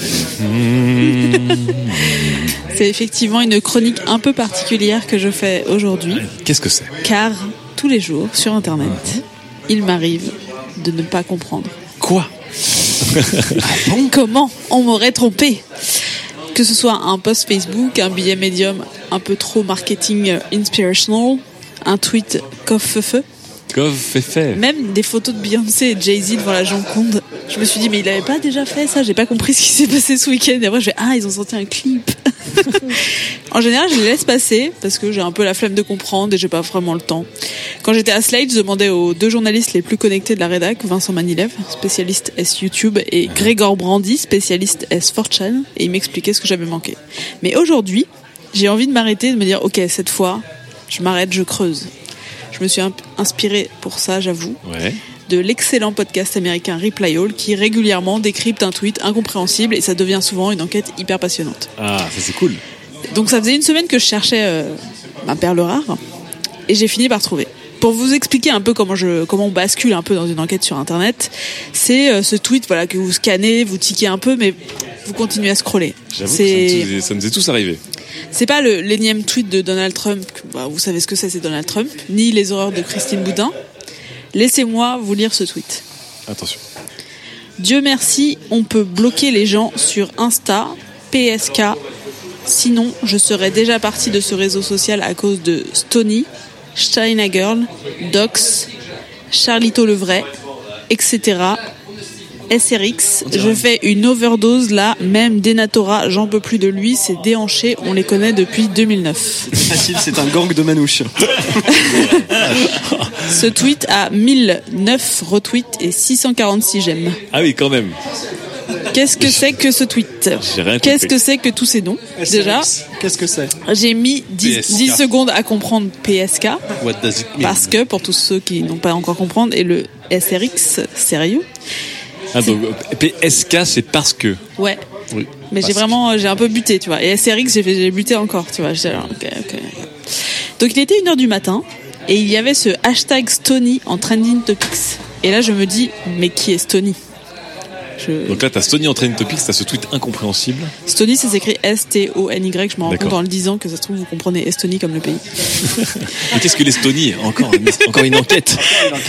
C'est effectivement une chronique un peu particulière que je fais aujourd'hui, Qu'est-ce que c'est? car tous les jours sur Internet, il m'arrive de ne pas comprendre. Quoi? Comment on m'aurait trompé? Que ce soit un post Facebook, un billet Medium un peu trop marketing euh, inspirational, un tweet coffre-feu, Gov fait fait. même des photos de Beyoncé et de Jay-Z devant la Joconde. Je me suis dit, mais il avait pas déjà fait ça? J'ai pas compris ce qui s'est passé ce week-end. Et après, je fais, ah, ils ont sorti un clip. En général, je les laisse passer parce que j'ai un peu la flemme de comprendre et j'ai pas vraiment le temps. Quand j'étais à Slate, je demandais aux deux journalistes les plus connectés de la rédac, Vincent Manilev, spécialiste S YouTube, et Grégor Brandy, spécialiste S quatre chan, et ils m'expliquaient ce que j'avais manqué. Mais aujourd'hui, j'ai envie de m'arrêter et de me dire, ok, cette fois, je m'arrête, je creuse. Je me suis un- inspirée pour ça, j'avoue, Ouais. de l'excellent podcast américain Reply All qui régulièrement décrypte un tweet incompréhensible et ça devient souvent une enquête hyper passionnante. Ah, ça c'est cool. Donc ça faisait une semaine que je cherchais euh, ma perle rare et j'ai fini par trouver. Pour vous expliquer un peu comment je comment on bascule un peu dans une enquête sur Internet, c'est euh, ce tweet voilà que vous scannez, vous tiquez un peu, mais vous continuez à scroller. J'avoue C'est que ça nous, est- ça nous est tous arrivé. c'est pas le l'énième tweet de Donald Trump, que, bah, vous savez ce que c'est, c'est Donald Trump, ni les horreurs de Christine Boudin. Laissez-moi vous lire ce tweet. Attention. Dieu merci, on peut bloquer les gens sur Insta, P S K. Sinon, je serais déjà parti de ce réseau social à cause de Stony, China Girl, Dox, Charlito le vrai, et cetera. S R X, je fais une overdose là, même Denatora, j'en peux plus de lui, c'est déhanché, on les connaît depuis deux mille neuf. Facile, c'est un gang de manouches. Ce tweet a mille neuf retweets et six cent quarante-six j'aime. Ah oui, quand même. Qu'est-ce que c'est que ce tweet? J'ai rien Qu'est-ce compris. que c'est que tous ces noms? Déjà, Qu'est-ce que c'est? j'ai mis dix, P S K. dix secondes à comprendre P S K, What does it mean? parce que, pour tous ceux qui n'ont pas encore comprendre, et le S R X, sérieux. Ah, donc, P S K, c'est parce que. Ouais. Oui. Mais j'ai Parce vraiment, j'ai un peu buté, tu vois. Et S R X, j'ai fait, j'ai buté encore, tu vois. J'étais là, ok, ok. Donc il était une heure du matin, et il y avait ce hashtag Stony en trending topics. Et là, je me dis, mais qui est Stony? Je... Donc là, t'as Stony en trending topics, t'as ce tweet incompréhensible. Stony, ça s'écrit S T O N Y. Je me rends compte D'accord. en le disant que ça se trouve, vous comprenez Estonie comme le pays. Mais qu'est-ce que l'Estonie? Encore, une- encore une enquête.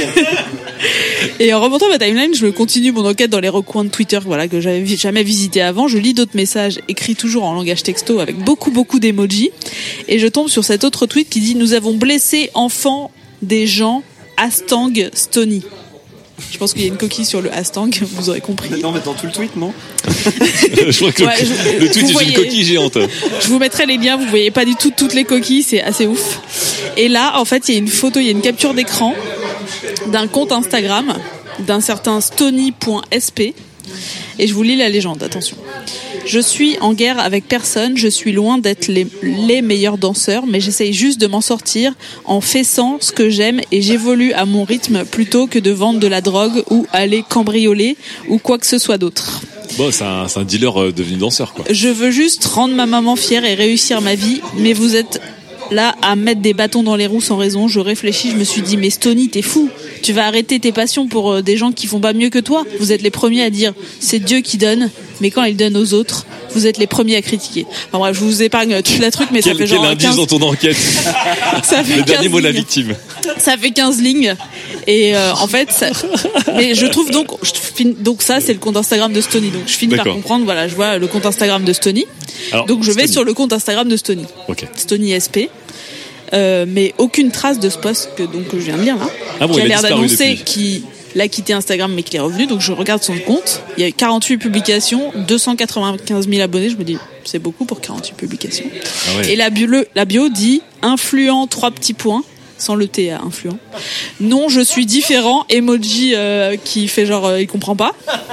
Et en remontant ma timeline, je continue mon enquête dans les recoins de Twitter, voilà, que j'avais vi- jamais visité avant. Je lis d'autres messages écrits toujours en langage texto avec beaucoup, beaucoup d'emojis. Et je tombe sur cet autre tweet qui dit « Nous avons blessé enfants des gens Astang Stony ». Je pense qu'il y a une coquille sur le Astang, vous aurez compris. Non, mais dans tout le tweet, non? Je crois que Ouais, le, je- le tweet vous est voyez- une coquille géante. Je vous mettrai les liens, vous voyez pas du tout toutes les coquilles, c'est assez ouf. Et là, en fait, il y a une photo, il y a une capture d'écran d'un compte Instagram d'un certain stony point s p. Et je vous lis la légende, attention. Je suis en guerre avec personne, je suis loin d'être les, les meilleurs danseurs, mais j'essaye juste de m'en sortir en faisant ce que j'aime et j'évolue à mon rythme plutôt que de vendre de la drogue ou aller cambrioler ou quoi que ce soit d'autre. Bon, c'est un, c'est un dealer euh, devenu danseur, quoi. Je veux juste rendre ma maman fière et réussir ma vie, mais vous êtes là à mettre des bâtons dans les roues sans raison. Je réfléchis, je me suis dit, mais Stony, t'es fou. Tu vas arrêter tes passions pour euh, des gens qui font pas mieux que toi. Vous êtes les premiers à dire, c'est Dieu qui donne, mais quand il donne aux autres, vous êtes les premiers à critiquer. Enfin bref, je vous épargne tout la truc, mais Quel, ça fait quel genre indice quinze... dans ton enquête? ça fait Le dernier quinze mot de la lignes. victime. Ça fait quinze lignes et euh, en fait ça... mais je trouve donc je fin... donc ça c'est le compte Instagram de Stony, donc je finis par D'accord. comprendre, voilà, je vois le compte Instagram de Stony. Alors, Donc je vais Stony. sur le compte Instagram de Stony. Ok. Stony S P. euh, mais aucune trace de ce post que donc que je viens de lire là, ah bon, qui a, a l'air d'annoncer depuis. qu'il a quitté Instagram mais qu'il est revenu. Donc je regarde son compte, il y a quarante-huit publications, deux cent quatre-vingt-quinze mille abonnés. Je me dis c'est beaucoup pour quarante-huit publications. Ah ouais. Et la bio, la bio dit influent trois petits points. Sans le T à influent. Non, je suis différent. Emoji euh, qui fait genre euh, il comprend pas.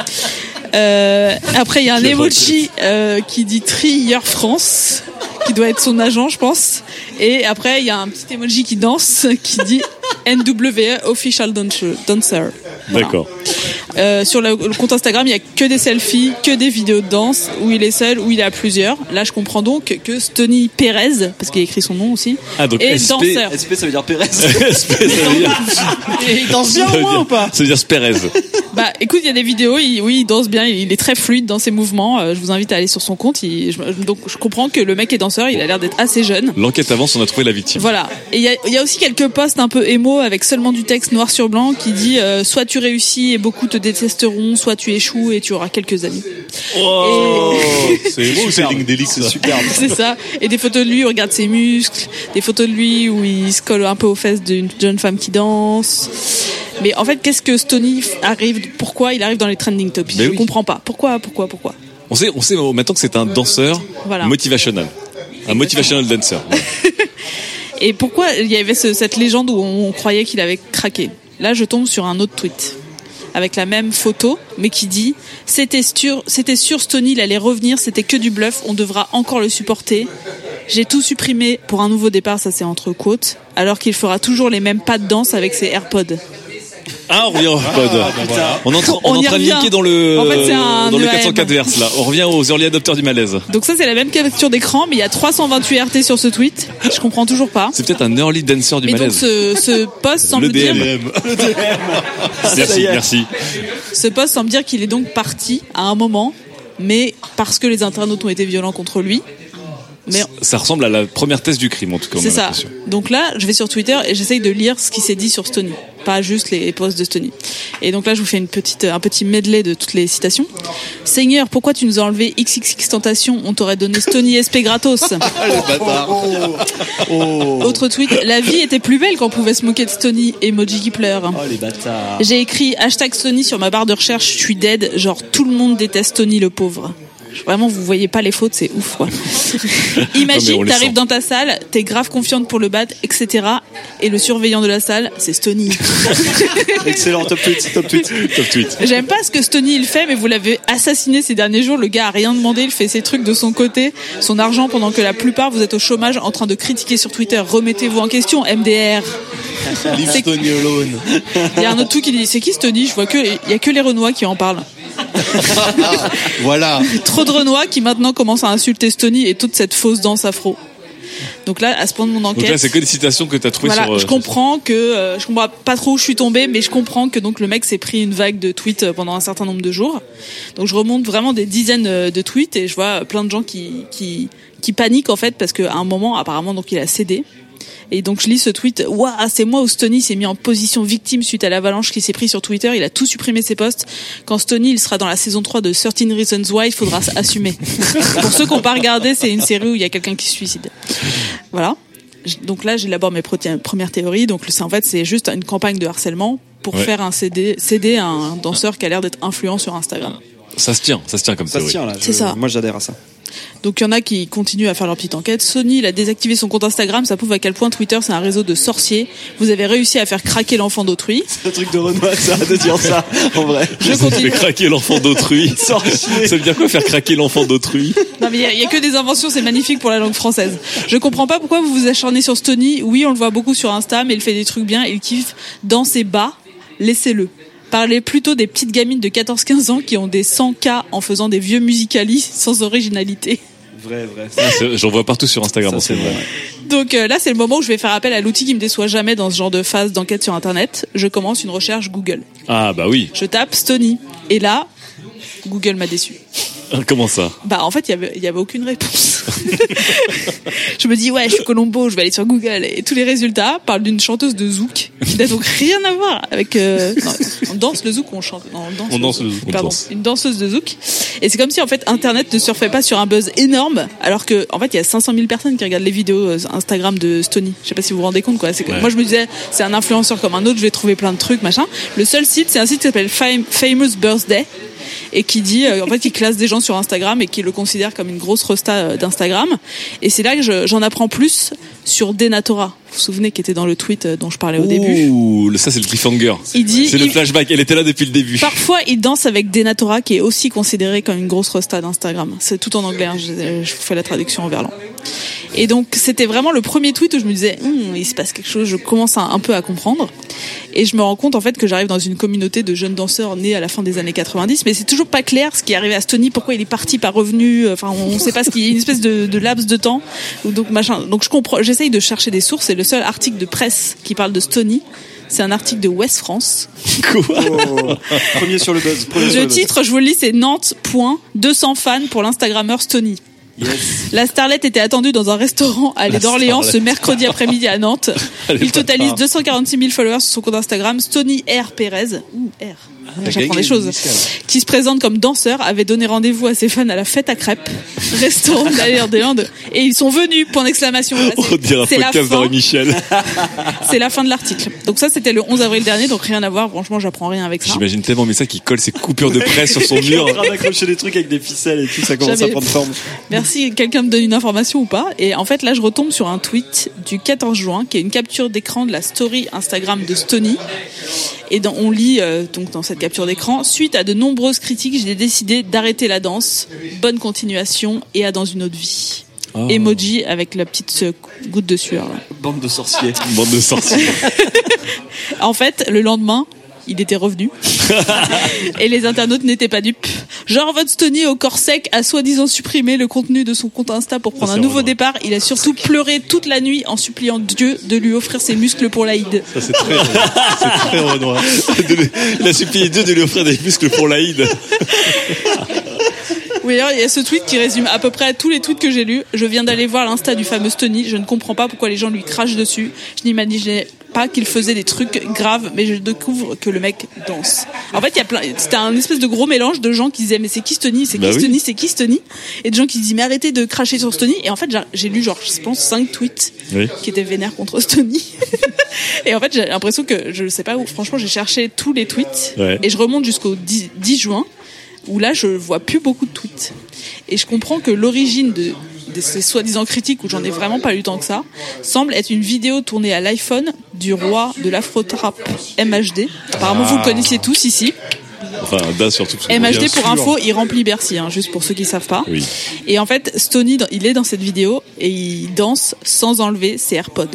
Euh, après il y a un emoji euh, qui dit Trier France, qui doit être son agent, je pense. Et après il y a un petit emoji qui danse, qui dit N W A Official Dancer. Voilà. D'accord. Euh, sur le, le compte Instagram, il y a que des selfies, que des vidéos de danse où il est seul, où il est à plusieurs. Là, je comprends donc que Stony Perez, parce qu'il a écrit son nom aussi, ah, donc est S P, danseur. S P ça veut dire Pérez. S P, ça veut dire. Et il danse bien Ça veut au moins dire- ou pas? Ça veut dire Perez. Bah, écoute, il y a des vidéos. Il, oui, il danse bien. Il est très fluide dans ses mouvements. Euh, je vous invite à aller sur son compte. Il, je, donc, je comprends que le mec est danseur. Il a l'air d'être assez jeune. L'enquête avance, on a trouvé la victime. Voilà. Et il y a, il y a aussi quelques posts un peu émo avec seulement du texte noir sur blanc qui dit euh, soit tu réussis et beaucoup te détesteront, soit tu échoues et tu auras quelques amis. Oh, c'est beau, c'est LinkedIn, C'est ça. superbe. C'est ça. Et des photos de lui où il regarde ses muscles, des photos de lui où il se colle un peu aux fesses d'une jeune femme qui danse. Mais en fait, qu'est-ce que Stony arrive, pourquoi il arrive dans les trending topics? Mais Je oui. comprends pas. Pourquoi, pourquoi, pourquoi? On sait, on sait maintenant que c'est un danseur Voilà. motivational. Un motivational dancer. Et pourquoi il y avait ce- cette légende où on croyait qu'il avait craqué? Là, je tombe sur un autre tweet avec la même photo, mais qui dit c'était sûr, c'était sûr, Stony, il allait revenir, c'était que du bluff, on devra encore le supporter. J'ai tout supprimé pour un nouveau départ, ça c'est entre quotes, alors qu'il fera toujours les mêmes pas de danse avec ses AirPods. Ah, on revient au pod. On est en train, on On est en y train de revient. niquer dans le, En fait, c'est un dans le E A M. quatre cent quatre verse, là. On revient aux early adopters du malaise. Donc ça c'est la même capture d'écran, mais il y a trois cent vingt-huit R T sur ce tweet. Je comprends toujours pas. C'est peut-être un early dancer du Mais donc malaise. ce, ce post semble Le D M. dire, Merci, merci. ce post semble dire qu'il est donc parti à un moment, mais parce que les internautes ont été violents contre lui. Mais Ça ressemble à la première thèse du crime, en tout cas. on c'est a ça. l'impression. Donc là, je vais sur Twitter et j'essaye de lire ce qui s'est dit sur Stony, pas juste les posts de Stony. Et donc là, je vous fais une petite, un petit medley de toutes les citations. Seigneur, pourquoi tu nous as enlevé X X X Tentation? On t'aurait donné Stony S P gratos. Autre tweet. La vie était plus belle quand on pouvait se moquer de Stony. Emoji qui pleure. Oh les bâtards. J'ai écrit hashtag Stony sur ma barre de recherche. Je suis dead. Genre tout le monde déteste Stony le pauvre. Vraiment, vous voyez pas les fautes, c'est ouf, quoi. Non, mais on Imagine, les t'arrives sent. dans ta salle, t'es grave confiante pour le battre, et cetera. Et le surveillant de la salle, c'est Stony. Excellent, top tweet, top tweet. Top tweet. J'aime pas ce que Stony il fait, mais vous l'avez assassiné ces derniers jours. Le gars a rien demandé, il fait ses trucs de son côté, son argent, pendant que la plupart vous êtes au chômage en train de critiquer sur Twitter. Remettez-vous en question, M D R. Leave Stony alone. Il y a un autre truc qui dit, c'est qui Stony? Je vois que, il y a que les Renois qui en parlent. Voilà. Trop de Renois qui maintenant commencent à insulter Stony et toute cette fausse danse afro. Donc là, à ce point de mon Donc enquête, là, c'est que des citations que t'as trouvées voilà, sur. euh, je comprends que euh, je comprends pas trop où je suis tombée, mais je comprends que donc le mec s'est pris une vague de tweets euh, pendant un certain nombre de jours. Donc je remonte vraiment des dizaines euh, de tweets et je vois plein de gens qui qui qui paniquent en fait parce qu'à un moment apparemment donc il a cédé. Et donc je lis ce tweet, waouh, c'est moi où Stony s'est mis en position victime suite à l'avalanche qui s'est pris sur Twitter, il a tout supprimé ses posts. Quand Stony il sera dans la saison trois de thirteen Reasons Why, il faudra assumer. Pour ceux qui n'ont pas regardé, c'est une série où il y a quelqu'un qui se suicide. Voilà. Donc là, j'élabore mes premières théories. Donc c'est en fait c'est juste une campagne de harcèlement pour Ouais. faire un C D, céder à un danseur qui a l'air d'être influent sur Instagram. Ça se tient, ça se tient comme Ça se théorie. tient là. C'est je- ça. Moi j'adhère à ça. Donc il y en a qui continuent à faire leur petite enquête. Sony, il a désactivé son compte Instagram, ça prouve à quel point Twitter c'est un réseau de sorciers. Vous avez réussi à faire craquer l'enfant d'autrui. C'est un truc de Renoir, ça, de dire ça, en vrai. Je Ça fait continue. craquer l'enfant d'autrui. Sorcier. Ça veut dire quoi faire craquer l'enfant d'autrui? Non mais il y a- il y, a que des inventions, c'est magnifique pour la langue française. Je comprends pas pourquoi vous vous acharnez sur Stony. Oui, on le voit beaucoup sur Insta, mais il fait des trucs bien, il kiffe dans ses bas. Laissez-le. Parlez plutôt des petites gamines de quatorze quinze ans qui ont des cent K en faisant des vieux musicalis sans originalité. Vrai, vrai. Ah, c'est- J'en vois partout sur Instagram. Ça, en c'est ce moment. vrai. Donc euh, là, c'est le moment où je vais faire appel à l'outil qui me déçoit jamais dans ce genre de phase d'enquête sur Internet. Je commence une recherche Google. Ah bah oui. Je tape Stony. Et là, Google m'a déçu. Comment ça? Bah en fait, il y avait, il y avait aucune réponse. Je me dis, ouais, je suis Colombo, je vais aller sur Google. Et tous les résultats parlent d'une chanteuse de zouk qui n'a donc rien à voir avec... Euh... Non, on danse le zouk ou on chante? Non, on danse, on danse le zouk. Pardon, danse. une danseuse de zouk. Et c'est comme si en fait Internet ne surfait pas sur un buzz énorme, alors que en fait il y a cinq cent mille personnes qui regardent les vidéos Instagram de Stony. Je sais pas si vous vous rendez compte quoi. C'est que, Ouais. moi je me disais c'est un influenceur comme un autre, je vais trouver plein de trucs machin. Le seul site, c'est un site qui s'appelle Fam- Famous Birthday. Et qui dit, euh, en fait, il classe des gens sur Instagram et qui le considère comme une grosse resta euh, d'Instagram. Et c'est là que je, j'en apprends plus sur Denatora. Vous vous souvenez qui était dans le tweet euh, dont je parlais au début. Ouh, ça c'est le cliffhanger. Il dit, c'est le il- flashback. Elle était là depuis le début. Parfois, il danse avec Denatora, qui est aussi considéré comme une grosse resta d'Instagram. C'est tout en anglais. Hein, je, je vous fais la traduction en verlan. Et donc, c'était vraiment le premier tweet où je me disais, hm, il se passe quelque chose. Je commence à, un peu à comprendre. Et je me rends compte en fait que j'arrive dans une communauté de jeunes danseurs nés à la fin des années quatre-vingt-dix, mais c'est toujours pas clair ce qui est arrivé à Stony, pourquoi il est parti, pas revenu. Enfin, on sait pas ce qu'il y a une espèce de, de laps de temps. Ou donc machin. Donc je comprends. J'essaye de chercher des sources. Et le seul article de presse qui parle de Stony, c'est un article de Ouest France. Oh. Premier sur le buzz. Premier sur Le le buzz. titre, je vous le lis, c'est Nantes, point, deux cents fans pour l'Instagrammeur Stony. Yes. La starlette était attendue dans un restaurant à l'île d'Orléans ce mercredi après-midi à Nantes. Il totalise deux cent quarante-six mille followers sur son compte Instagram. Stony R. Pérez, ouh, R. J'apprends des choses. Qui se présente comme danseur, avait donné rendez-vous à ses fans à la fête à crêpes, restaurant de l'île d'Orléans, et ils sont venus, point d'exclamation. Là, c'est- On dirait un c'est la podcast fin. d'Henri Michel. C'est la fin de l'article. Donc ça, c'était le onze avril dernier, donc rien à voir. Franchement, j'apprends rien avec ça. J'imagine tellement mais ça qui colle ses coupures de presse sur son Il est mur. en train d'accrocher des trucs avec des ficelles et tout, ça commence J'avais- à prendre forme. Merci, quelqu'un me donne une information ou pas. Et en fait, là, je retombe sur un tweet du quatorze juin, qui est une capture d'écran de la story Instagram de Stony. Et dans, on lit, euh, donc, dans cette capture d'écran, suite à de nombreuses critiques, j'ai décidé d'arrêter la danse. Bonne continuation et à dans une autre vie. Oh. Emoji avec la petite euh, goutte de sueur, là. Bande de sorciers. Bande de sorciers. En fait, le lendemain, il était revenu. Et les internautes n'étaient pas dupes. Genre, votre Stony au corps sec a soi-disant supprimé le contenu de son compte Insta pour prendre Ça, un c'est nouveau vraiment- départ. Il a surtout pleuré toute la nuit en suppliant Dieu de lui offrir ses muscles pour l'Aïd. Ça, c'est très, c'est très Renoir. Il a supplié Dieu de lui offrir des muscles pour l'Aïd. Oui, alors il y a ce tweet qui résume à peu près tous les tweets que j'ai lus. Je viens d'aller voir l'Insta du fameux Stony. Je ne comprends pas pourquoi les gens lui crachent dessus. Je n'imaginais pas qu'il faisait des trucs graves, mais je découvre que le mec danse. En fait, il y a plein. C'était un espèce de gros mélange de gens qui disaient mais c'est qui Stony, c'est qui Bah oui. Stony, c'est qui Stony, et de gens qui disaient mais arrêtez de cracher sur Stony. Et en fait, j'ai- j'ai lu genre je pense cinq tweets Oui. qui étaient vénères contre Stony. Et en fait, j'ai l'impression que je sais pas où. Franchement, j'ai cherché tous les tweets Ouais. et je remonte jusqu'au dix dix juin. Où là je vois plus beaucoup de tweets. Et je comprends que l'origine de, de ces soi-disant critiques, où j'en ai vraiment pas eu tant que ça, semble être une vidéo tournée à l'iPhone du roi de l'afro-trap M H D. Apparemment vous le connaissiez tous ici. Enfin, Da surtout. parce que- M H D bien pour sûr. info, il remplit Bercy, hein, juste pour ceux qui savent pas. Oui. Et en fait, Stony, dans- il est dans cette vidéo et il danse sans enlever ses AirPods.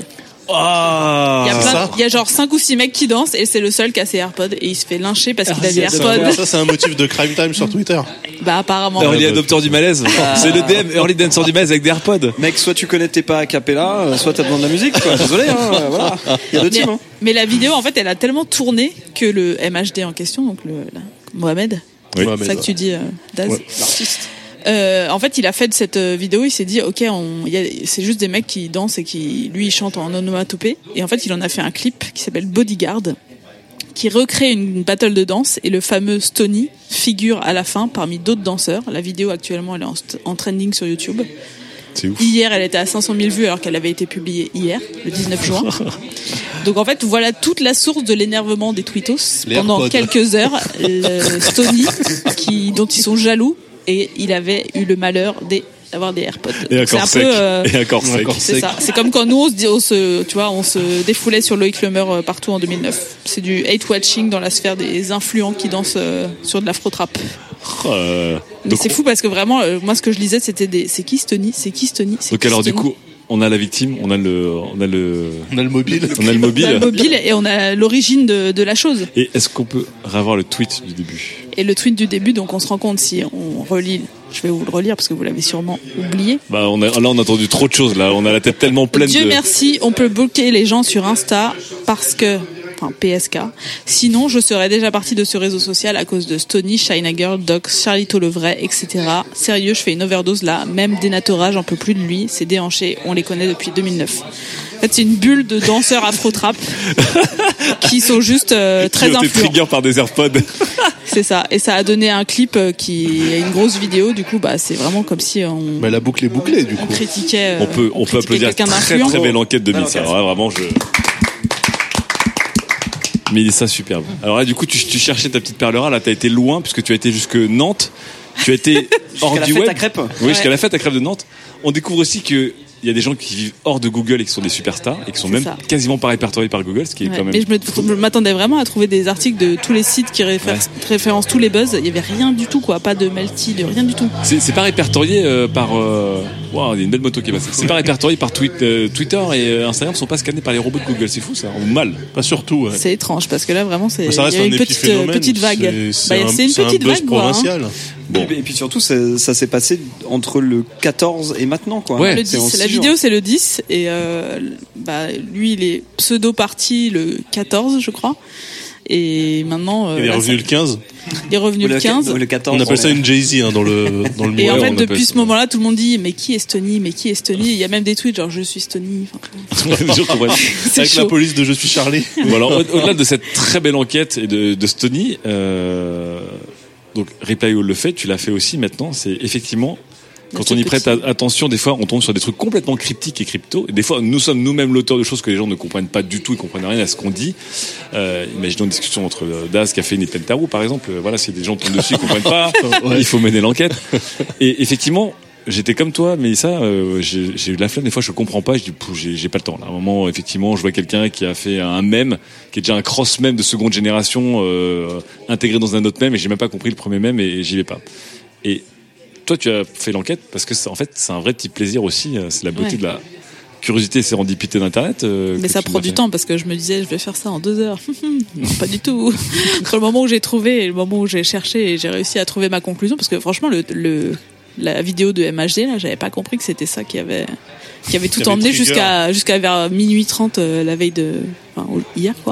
Ah, Il y a c'est plein, ça il y a genre cinq ou six mecs qui dansent et c'est le seul qui a ses AirPods et il se fait lyncher parce qu'il a des Ah, c'est AirPods. Ça, c'est un motif de crime time sur Twitter. Bah apparemment. Early adopteur du malaise. C'est le D M, Early dancer du malaise avec des AirPods. Mec, soit tu connais tes pas a cappella, euh, soit t'as besoin de la musique, quoi. Désolé, hein, euh, voilà. Il y a deux Mais, teams, hein. mais la vidéo, en fait, elle a tellement tourné que le M H D en question, donc le la- Mohamed, Oui. c'est ça que tu dis, euh, Daz. Ouais. L'artiste. Euh, en fait, il a fait de cette euh, vidéo, il s'est dit, ok, on, il y a, c'est juste des mecs qui dansent et qui, lui, il chante en onomatopée. Et en fait, il en a fait un clip qui s'appelle Bodyguard, qui recrée une battle de danse et le fameux Stony figure à la fin parmi d'autres danseurs. La vidéo actuellement, elle est en, st- en trending sur YouTube. C'est ouf. Hier, elle était à cinq cent mille vues alors qu'elle avait été publiée hier, le dix-neuf juin. Donc en fait, voilà toute la source de l'énervement des tweetos Les pendant AirPods. quelques heures. Le Stony, qui, dont ils sont jaloux, et il avait eu le malheur des- d'avoir des AirPods. Et un Donc, c'est corps un sec. peu, euh, Et un corps sec. c'est ça. C'est comme quand nous on se, dit, on se, tu vois, on se défoulait sur Loïc Lemer euh, partout en deux mille neuf. C'est du hate watching dans la sphère des influents qui dansent euh, sur de l'afro-trap. Euh, Mais donc, c'est fou parce que vraiment, euh, moi ce que je lisais c'était des, c'est qui Stony, c'est qui Stony, c'est donc qui alors du Stony coup, on a la victime, on a le, on a le, On a le mobile. on a le On a mobile. le mobile et on a l'origine de, de la chose. Et est-ce qu'on peut revoir le tweet du début? Et le tweet du début, donc on se rend compte si on relit, je vais vous le relire parce que vous l'avez sûrement oublié. Bah, on a, là, on a entendu trop de choses, là. On a la tête tellement pleine Dieu de... merci, on peut bloquer les gens sur Insta parce que, enfin P S K, sinon je serais déjà partie de ce réseau social à cause de Stony, China Girl, Docs, Charlito le vrai, et cetera. Sérieux, je fais une overdose là, même Denatora, j'en peux plus de lui, c'est déhanché, on les connaît depuis deux mille neuf. En fait, c'est une bulle de danseurs afro-trap qui sont juste euh, très Qui ont été influents. trigger par des AirPods. C'est ça. Et ça a donné un clip euh, qui est une grosse vidéo. Du coup, bah, c'est vraiment comme si on, Bah, la boucle est bouclée, du on coup. critiquait. euh, On peut, on peut critiquait applaudir quelqu'un très d'influent. très belle enquête de Belle Mélissa. enquête. Alors là, vraiment, je. Mélissa, superbe. Alors là, du coup, tu, tu cherchais ta petite perle rare. Là, t'as été loin puisque tu as été jusque Nantes. Tu as été hors Jusqu'à la du fête web. à crêpes. Oui, Ouais. jusqu'à la fête à crêpes de Nantes. On découvre aussi que il y a des gens qui vivent hors de Google et qui sont des superstars et qui sont C'est même ça. quasiment pas répertoriés par Google, ce qui est Ouais, quand même. mais je, me, je m'attendais vraiment à trouver des articles de tous les sites qui réfé- Ouais. référencent tous les buzz. Il y avait rien du tout, quoi. Pas de Melty, de rien du tout. C'est, c'est pas répertorié euh, par. Euh... Wow, il y a une belle moto qui est passée. C'est pas répertorié par tweet, euh, Twitter et euh, Instagram sont pas scannés par les robots de Google. C'est fou ça, ou mal. Pas surtout, ouais. C'est étrange parce que là, vraiment, c'est. Ça Il y reste a un une petite, euh, épiphénomène. petite vague. C'est, c'est Bah, un, c'est une c'est un petite buzz vague, quoi. hein. provincial. Bon. Et puis surtout, ça, ça s'est passé entre le quatorze et maintenant, quoi. Ouais. Le C'est en dix. six La jours. vidéo, c'est le dix. Et euh, bah, lui, il est pseudo-parti le quatorze, je crois. Et maintenant. euh, Il est là, revenu ça- le quinze. il est revenu le quinze. Le quatorze. On appelle ça une Jay-Z hein, dans le dans le Et en milieu. fait, on appelle depuis ça. ce moment-là, tout le monde dit mais qui est Stony, mais qui est Stony. Il y a même des tweets genre je suis Stony. Enfin, Je comprends. c'est Avec chaud. la police de Je suis Charlie. Bon, alors, au- au-delà de cette très belle enquête et de, de Stony, euh, donc Reply All le fait, tu l'as fait aussi maintenant. C'est effectivement quand C'est on y petit. prête a- attention, des fois on tombe sur des trucs complètement cryptiques et crypto. Et des fois, nous sommes nous-mêmes l'auteur de choses que les gens ne comprennent pas du tout, ils comprennent rien à ce qu'on dit. Euh, imaginons une discussion entre euh, Daz, Caféine et Pentarou, par exemple. Euh, Voilà, si des gens tombent dessus, ils comprennent pas, il faut mener l'enquête. Et effectivement. J'étais comme toi, mais ça, euh, j'ai, j'ai eu la flemme. Des fois, je comprends pas. Je dis, Pouh, j'ai, j'ai pas le temps. Là, à un moment, effectivement, je vois quelqu'un qui a fait un mème, qui est déjà un cross mème de seconde génération, euh, intégré dans un autre mème, et j'ai même pas compris le premier mème, et j'y vais pas. Et toi, tu as fait l'enquête parce que, c'est, en fait, c'est un vrai petit plaisir aussi. euh, C'est la beauté Ouais. de la curiosité et sérendipité d'Internet. euh, Mais que ça tu prend m'as du fait. temps parce que je me disais je vais faire ça en deux heures. Non, pas du tout. Entre le moment où j'ai trouvé et le moment où j'ai cherché et j'ai réussi à trouver ma conclusion, parce que franchement le, le la vidéo de M H D là, j'avais pas compris que c'était ça qui avait qui avait tout Qui avait emmené trigger. jusqu'à jusqu'à vers minuit trente euh, la veille de enfin hier quoi.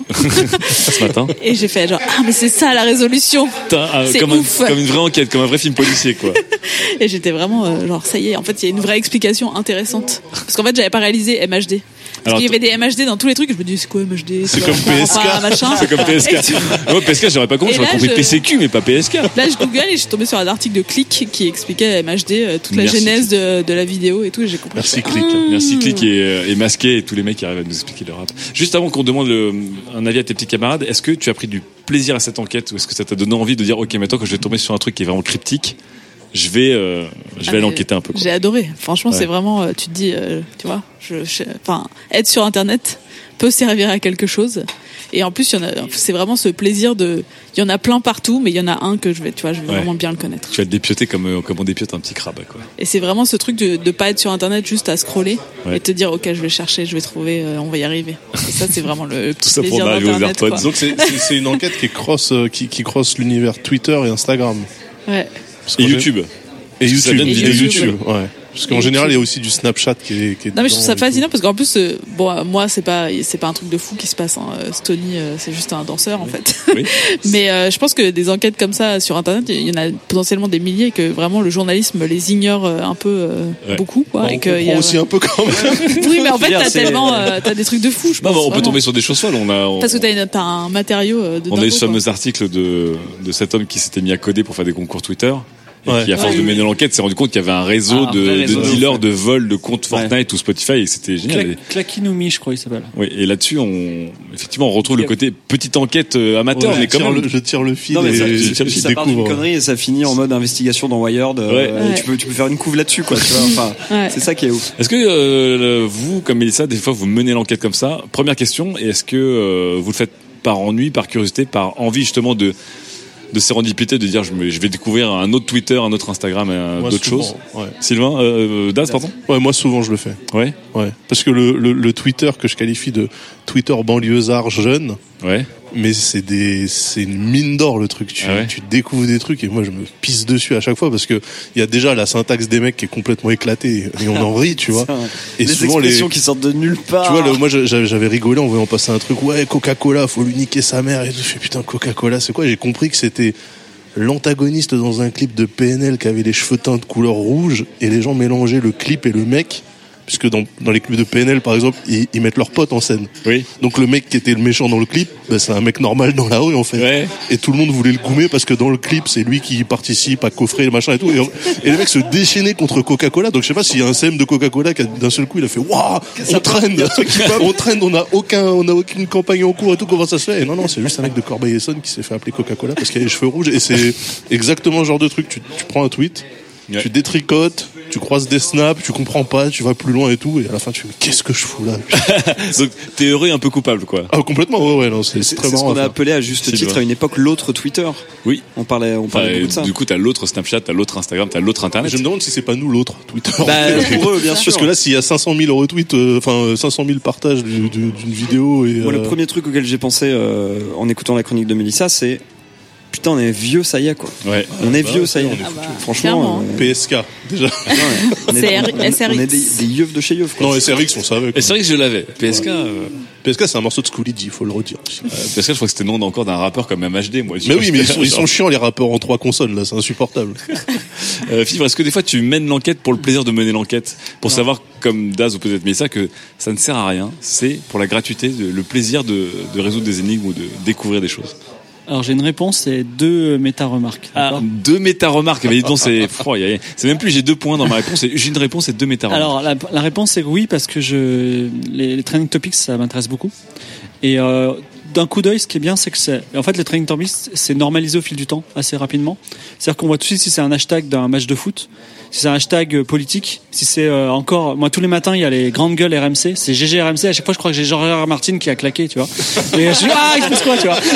Ce matin. Et j'ai fait genre ah mais c'est ça la résolution. Putain, ah, C'est comme, ouf. un, comme une vraie enquête, comme un vrai film policier, quoi. Et j'étais vraiment euh, genre ça y est, en fait il y a une vraie explication intéressante parce qu'en fait j'avais pas réalisé M H D. Parce Alors, qu'il y avait des M H D dans tous les trucs, et je me dis c'est quoi M H D C'est quoi, comme enfin, P S K. enfin, machin. C'est comme P S K. Et tu- Ouais, P S K, j'aurais pas compris. Et J'aurais là, compris je- P C Q, mais pas P S K. Là, je google et je suis tombée sur un article de Click qui expliquait M H D, euh, toute la Merci. genèse de, de la vidéo et tout, et j'ai compris. Merci, Je fais, Click. ah. Merci Click et, euh, et Masqué et tous les mecs qui arrivent à nous expliquer le rap. Juste avant qu'on demande le- un avis à tes petits camarades, est-ce que tu as pris du plaisir à cette enquête ou est-ce que ça t'a donné envie de dire ok maintenant que je vais tomber sur un truc qui est vraiment cryptique, je vais euh, je vais Ah, aller mais enquêter un peu. Quoi. J'ai adoré. Franchement, Ouais. c'est vraiment, euh, tu te dis, euh, tu vois, je, je- enfin, être sur Internet peut servir à quelque chose. Et en plus, il y en a, c'est vraiment ce plaisir de, il y en a plein partout, mais il y en a un que je vais, tu vois, je vais Ouais. vraiment bien le connaître. Tu vas te dépioter comme euh, comme on dépiote un petit crabe quoi. Et c'est vraiment ce truc de, de pas être sur Internet juste à scroller Ouais. et te dire, ok, je vais chercher, je vais trouver, euh, on va y arriver. Et ça, c'est vraiment le petit ça pour plaisir en arriver aux d'Internet. AirPods. quoi. Donc c'est, c'est, c'est une enquête qui cross euh, qui, qui cross l'univers Twitter et Instagram. Ouais. Parce Et qu'en YouTube. Et Parce que ça YouTube. vient de Et vidéos YouTube, YouTube. Ouais. Parce qu'en Et général, il y YouTube. a aussi du Snapchat qui est, qui est Non mais je trouve ça dedans et fascinant parce qu'en plus euh, bon euh, moi c'est pas c'est pas un truc de fou qui se passe hein. Euh, Stony euh, c'est juste un danseur en fait. Oui. Mais euh, je pense que des enquêtes comme ça sur internet il y en a potentiellement des milliers et que vraiment le journalisme les ignore euh, un peu euh, Ouais. beaucoup quoi tout. et On que il y comprend a... aussi un peu quand même. Oui mais en fait Dire, t'as c'est- tellement euh, t'as des trucs de fou je Non, pense. bah, on peut vraiment. tomber sur des choses folles. On a on, Parce que t'as, une, t'as un matériau euh, de on a eu dingo, ce quoi. fameux article de de cet homme qui s'était mis à coder pour faire des concours Twitter. Et Ouais. qui, à force Ouais. de mener l'enquête, s'est rendu compte qu'il y avait un réseau Ah, un de, vrai réseau de de dealers ouf. de vols de comptes Ouais. Fortnite ou Spotify et c'était génial. Cla- Et- Claquinumi, je crois, il s'appelle. Oui, et là-dessus, on, effectivement, on retrouve le côté petite enquête euh, amateur, Ouais, mais je, quand tire même. le, je tire le fil Non, mais et ça, je, ça- je ça part d'une découvre. connerie et ça finit en mode investigation dans Wired. euh, Ouais. et Ouais. Tu peux, tu peux faire une couve là-dessus, quoi. Tu vois, enfin, Ouais. c'est ça qui est ouf. Est-ce que euh, vous, comme Mélissa, des fois, vous menez l'enquête comme ça? Première question, et est-ce que euh, vous le faites par ennui, par curiosité, par envie justement de de sérendipité, de dire je, me, je vais découvrir un autre Twitter, un autre Instagram, un, Moi, d'autres souvent, choses? Ouais. Sylvain, euh, Daz, pardon? Ouais, moi souvent je le fais. Ouais, Ouais. Parce que le, le, le Twitter que je qualifie de Twitter banlieusard jeune, ouais. mais c'est des, c'est une mine d'or le truc. Tu, Ah ouais. tu découvres des trucs et moi je me pisse dessus à chaque fois parce que il y a déjà la syntaxe des mecs qui est complètement éclatée et on en rit, tu vois. Et les souvent les, expressions qui sortent de nulle part. tu vois, le- moi j'avais j'avais rigolé en voyant passer un truc, ouais, Coca-Cola, faut lui niquer sa mère et tout. Je fais putain, Coca-Cola, c'est quoi? J'ai compris que c'était l'antagoniste dans un clip de P N L qui avait les cheveux teints de couleur rouge et les gens mélangeaient le clip et le mec puisque dans, dans les clips de P N L par exemple, ils, ils mettent leurs potes en scène. Oui. Donc le mec qui était le méchant dans le clip, bah, c'est un mec normal dans la rue en fait. Ouais. Et tout le monde voulait le goumer parce que dans le clip, c'est lui qui participe à coffrer le machin et tout. Et, et le mec se déchaînait contre Coca-Cola. Donc je sais pas s'il y a un C M de Coca-Cola qui a, d'un seul coup il a fait waouh, on traîne, on traîne, on a aucun, on a aucune campagne en cours et tout. Comment ça se fait? Et non non, c'est juste un mec de Corbeil-Essonnes qui s'est fait appeler Coca-Cola parce qu'il a les cheveux rouges. Et c'est exactement le genre de truc. Tu, tu prends un tweet, ouais. tu détricotes, tu croises des snaps, tu comprends pas, tu vas plus loin et tout, et à la fin tu fais mais qu'est-ce que je fous là? Donc t'es heureux et un peu coupable quoi. Ah complètement, ouais ouais non, c'est, c'est, c'est très c'est marrant. Ce qu'on a appelé à juste c'est titre vrai. à une époque l'autre Twitter. Oui. On parlait, on parlait enfin, beaucoup de ça. Du coup t'as l'autre Snapchat, t'as l'autre Instagram, t'as l'autre Internet. Je me demande si c'est pas nous l'autre Twitter. Bah, pour eux bien sûr. Parce que là s'il y a cinq cent mille retweets, enfin euh, cinq cent mille partages d'une, d'une vidéo et. Moi euh... le premier truc auquel j'ai pensé euh, en écoutant la chronique de Mélissa, c'est putain, on est vieux, ça y est quoi. Ouais. On est bah, vieux, ça y est. Ah bah, franchement. euh... P S K déjà. Ouais, on est, C'est on, on, S R X. on est des, des yeufs de chez yeufs. Quoi. Non, S R X on savait. Et c'est vrai que je l'avais. P S K. Ouais. Euh... P S K c'est un morceau de Schoolidge, il faut le redire. Euh, P S K je crois que c'était le nom encore d'un rappeur comme M H D moi. Mais oui, mais ils sont, ils sont chiants les rappeurs en trois consonnes là, c'est insupportable. euh, Fibre, est-ce que des fois tu mènes l'enquête pour le plaisir de mener l'enquête, pour non. savoir comme Daz ou peut-être Mélissa que ça ne sert à rien, c'est pour la gratuité, le plaisir de, de résoudre des énigmes ou de découvrir des choses. Alors j'ai une réponse et deux méta-remarques. Ah, deux méta-remarques. Mais dis donc, c'est, oh, y a, c'est même plus j'ai deux points dans ma réponse. J'ai une réponse et deux méta-remarques. Alors la, la réponse c'est oui parce que je les, les trending topics ça m'intéresse beaucoup. Et euh, d'un coup d'œil, ce qui est bien, c'est que c'est en fait les trending topics c'est normalisé au fil du temps assez rapidement. C'est-à-dire qu'on voit tout de suite si c'est un hashtag d'un match de foot, si c'est un hashtag politique, si c'est euh, encore moi tous les matins il y a les grandes gueules R M C, c'est G G R M C, à chaque fois je crois que j'ai Georges Martin qui a claqué, tu vois. Et je suis ah, il se passe quoi, tu vois.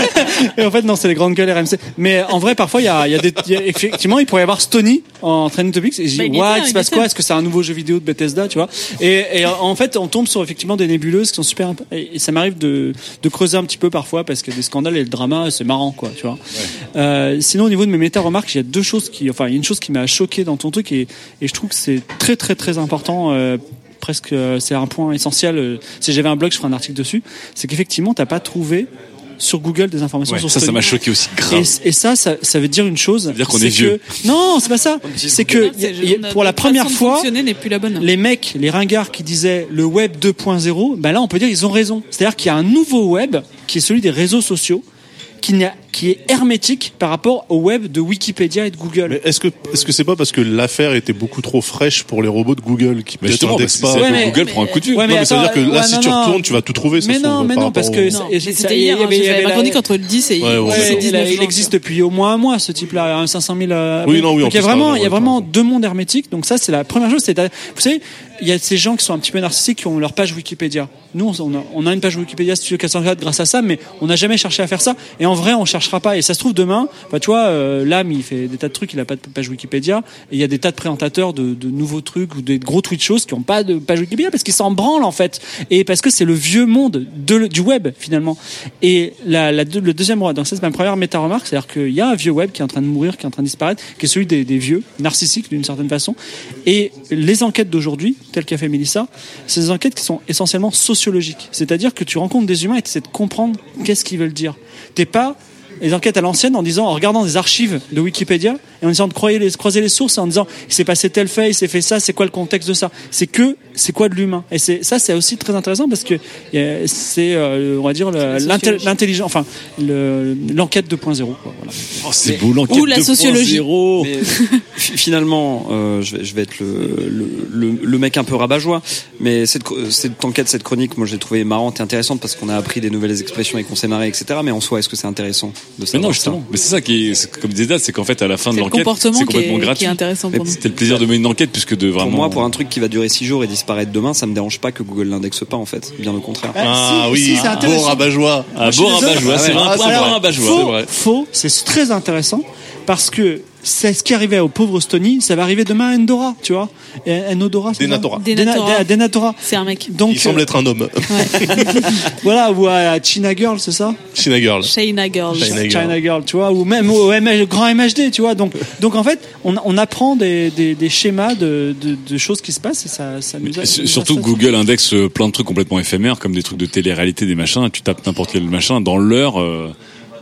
Et en fait non, c'est les grandes gueules R M C. Mais en vrai parfois il y a il y a des y a, effectivement, il pourrait y avoir Stony en trending topics et je dis bah, what, il se passe quoi, est-ce que c'est un nouveau jeu vidéo de Bethesda, tu vois. Et, et en fait, on tombe sur effectivement des nébuleuses qui sont super et, et ça m'arrive de de creuser un petit peu parfois parce que des scandales et le drama, c'est marrant quoi, tu vois. Ouais. Euh, sinon au niveau de mes méta-remarques, il y a deux choses qui enfin, il y a une chose qui m'a choqué dans ton truc et et je trouve que c'est très très très important, euh, presque euh, c'est un point essentiel. Euh, si j'avais un blog, je ferais un article dessus. C'est qu'effectivement, t'as pas trouvé sur Google des informations ouais, sur ça, Stony. Ça m'a choqué aussi grave. Et, et ça, ça, ça veut dire une chose. Ça veut dire qu'on est, est vieux. Que, non, c'est pas ça. C'est que y, y, pour la première fois, n'est plus la bonne. les mecs, les ringards qui disaient le web deux point zéro, ben là, on peut dire ils ont raison. C'est-à-dire qu'il y a un nouveau web qui est celui des réseaux sociaux. Qui, n'a, qui est hermétique par rapport au web de Wikipédia et de Google. Mais est-ce que est-ce que c'est pas parce que l'affaire était beaucoup trop fraîche pour les robots de Google qui peut-être indexent pas ouais, mais, Google mais, prend un coup de vieux. Ouais, mais, non, mais ça veut dire que là ouais, si non, tu non. retournes tu vas tout trouver. Mais ça non, mais non, parce au... que non, c'était hier. J'avais ma chronique entre le dix et ouais, ouais, c'est dix-neuf. Il existe depuis au moins un mois ce type-là, un cinq cent mille. Oui, non, oui. Donc il y a vraiment, il y a vraiment deux mondes hermétiques. Donc ça, c'est la première chose. C'est, vous savez, il y a ces gens qui sont un petit peu narcissiques qui ont leur page Wikipédia. Nous, on a, on a une page Wikipédia Studio quatre cent quatre grâce à ça, mais on n'a jamais cherché à faire ça. Et en vrai, on cherchera pas. Et ça se trouve demain, bah, tu vois, euh, Lame, il fait des tas de trucs, il a pas de page Wikipédia. Et il y a des tas de présentateurs de, de nouveaux trucs ou des gros tweet shows qui ont pas de page Wikipédia parce qu'ils s'en branlent en fait. Et parce que c'est le vieux monde de, du web finalement. Et la, la, le deuxième, donc ça c'est ma première méta-remarque, c'est-à-dire qu'il y a un vieux web qui est en train de mourir, qui est en train de disparaître, qui est celui des, des vieux, narcissiques d'une certaine façon. Et les enquêtes d'aujourd'hui, telles qu'a fait Mélissa, c'est des enquêtes qui sont essentiellement sociologiques. C'est-à-dire que tu rencontres des humains et tu essaies de comprendre qu'est-ce qu'ils veulent dire. T'es pas les enquêtes à l'ancienne en disant, en regardant des archives de Wikipédia et en essayant de croiser les, croiser les sources et en disant il s'est passé tel fait, il s'est fait ça, c'est quoi le contexte de ça. C'est que c'est quoi de l'humain. Et c'est ça, c'est aussi très intéressant parce que c'est, euh, on va dire, le, l'intelligence, enfin le, l'enquête deux point zéro. Quoi, voilà. Oh, c'est beau l'enquête ou la sociologie. deux point zéro. Mais, finalement, euh, je vais, je vais être le, le, le, le mec un peu rabat-joie, mais cette, cette enquête, cette chronique, moi, je l'ai trouvée marrante et intéressante parce qu'on a appris des nouvelles expressions et qu'on s'est marré, et cetera. Mais en soi, est-ce que c'est intéressant de savoir Mais non, justement. Ça mais c'est ça qui est, comme disait Daz, c'est qu'en fait, à la fin c'est de l'enquête, c'est complètement qui est, gratuit. Qui est intéressant pour nous. C'était le plaisir de mener une enquête puisque de vraiment. Pour moi, pour un truc qui va durer six jours et disparaître demain, ça me dérange pas que Google l'indexe pas, en fait. Bien au contraire. Ah si, oui, si, c'est beau rabat-joie. Ah, beau rabat-joie, c'est vrai. C'est un rabat-joie. Faux, faux, c'est très intéressant parce que c'est ce qui arrivait au pauvre Stony, ça va arriver demain à Endora, tu vois. Enodora, c'est Denatora. Denatora. Denatora. C'est un mec. Donc, il semble être un homme. Ouais. Voilà, ou à China Girl, c'est ça? China Girl. China Girl. China Girl. China Girl, tu vois, ou même au M H, grand M H D, tu vois. Donc, donc en fait, on, on apprend des, des, des schémas de, de, de choses qui se passent et ça, ça nous a. Surtout que Google indexe plein de trucs complètement éphémères, comme des trucs de télé-réalité, des machins. Tu tapes n'importe quel machin dans l'heure. Euh...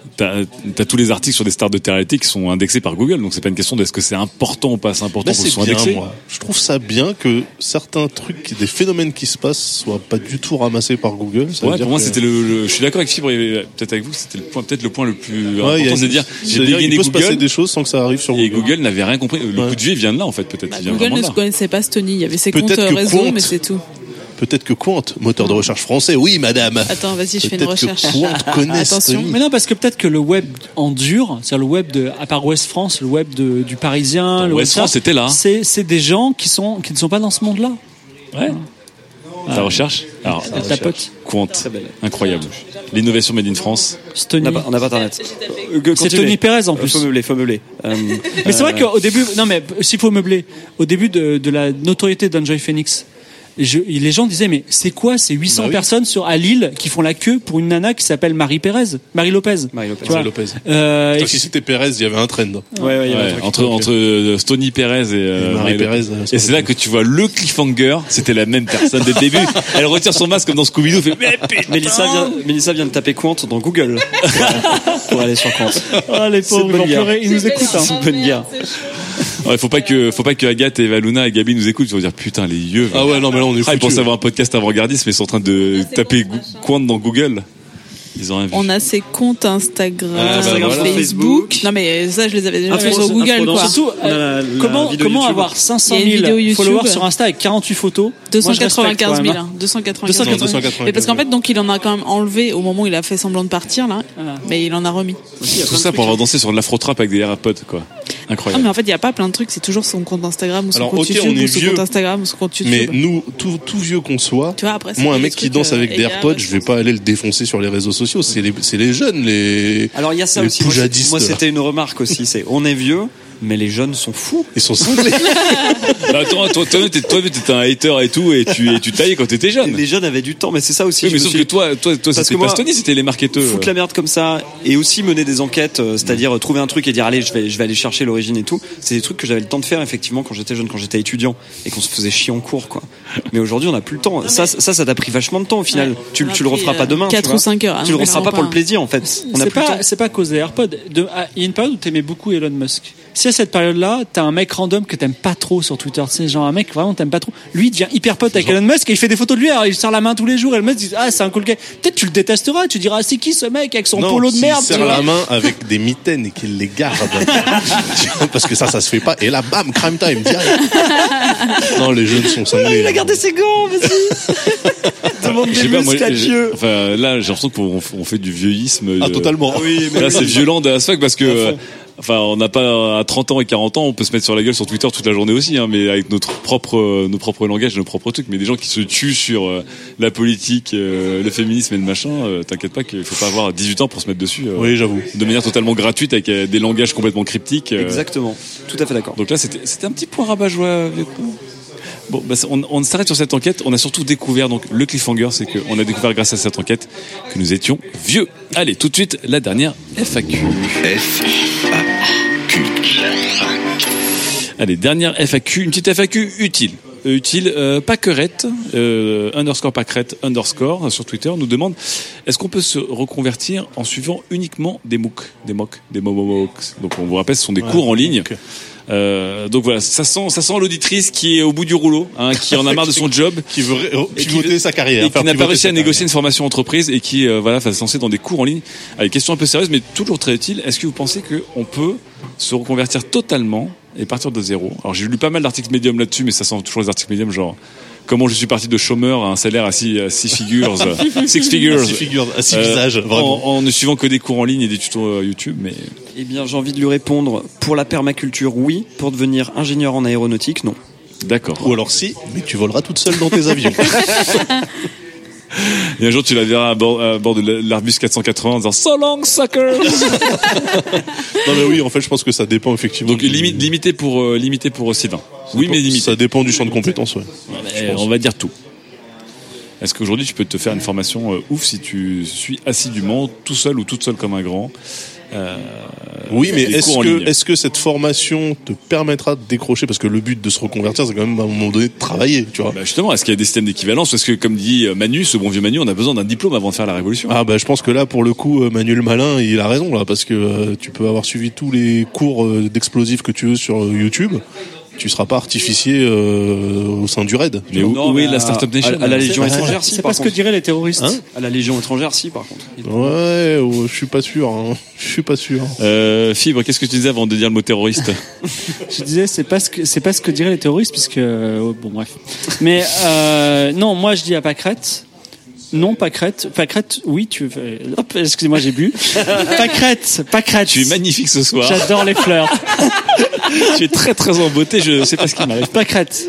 t'as, t'as tous les articles sur des stars de télé-réalité qui sont indexés par Google, donc c'est pas une question de est-ce que c'est important ou pas, c'est important Bah, pour qu'ils c'est soient bien, indexés. moi. Je trouve ça bien que certains trucs, des phénomènes qui se passent, soient pas du tout ramassés par Google. Ça veut Ouais, dire pour moi que- c'était le, le- je suis d'accord avec Fibre et peut-être avec vous, c'était le point, peut-être le point le plus Ouais, il y a important, une- c'est de dire j'ai c'est-à-dire, dégainé il peut se passer Google des choses sans que ça arrive sur Google. et Google n'avait rien compris. Le Ouais. coup de vieux il vient de là en fait, peut-être. il vient Google vraiment ne de se là. connaissait pas Stony, il y avait ses Peut-être comptes que réseau, Quant- mais c'est tout. Peut-être que Quant, moteur de recherche français, oui madame. Attends, vas-y, je fais une Peut-être que recherche. Quant connaît Attention. Stony. Mais non, parce que peut-être que le web en dur, c'est-à-dire le web de, à part Ouest France, le web de, du Parisien, le Ouest web France, ça, c'était là, hein. C'est, c'est des gens qui sont, qui ne sont pas dans ce monde-là. Ouais. Ta recherche. Alors, Elle tapote. Quant, incroyable. L'innovation made in France. Stony. On n'a pas, on n'a pas internet. Euh, C'est continuez. Tony Pérez en plus. Euh, Faut meubler, faut meubler. Euh, Mais c'est vrai euh, qu'au début, non mais s'il faut meubler, au début de, de la notoriété d'Enjoy Phoenix, je, les gens disaient mais c'est quoi ces huit cents Bah oui. personnes sur à Lille qui font la queue pour une nana qui s'appelle Marie Pérez, Marie Lopez. Marie Lopez. Tu vois. Marie Lopez. Euh, Putain, si c'était Pérez, il y avait un trend. Ouais, ouais, il y avait un Ouais, truc. entre entre euh, Stony Pérez et, euh, Et Marie Pérez, euh, et c'est là que tu vois le cliffhanger. C'était la même personne dès le début. Elle retire son masque comme dans Scooby-Doo. Fait mais putain. Mélissa vient, Mélissa vient de taper Quant dans Google pour, pour aller sur Quant. Ah les pauvres, une ils bonne vont guerre. pleurer, ils nous écoutent. C'est Hein. une bonne guerre. Ouais, faut pas que faut pas que Agathe et Valuna et Gabi nous écoutent. Ils vont dire putain les yeux. Ah ouais, non, mais là, on est Ah, ils foutus. pensaient avoir un podcast avant-gardiste, mais ils sont en train de taper Gou- Quant dans Google. Ils ont rien vu. On a ses comptes Instagram, Ah, bah, voilà. Facebook. Facebook. Non mais ça, je les avais déjà Info- fait sur info Google, dans- quoi. Surtout, La- euh, la comment vidéo comment YouTube. avoir cinq cent Il y a une mille vidéo YouTube. followers sur Insta avec quarante-huit photos. deux Moi, cent je respecte quatre-vingt-quinze quand mille, même, hein. hein. deux cent quatre-vingt-quinze Non, mille. deux cent quatre-vingt-quinze Mais parce qu'en fait, donc, il en a quand même enlevé au moment où il a fait semblant de partir, là. Voilà. Mais il en a remis. Tout ça pour avoir dansé sur de l'afro-trap avec des AirPods, quoi. Ah, Incroyable. mais en fait, il n'y a pas plein de trucs, c'est toujours son compte Instagram ou son Alors, compte ok, YouTube on est ou son vieux, compte Instagram ou son compte YouTube. Mais nous, tout, tout vieux qu'on soit, Tu vois, après, c'est moi, un des mec qui trucs, danse euh, avec des égards, AirPods, je je vais pas aller le défoncer sur les réseaux sociaux. C'est les, c'est les jeunes, les. Alors il y a ça les aussi. Moi, c'est- poujadistes, moi, là. c'était une remarque aussi. C'est on est vieux, mais les jeunes sont fous. Ils sont cinglés. Bah, attends, toi, toi, t'es, toi, t'étais un hater et tout, et tu, et tu taillais quand t'étais jeune. Les jeunes avaient du temps, mais c'est ça aussi. Oui, je mais me sauf suis- que toi, toi, toi, Parce c'était que pas moi, Stony, c'était les marketeurs. foutre la merde comme ça et aussi mener des enquêtes, euh, c'est-à-dire euh, trouver un truc et dire allez je vais je vais aller chercher l'origine et tout. C'est des trucs que j'avais le temps de faire effectivement quand j'étais jeune, quand j'étais étudiant et qu'on se faisait chier en cours quoi. Mais aujourd'hui on n'a plus le temps. Ça ça ça t'a pris vachement de temps au final. Ouais. Tu On a tu le pris, referas euh, pas demain. quatre tu vois. ou cinq heures. Ah Tu non, le referas vraiment pas pour pas. le plaisir en fait. On a C'est plus le pas, temps. c'est pas à cause des AirPods. De, ah, il y a une période où t'aimais beaucoup Elon Musk. Si à cette période-là, t'as un mec random que t'aimes pas trop sur Twitter, tu sais, genre un mec vraiment t'aimes pas trop. Lui, il devient hyper pote avec Elon Musk et il fait des photos de lui, alors il se serre la main tous les jours et le mec dit, ah, c'est un cool gars. Peut-être tu le détesteras, tu diras, c'est qui ce mec avec son Non, polo de s'il merde, serre tu vois. la main avec des mitaines et qu'il les garde. Tu vois, parce que ça, ça se fait pas. Et là, bam, crime time, direct. Non, les jeunes sont cinglés. Il a gardé ses gants, vas-y. Demande Je des sais pas, moi, muscles à j'ai- Dieu. enfin, là, j'ai l'impression qu'on on fait du vieillisme. Ah, euh, totalement. Ah oui, mais Là, c'est violent de as fuck parce que, À euh, fond. enfin, on n'a pas à trente ans et quarante ans, on peut se mettre sur la gueule sur Twitter toute la journée aussi, hein, mais avec notre propre, euh, nos propres langages, nos propres trucs. Mais des gens qui se tuent sur euh, la politique, euh, le féminisme et le machin, euh, t'inquiète pas qu'il faut pas avoir dix-huit ans pour se mettre dessus. euh, Oui, j'avoue. De manière totalement gratuite avec euh, des langages complètement cryptiques. euh. Exactement. Tout à fait d'accord. Donc là, c'était, c'était un petit point rabat-joie. vieux con. Bon, bah, on, on s'arrête sur cette enquête. On a surtout découvert, donc, le cliffhanger, c'est qu'on a découvert grâce à cette enquête que nous étions vieux. Allez, tout de suite, la dernière F A Q. F A Q. Allez, dernière F A Q, une petite F A Q utile. Euh, utile, euh, Pacquerette, euh, underscore Pacquerette, underscore, sur Twitter, nous demande, est-ce qu'on peut se reconvertir en suivant uniquement des MOOC, des MOOC, des MOOCs. Donc, on vous rappelle, ce sont des Ouais, cours en ligne. ok. Euh, donc voilà, ça sent, ça sent l'auditrice qui est au bout du rouleau, hein, qui en a marre de son job. Qui veut ré- Et qui pivoter veut- sa carrière. Et faire qui n'a pas pivoter réussi sa à négocier carrière. une formation entreprise et qui euh, voilà, va se lancer dans des cours en ligne. Allez, question un peu sérieuse, mais toujours très utile. Est-ce que vous pensez qu'on peut se reconvertir totalement et partir de zéro? Alors j'ai lu pas mal d'articles médium là-dessus, mais ça sent toujours les articles médiums genre comment je suis parti de chômeur à un salaire à six, à six figures, six figures, À six figures, à six euh, visages, vraiment. en, en ne suivant que des cours en ligne et des tutos euh, YouTube. Mais Eh bien, j'ai envie de lui répondre pour la permaculture, oui. Pour devenir ingénieur en aéronautique, non. d'accord. Ou alors si, mais tu voleras toute seule dans tes avions. Et un jour tu la verras à bord, à bord de l'Airbus quatre cent quatre-vingts en disant so long suckers. Non mais oui, en fait, je pense que ça dépend effectivement. Donc du- limite, limité pour euh, limité pour Sylvain. Oui, mais limité. Ça dépend du champ de compétences, ouais. Eh, on va dire tout. Est-ce qu'aujourd'hui tu peux te faire une formation euh, ouf si tu suis assidûment, tout seul ou toute seule comme un grand, Euh, oui, mais des est-ce cours en que ligne. est-ce que cette formation te permettra de décrocher, parce que le but de se reconvertir, c'est quand même à un moment donné de travailler, tu vois. Bah justement, est-ce qu'il y a des systèmes d'équivalence? Parce que comme dit Manu, ce bon vieux Manu, on a besoin d'un diplôme avant de faire la révolution. Ah bah je pense que là, pour le coup, Manuel Malin, il a raison là, parce que euh, tu peux avoir suivi tous les cours euh, d'explosifs que tu veux sur euh, YouTube. Tu seras pas artificier euh, au sein du raid. Mais où, Non, où mais est la à- Startup Nation? à, à la Légion C'est- étrangère, si. C'est par pas ce que contre. diraient les terroristes. Hein À la Légion étrangère, si, par contre. Ouais, ouais, je suis pas sûr. Hein. Je suis pas sûr. Euh, Fibre, qu'est-ce que tu disais avant de dire le mot terroriste? Je disais, c'est pas ce que c'est pas ce que diraient les terroristes, puisque euh, bon bref. Mais euh, non, moi je dis à Pâquerette. Non, Pâquerette. Pâquerette, oui, tu. Hop, excusez-moi, j'ai bu. Pâquerette, Pâquerette. Tu es magnifique ce soir. J'adore les fleurs. Tu es très très en beauté, je sais pas ce qui m'arrive. Pâquerette.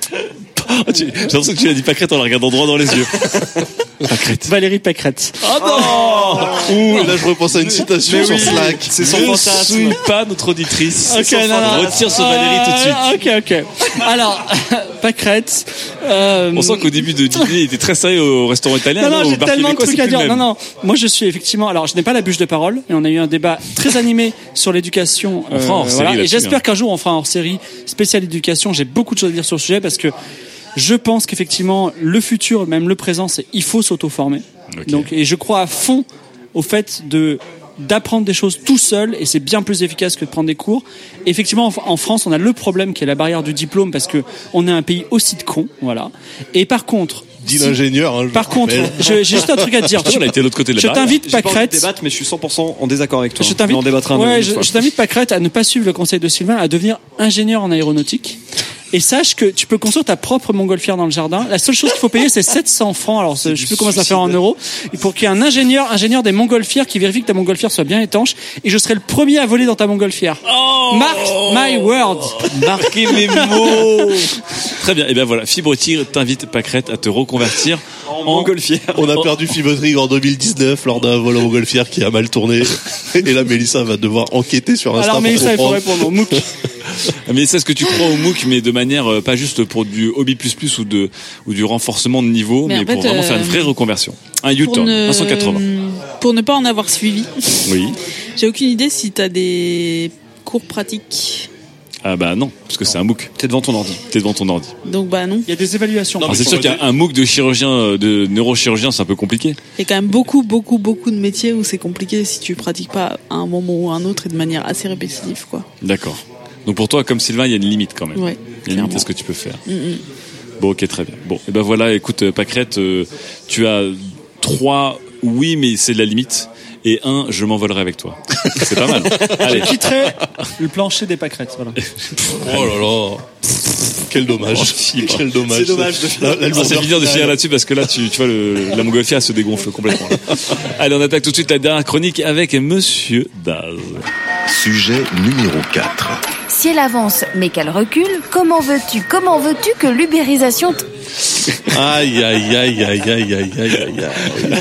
Tu- J'ai l'impression que tu as dit Pâquerette en la regardant droit dans les yeux. Pâquerette. Valérie Pâquerette. Ah non! Ouh, là je repense à une citation Mais sur oui, Slack. c'est son Ne fantasme. souille pas notre auditrice. Ok, non, non. Retire ce Valérie tout de suite. Euh, ok, ok. Alors, Pâquerette. Euh, On sent qu'au début de dîner, il était très sérieux au restaurant italien. Non, non, là, au j'ai bar tellement de québécois, trucs c'est à plus dire. le Non, même. non. Moi, je suis effectivement. Alors, je n'ai pas la bûche de parole, et on a eu un débat très animé sur l'éducation. On fera un hors-série Et là-dessus, j'espère hein. qu'un jour on fera un hors-série spéciale éducation. J'ai beaucoup de choses à dire sur le sujet parce que je pense qu'effectivement, le futur, même le présent, c'est il faut s'auto-former. Ok. Donc, et je crois à fond au fait de d'apprendre des choses tout seul, et c'est bien plus efficace que de prendre des cours. Effectivement, en, en France, on a le problème qui est la barrière du diplôme parce que on est un pays aussi de cons, voilà. Et par contre, Dit si- l'ingénieur. Hein, je par contre, rappelle. je- j'ai juste un truc à te dire. Attention, on a été de l'autre côté de la Je barrière. t'invite, J'ai pas envie de Pâquerette. débattre, mais je suis cent pour cent en désaccord avec toi. Je t'invite, On en débattra un ouais, peu. je, une fois. je t'invite, Pâquerette, à ne pas suivre le conseil de Sylvain, à devenir ingénieur en aéronautique. Et sache que tu peux construire ta propre montgolfière dans le jardin. La seule chose qu'il faut payer, c'est sept cents francs. Alors, c'est- je sais plus comment ça fait en euros. Et pour qu'il y ait un ingénieur, ingénieur des montgolfières qui vérifie que ta montgolfière soit bien étanche. Et je serai le premier à voler dans ta montgolfière. Oh Mark my words. Marquez mes mots. Très bien. Et ben voilà, Fibre Tigre t'invite Pâquerette à te reconvertir En montgolfière. On a perdu Fibre en deux mille dix-neuf lors d'un vol en montgolfière qui a mal tourné. Et là, Mélissa va devoir enquêter sur Insta. Alors, pour Mélissa, il faut comprendre. répondre au MOOC. Mais c'est ce que tu crois au MOOC, mais de manière euh, pas juste pour du hobby plus plus ou de ou du renforcement de niveau, Mais mais, en pour fait, vraiment euh, faire une vraie reconversion. Un Pour U-turn, ne- un cent quatre-vingts. Pour ne pas en avoir suivi, Oui. j'ai aucune idée si t'as des cours pratiques. Ah bah non, parce que c'est un MOOC. T'es devant ton ordi. T'es devant ton ordi. Donc bah non. Il y a des évaluations. Alors, c'est sûr qu'il y a un MOOC de chirurgien, euh, de neurochirurgien, c'est un peu compliqué. Il y a quand même beaucoup, beaucoup, beaucoup de métiers où c'est compliqué si tu pratiques pas à un moment ou à un autre et de manière assez répétitive, quoi. D'accord. Donc pour toi, comme Sylvain, il y a une limite quand même. Ouais, Il y a une limite clairement. à ce que tu peux faire. Mm, mm. Bon, ok, très bien. Bon, et ben voilà, écoute, euh, Pâquerette, euh, tu as trois oui, mais c'est de la limite. Et un, je m'envolerai avec toi. C'est pas mal. Allez. Je quitterai le plancher des Pâquerettes. Voilà. Oh là là. Quel dommage. Quel dommage. C'est dommage de Là, là, le Ah, c'est vendeur bien de final. finir là-dessus parce que là, tu, tu vois, le, la montgolfière se dégonfle complètement. Là. Allez, on attaque tout de suite la dernière chronique avec Monsieur Daz. Sujet numéro quatre. Si elle avance mais qu'elle recule, comment veux-tu, comment veux-tu que l'ubérisation... T... Aïe, aïe, aïe, aïe, aïe, aïe, aïe, aïe, aïe.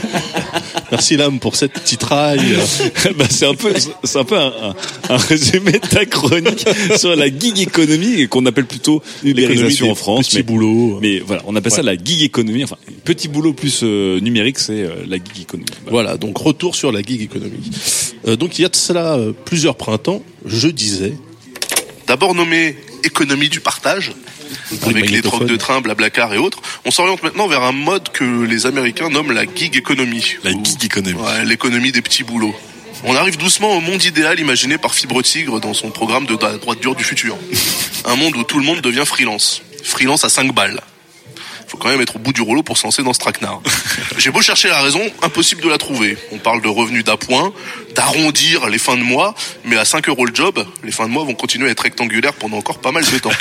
Merci Lame pour cette titraille. bah, c'est un peu, c'est un peu un, un, un résumé de ta chronique sur la gig économie qu'on appelle plutôt l'ubérisation en France. Petit Mais, boulot. mais voilà, on appelle ça la gig économie. Enfin, petit boulot plus euh, numérique, c'est euh, la gig économie. Voilà. Voilà, donc retour sur la gig économie. Euh, donc il y a de cela euh, plusieurs printemps, je disais, d'abord nommé économie du partage, avec les trocs de train, Blablacar et autres, on s'oriente maintenant vers un mode que les Américains nomment la gig economy. La Ou- gig economy. Ouais, l'économie des petits boulots. On arrive doucement au monde idéal imaginé par Fibre Tigre dans son programme de la droite dure du futur. Un monde où tout le monde devient freelance. Freelance à cinq balles. Faut quand même être au bout du rouleau pour se lancer dans ce traquenard. J'ai beau chercher la raison, impossible de la trouver. On parle de revenus d'appoint, d'arrondir les fins de mois, mais à cinq euros le job, les fins de mois vont continuer à être rectangulaires pendant encore pas mal de temps.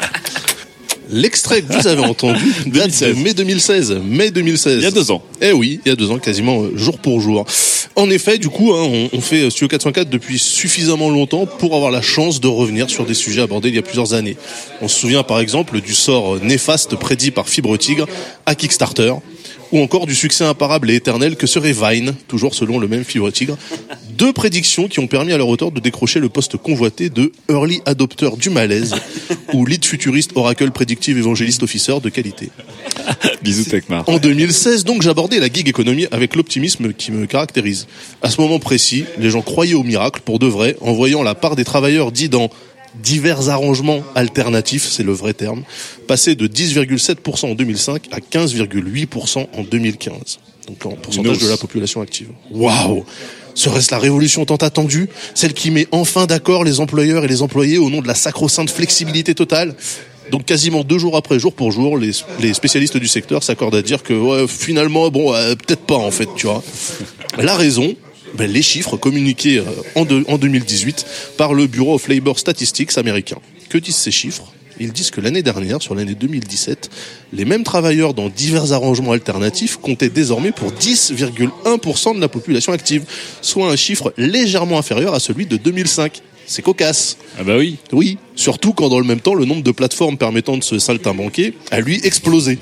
L'extrait que vous avez entendu date de mai deux mille seize. Mai deux mille seize. Il y a deux ans. Eh oui, il y a deux ans, quasiment euh, jour pour jour. En effet, du coup, hein, on, on fait Studio quatre cent quatre depuis suffisamment longtemps pour avoir la chance de revenir sur des sujets abordés il y a plusieurs années. On se souvient par exemple du sort néfaste prédit par Fibre Tigre à Kickstarter, ou encore du succès imparable et éternel que serait Vine, toujours selon le même Fibre Tigre. Deux prédictions qui ont permis à leur auteur de décrocher le poste convoité de Early Adopter du malaise ou Lead Futuriste Oracle Predictive Evangelist Officer de qualité. Bisous Tecmar. En deux mille seize, donc, j'abordais la gig economy avec l'optimisme qui me caractérise. À ce moment précis, les gens croyaient au miracle pour de vrai, en voyant la part des travailleurs dits dans divers arrangements alternatifs, c'est le vrai terme, passer de dix virgule sept pour cent en deux mille cinq à quinze virgule huit pour cent en deux mille quinze. Donc en pourcentage de la population active. Waouh! Serait-ce la révolution tant attendue, celle qui met enfin d'accord les employeurs et les employés au nom de la sacro-sainte flexibilité totale? Donc quasiment deux jours après, jour pour jour, les, les spécialistes du secteur s'accordent à dire que ouais, finalement, bon, euh, peut-être pas en fait, tu vois. La raison, ben, les chiffres communiqués euh, en, de, en deux mille dix-huit par le Bureau of Labor Statistics américain. Que disent ces chiffres? Ils disent que l'année dernière, sur l'année deux mille dix-sept, les mêmes travailleurs dans divers arrangements alternatifs comptaient désormais pour dix virgule un pour cent de la population active, soit un chiffre légèrement inférieur à celui de deux mille cinq. C'est cocasse. Ah bah oui. Oui, surtout quand dans le même temps, le nombre de plateformes permettant de se saltimbanquer a lui explosé.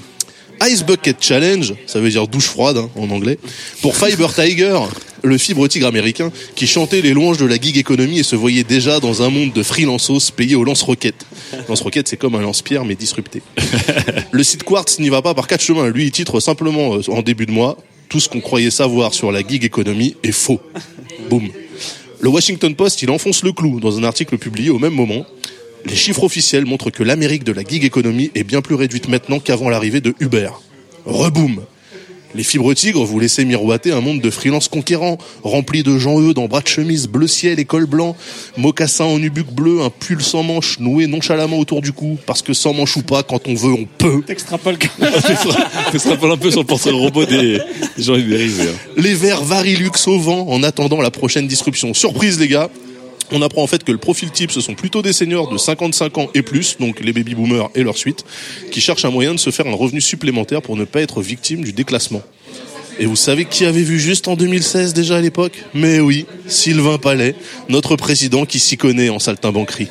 Ice Bucket Challenge, ça veut dire douche froide hein, en anglais, pour Fiber Tiger, le fibre tigre américain, qui chantait les louanges de la gig economy et se voyait déjà dans un monde de freelanceos payés au lance-roquettes. Lance-roquettes, c'est comme un lance-pierre mais disrupté. Le site Quartz n'y va pas par quatre chemins. Lui, il titre simplement euh, en début de mois, tout ce qu'on croyait savoir sur la gig economy est faux. Boum. Le Washington Post, il enfonce le clou dans un article publié au même moment. Les chiffres officiels montrent que l'Amérique de la gig economy est bien plus réduite maintenant qu'avant l'arrivée de Uber. Reboom. Les fibres tigres vous laissez miroiter un monde de freelance conquérants, rempli de gens eudes en bras de chemise bleu ciel et col blanc, mocassins en nubuck bleu, un pull sans manches noué nonchalamment autour du cou, parce que sans manche ou pas, quand on veut, on peut. T'extrapoles T'extrapoles un peu sur le portrait robot des, des gens ubérisés. Hein. Les verres Varilux au vent en attendant la prochaine disruption. Surprise les gars, on apprend en fait que le profil type, ce sont plutôt des seniors de cinquante-cinq ans et plus, donc les baby boomers et leur suite, qui cherchent un moyen de se faire un revenu supplémentaire pour ne pas être victime du déclassement. Et vous savez qui avait vu juste en deux mille seize déjà à l'époque? Mais oui, Sylvain Palais, notre président qui s'y connaît en saltimbanquerie.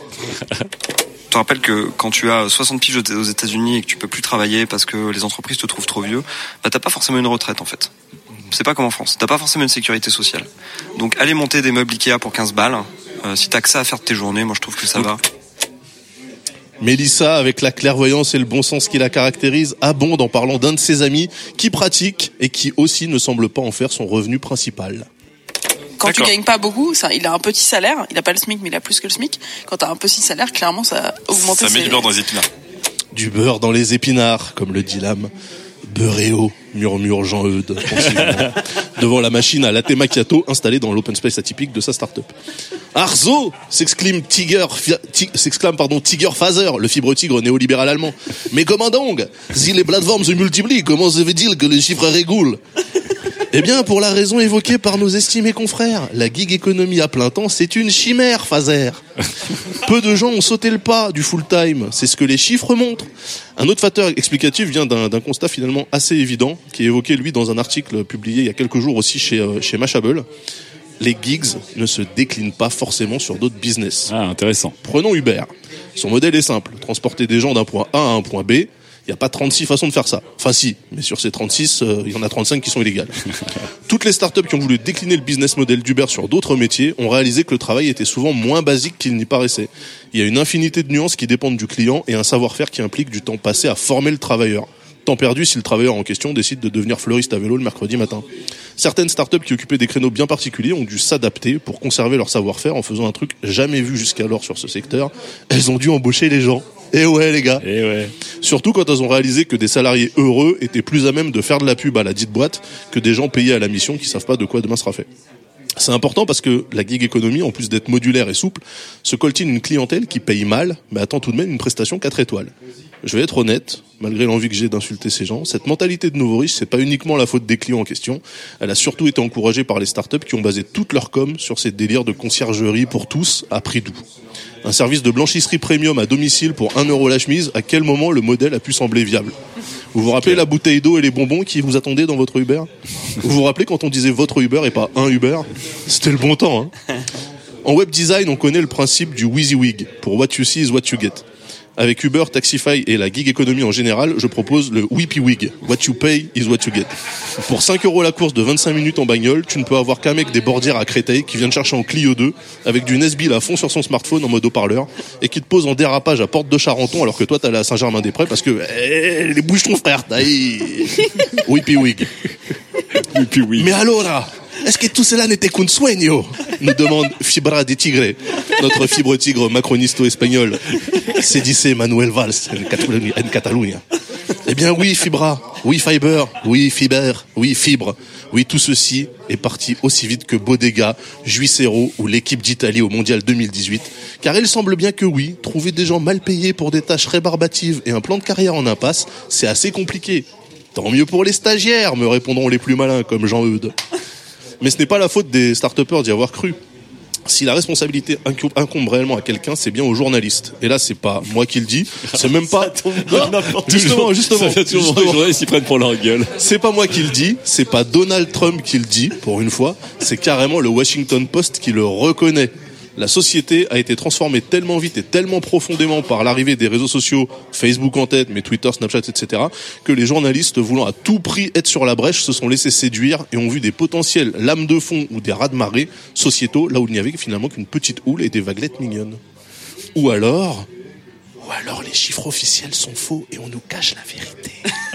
Je te rappelle que quand tu as soixante piges aux États-Unis et que tu peux plus travailler parce que les entreprises te trouvent trop vieux, bah t'as pas forcément une retraite en fait. C'est pas comme en France, t'as pas forcément une sécurité sociale. Donc aller monter des meubles Ikea pour quinze balles, euh, si t'as que ça à faire de tes journées, moi je trouve que ça va. Mélissa, avec la clairvoyance et le bon sens qui la caractérise, abonde en parlant d'un de ses amis qui pratique et qui aussi ne semble pas en faire son revenu principal. Quand D'accord. tu gagnes pas beaucoup, ça, il a un petit salaire, il a pas le SMIC mais il a plus que le SMIC. Quand t'as un petit salaire, clairement ça augmente. Ça ses... met du beurre dans les épinards. Du beurre dans les épinards, comme le dit l'âme. Beurréo, murmure Jean-Eudes, devant la machine à latte macchiato installée dans l'open space atypique de sa start-up. Arzo, s'exclame Tiger, tig, s'exclame pardon Tiger Faser, le fibre tigre néolibéral allemand. Mais comment donc, si les plateformes se multiplient, comment se fait-il que les chiffres régulent? Eh bien, pour la raison évoquée par nos estimés confrères, la gig economy à plein temps, c'est une chimère, Faser. Peu de gens ont sauté le pas du full-time, c'est ce que les chiffres montrent. Un autre facteur explicatif vient d'un, d'un constat finalement assez évident, qui est évoqué, lui, dans un article publié il y a quelques jours aussi chez, euh, chez Mashable. Les gigs ne se déclinent pas forcément sur d'autres business. Ah, intéressant. Prenons Uber. Son modèle est simple, transporter des gens d'un point A à un point B. Il n'y a pas trente-six façons de faire ça. Enfin si, mais sur ces trente-six, euh, il y en a trente-cinq qui sont illégales. Toutes les startups qui ont voulu décliner le business model d'Uber sur d'autres métiers ont réalisé que le travail était souvent moins basique qu'il n'y paraissait. Il y a une infinité de nuances qui dépendent du client et un savoir-faire qui implique du temps passé à former le travailleur. Temps perdu si le travailleur en question décide de devenir fleuriste à vélo le mercredi matin. Certaines startups qui occupaient des créneaux bien particuliers ont dû s'adapter pour conserver leur savoir-faire en faisant un truc jamais vu jusqu'alors sur ce secteur. Elles ont dû embaucher les gens. Eh ouais les gars. Eh ouais. Surtout quand elles ont réalisé que des salariés heureux étaient plus à même de faire de la pub à la dite boîte que des gens payés à la mission qui savent pas de quoi demain sera fait. C'est important parce que la gig economy, en plus d'être modulaire et souple, se coltine une clientèle qui paye mal, mais attend tout de même une prestation quatre étoiles. Je vais être honnête, malgré l'envie que j'ai d'insulter ces gens, cette mentalité de nouveau riche, c'est pas uniquement la faute des clients en question, elle a surtout été encouragée par les startups qui ont basé toute leur com sur ces délires de conciergerie pour tous à prix doux. Un service de blanchisserie premium à domicile pour un euro la chemise, à quel moment le modèle a pu sembler viable? Vous vous rappelez la bouteille d'eau et les bonbons qui vous attendaient dans votre Uber? Vous vous rappelez quand on disait votre Uber et pas un Uber? C'était le bon temps, hein. En web design, on connaît le principe du WYSIWYG, pour what you see is what you get. Avec Uber, Taxify et la gig economy en général, je propose le Whippy Wig. What you pay is what you get. Pour cinq euros la course de vingt-cinq minutes en bagnole, tu ne peux avoir qu'un mec des Bordières à Créteil qui vient te chercher en Clio deux avec du Nesbill à fond sur son smartphone en mode haut-parleur et qui te pose en dérapage à Porte de Charenton alors que toi t'es allé à Saint-Germain-des-Prés parce que eh, les bouches-trous frère, t'as Whippy Wig. Whippy Wig. Mais alors là, est-ce que tout cela n'était qu'un sueño? Nous demande Fibra de Tigre, notre fibre tigre macronisto-espagnol, se dice Manuel Valls en Catalogne. Eh bien oui, Fibra, oui Fiber, oui Fiber, oui Fibre, oui tout ceci est parti aussi vite que Bodega, Juicero ou l'équipe d'Italie au Mondial deux mille dix-huit, car il semble bien que oui, trouver des gens mal payés pour des tâches rébarbatives et un plan de carrière en impasse, c'est assez compliqué. Tant mieux pour les stagiaires, me répondront les plus malins comme Jean-Eudes. Mais ce n'est pas la faute des start-upers d'y avoir cru. Si la responsabilité incombe réellement à quelqu'un, c'est bien aux journalistes. Et là, c'est pas moi qui le dis, c'est même pas. Justement, justement. Ça toujours les journalistes s'y prennent pour leur gueule. C'est pas moi qui le dis, c'est pas Donald Trump qui le dit, pour une fois, c'est carrément le Washington Post qui le reconnaît. La société a été transformée tellement vite et tellement profondément par l'arrivée des réseaux sociaux, Facebook en tête, mais Twitter, Snapchat, et cetera, que les journalistes voulant à tout prix être sur la brèche se sont laissés séduire et ont vu des potentiels lames de fond ou des raz-de-marée sociétaux là où il n'y avait finalement qu'une petite houle et des vaguelettes mignonnes. Ou alors, ou alors les chiffres officiels sont faux et on nous cache la vérité.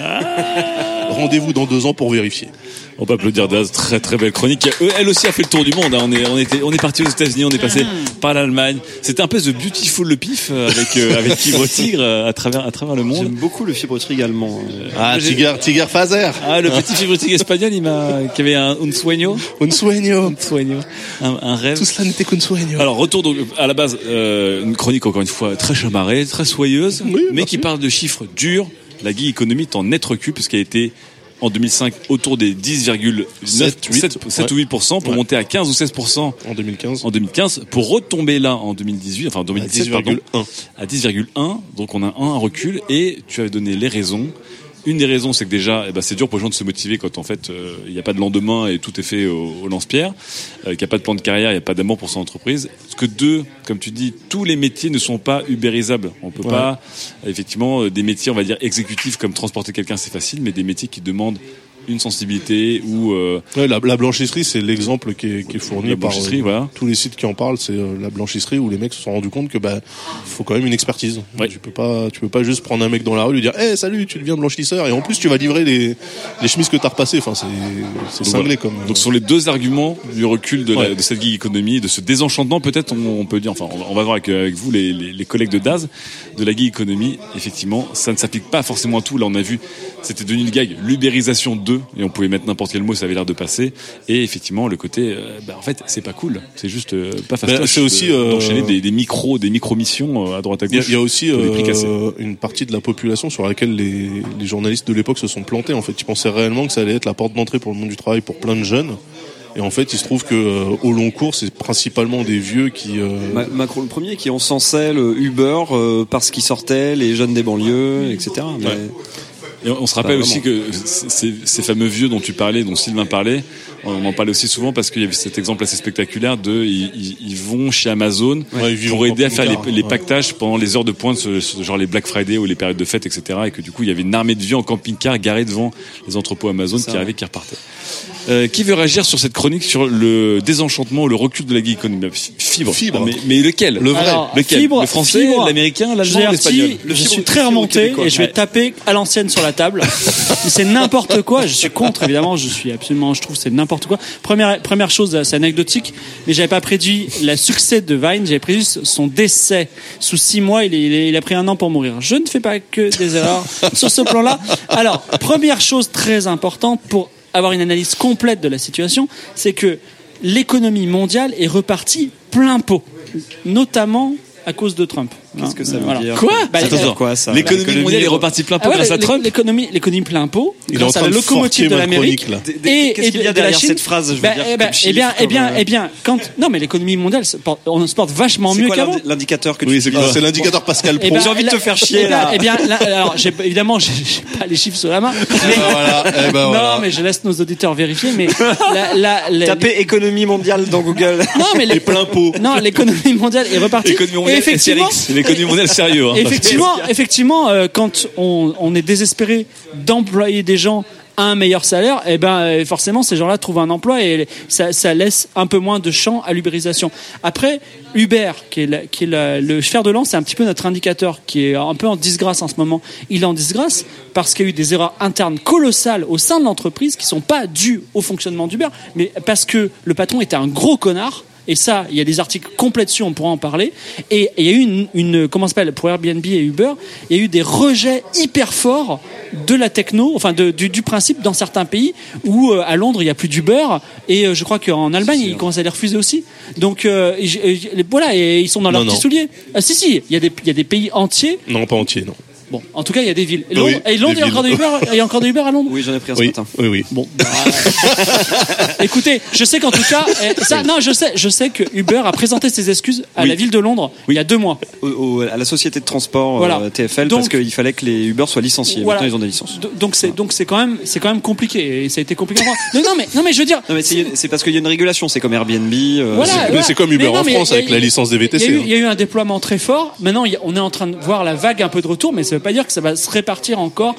Ah. Rendez-vous dans deux ans pour vérifier. On peut applaudir Daz, très très belle chronique. Elle aussi a fait le tour du monde. Hein. On est on était on est parti aux États-Unis, on est passé mmh. par l'Allemagne. C'était un peu The Beautiful le pif avec euh, avec Fibre Tigre à travers à travers le monde. J'aime beaucoup le Fibre Tigre allemand. Ah, Tiger Tiger Faser. Ah, le petit Fibre Tigre espagnol, il m'a qui avait un un sueño, un sueño, un sueño, un, un rêve. Tout cela n'était qu'un sueño. Alors retour donc à la base euh, une chronique encore une fois très chamarrée, très soyeuse, oui, mais qui parle de chiffres durs. La gig economy est en net recul puisqu'elle a été en deux mille cinq autour des dix virgule sept ou huit pour cent pour ouais. monter à quinze ou seize pour cent en deux mille quinze. En deux mille quinze pour retomber là en deux mille dixhuit, enfin en deux mille dix-sept, à dix virgule un. À dix virgule un. Donc on a un, un recul et tu avais donné les raisons. Une des raisons, c'est que déjà, eh ben, c'est dur pour les gens de se motiver quand en fait euh, il n'y a pas de lendemain et tout est fait au, au lance-pierre, euh, qu'il n'y a pas de plan de carrière, il n'y a pas d'amour pour son entreprise. Parce que deux, comme tu dis, tous les métiers ne sont pas ubérisables. On peut ouais. pas, effectivement, des métiers, on va dire exécutifs comme transporter quelqu'un, c'est facile, mais des métiers qui demandent une sensibilité ou euh... ouais, la, la blanchisserie, c'est l'exemple qui est, qui est fourni la par euh, voilà. tous les sites qui en parlent. C'est euh, la blanchisserie où les mecs se sont rendus compte que bah faut quand même une expertise. Ouais. Tu peux pas, tu peux pas juste prendre un mec dans la rue et lui dire, hey, salut, tu deviens blanchisseur et en plus tu vas livrer les les chemises que t'as repassées. Enfin, c'est c'est donc, cinglé voilà. comme. Donc sur les deux arguments du recul de, ouais. la, de cette gig economy, de ce désenchantement, peut-être on, on peut dire, enfin on va, on va voir avec, avec vous les, les, les collègues de Daz, de la gig economy. Effectivement, ça ne s'applique pas forcément à tout. Là, on a vu, c'était devenu le gag, l'ubérisation deux, et on pouvait mettre n'importe quel mot, ça avait l'air de passer. Et effectivement, le côté, euh, bah, en fait, c'est pas cool. C'est juste euh, pas fastoche. Ben, c'est aussi de, euh, d'enchaîner des, des micros, des micro-missions euh, à droite à gauche. Il y, y a aussi euh, une partie de la population sur laquelle les, les journalistes de l'époque se sont plantés. En fait, ils pensaient réellement que ça allait être la porte d'entrée pour le monde du travail pour plein de jeunes. Et en fait, il se trouve que euh, au long cours, c'est principalement des vieux qui. Euh... Ma- Macron le premier qui encensait le Uber euh, parce qu'il sortait les jeunes des banlieues, et cetera. Mais... Ouais. Et on se rappelle aussi que ces, ces fameux vieux dont tu parlais, dont Sylvain parlait, on en parlait aussi souvent parce qu'il y avait cet exemple assez spectaculaire de ils, ils vont chez Amazon ouais, pour aider à faire les, les pactages pendant les heures de pointe, genre les Black Friday ou les périodes de fête, et cetera. Et que du coup il y avait une armée de vieux en camping-car garés devant les entrepôts Amazon qui arrivaient, qui repartaient. Euh, qui veut réagir sur cette chronique sur le désenchantement, le recul de la gig economy? Fibre. Fibre. Mais, mais lequel? Le vrai. Alors, lequel? Fibre, le français, fibre, l'américain, l'allemand, l'espagnol? Je suis très remonté et je vais taper à l'ancienne sur la table. C'est n'importe quoi. Je suis contre, évidemment. Je suis absolument, je trouve que c'est n'importe quoi. Première, première chose, c'est anecdotique, mais j'avais pas prédit le succès de Vine. J'avais prédit son décès. Sous six mois, il, est, il a pris un an pour mourir. Je ne fais pas que des erreurs sur ce plan-là. Alors, première chose très importante pour avoir une analyse complète de la situation, c'est que l'économie mondiale est repartie plein pot, notamment à cause de Trump. Qu'est-ce que ça veut voilà. dire? Quoi bah, ça veut dire quoi ça? L'économie, l'économie mondiale est repartie plein pot ah ouais, grâce à Trump. L'économie, l'économie plein pot, il grâce à la locomotive de l'Amérique. Et qu'est-ce qu'il y a derrière cette phrase? Je veux bah, dire, eh, bah, eh bien, eh bien, eh bien, quand non, mais l'économie mondiale, on se porte vachement mieux qu'avant. L'indicateur que tu oui, c'est, quoi, c'est l'indicateur Pascal Pro. Eh ben, j'ai envie de te faire chier là. Eh bien, là, alors, j'ai, évidemment, j'ai, j'ai pas les chiffres sur la main. Mais, voilà, eh ben, voilà. Non, mais je laisse nos auditeurs vérifier. Mais la, la, la, tapez économie mondiale dans Google. Non, mais les plein pot. Non, l'économie mondiale est repartie. L'économie mondiale, effectivement, l'économie mondiale sérieux. Hein, effectivement, effectivement, euh, quand on, on est désespéré d'employer des gens à un meilleur salaire, et eh ben forcément ces gens-là trouvent un emploi et ça, ça laisse un peu moins de champ à l'ubérisation. Après, Uber, qui est, la, qui est la, le fer de lance, c'est un petit peu notre indicateur, qui est un peu en disgrâce en ce moment. Il est en disgrâce parce qu'il y a eu des erreurs internes colossales au sein de l'entreprise qui sont pas dues au fonctionnement d'Uber, mais parce que le patron était un gros connard. Et ça, il y a des articles complets dessus, on pourra en parler. Et il y a eu une, une comment ça s'appelle, pour Airbnb et Uber, il y a eu des rejets hyper forts de la techno, enfin de, du, du principe dans certains pays où euh, à Londres il y a plus d'Uber et euh, je crois qu'en Allemagne ils commencent à les refuser aussi. Donc euh, et, et, voilà, et ils sont dans leurs petits souliers. Ah, si si, il y a des il y a des pays entiers. Non, pas entiers, non. Bon, en tout cas, il y a des villes. Et Londres, oui, et Londres il y a encore de Uber, il y a encore de Uber à Londres. Oui, j'en ai pris un ce oui, matin. Oui, oui. Bon. Bah, écoutez, je sais qu'en tout cas, ça, oui. non, je sais, je sais que Uber a présenté ses excuses à oui. la ville de Londres oui. il y a deux mois. Au, au, à la société de transport voilà. euh, T F L, donc, parce qu'il fallait que les Uber soient licenciés. Voilà. Maintenant, ils ont des licences. Donc c'est, donc c'est quand même, c'est quand même compliqué et ça a été compliqué. non, non, mais, non, mais je veux dire. Non, mais c'est, c'est parce qu'il y a une régulation. C'est comme Airbnb. Euh, voilà, c'est, voilà. c'est comme Uber en France avec la licence des V T C. Il y, il y a eu un déploiement très fort. Maintenant, on est en train de voir la vague un peu de retour, mais ça veut pas dire que ça va se répartir encore.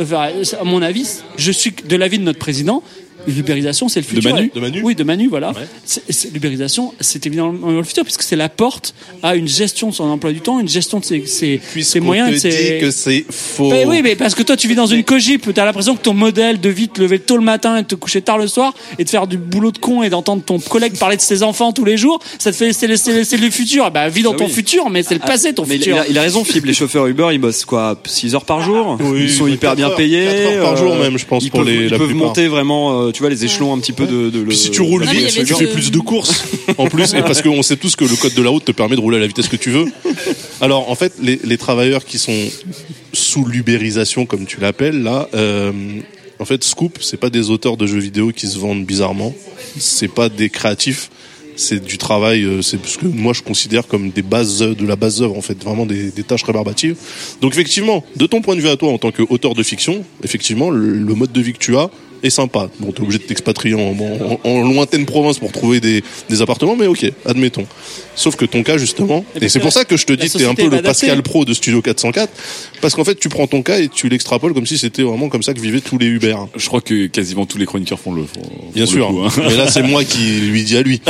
À mon avis, je suis de l'avis de notre président. L'ubérisation, c'est le futur. De Manu, de Manu Oui, de Manu, voilà. Ouais. C'est, c'est, l'ubérisation, c'est évidemment le futur, puisque c'est la porte à une gestion de son emploi du temps, une gestion de ses, ses, ses moyens. Puisqu'on te ses... dit que c'est faux. Ben oui, mais parce que toi, tu vis dans une cogip, t'as l'impression que ton modèle de vie te lever tôt le matin et de te coucher tard le soir et de faire du boulot de con et d'entendre ton collègue parler de ses enfants tous les jours, ça te fait, c'est le, c'est le, c'est le futur. Bah, vis dans ah ton oui. futur, mais c'est le passé, ton mais futur. Il a, il a raison, Philippe. Les chauffeurs Uber, ils bossent quoi, six heures par jour. Oui, ils sont hyper bien payés. quatre heures par jour même, je pense, ils pour peuvent, les, ils la peuvent plupart. monter vraiment, euh, tu vois, les échelons un petit peu de, de le... Puis si tu roules non, vite, tu fais plus de courses en plus, et parce qu'on sait tous que le code de la route te permet de rouler à la vitesse que tu veux. Alors en fait, les, les travailleurs qui sont sous l'ubérisation, comme tu l'appelles là, euh, en fait, Scoop, c'est pas des auteurs de jeux vidéo qui se vendent bizarrement, c'est pas des créatifs. C'est du travail, c'est ce que moi je considère comme des bases de la base œuvre en fait, vraiment des, des tâches rébarbatives. Donc effectivement, de ton point de vue à toi en tant qu'auteur de fiction, effectivement, le, le mode de vie que tu as est sympa. Bon, t'es obligé de t'expatrier en, en, en lointaine province pour trouver des, des appartements, mais ok, admettons. Sauf que ton cas justement, et, et c'est pour ça que je te dis que t'es un peu le Pascal Pro de Studio quatre cent quatre, parce qu'en fait tu prends ton cas et tu l'extrapoles comme si c'était vraiment comme ça que vivaient tous les Uber. Je crois que quasiment tous les chroniqueurs font le font, Bien font sûr, le coup, hein. Mais là c'est moi qui lui dis à lui.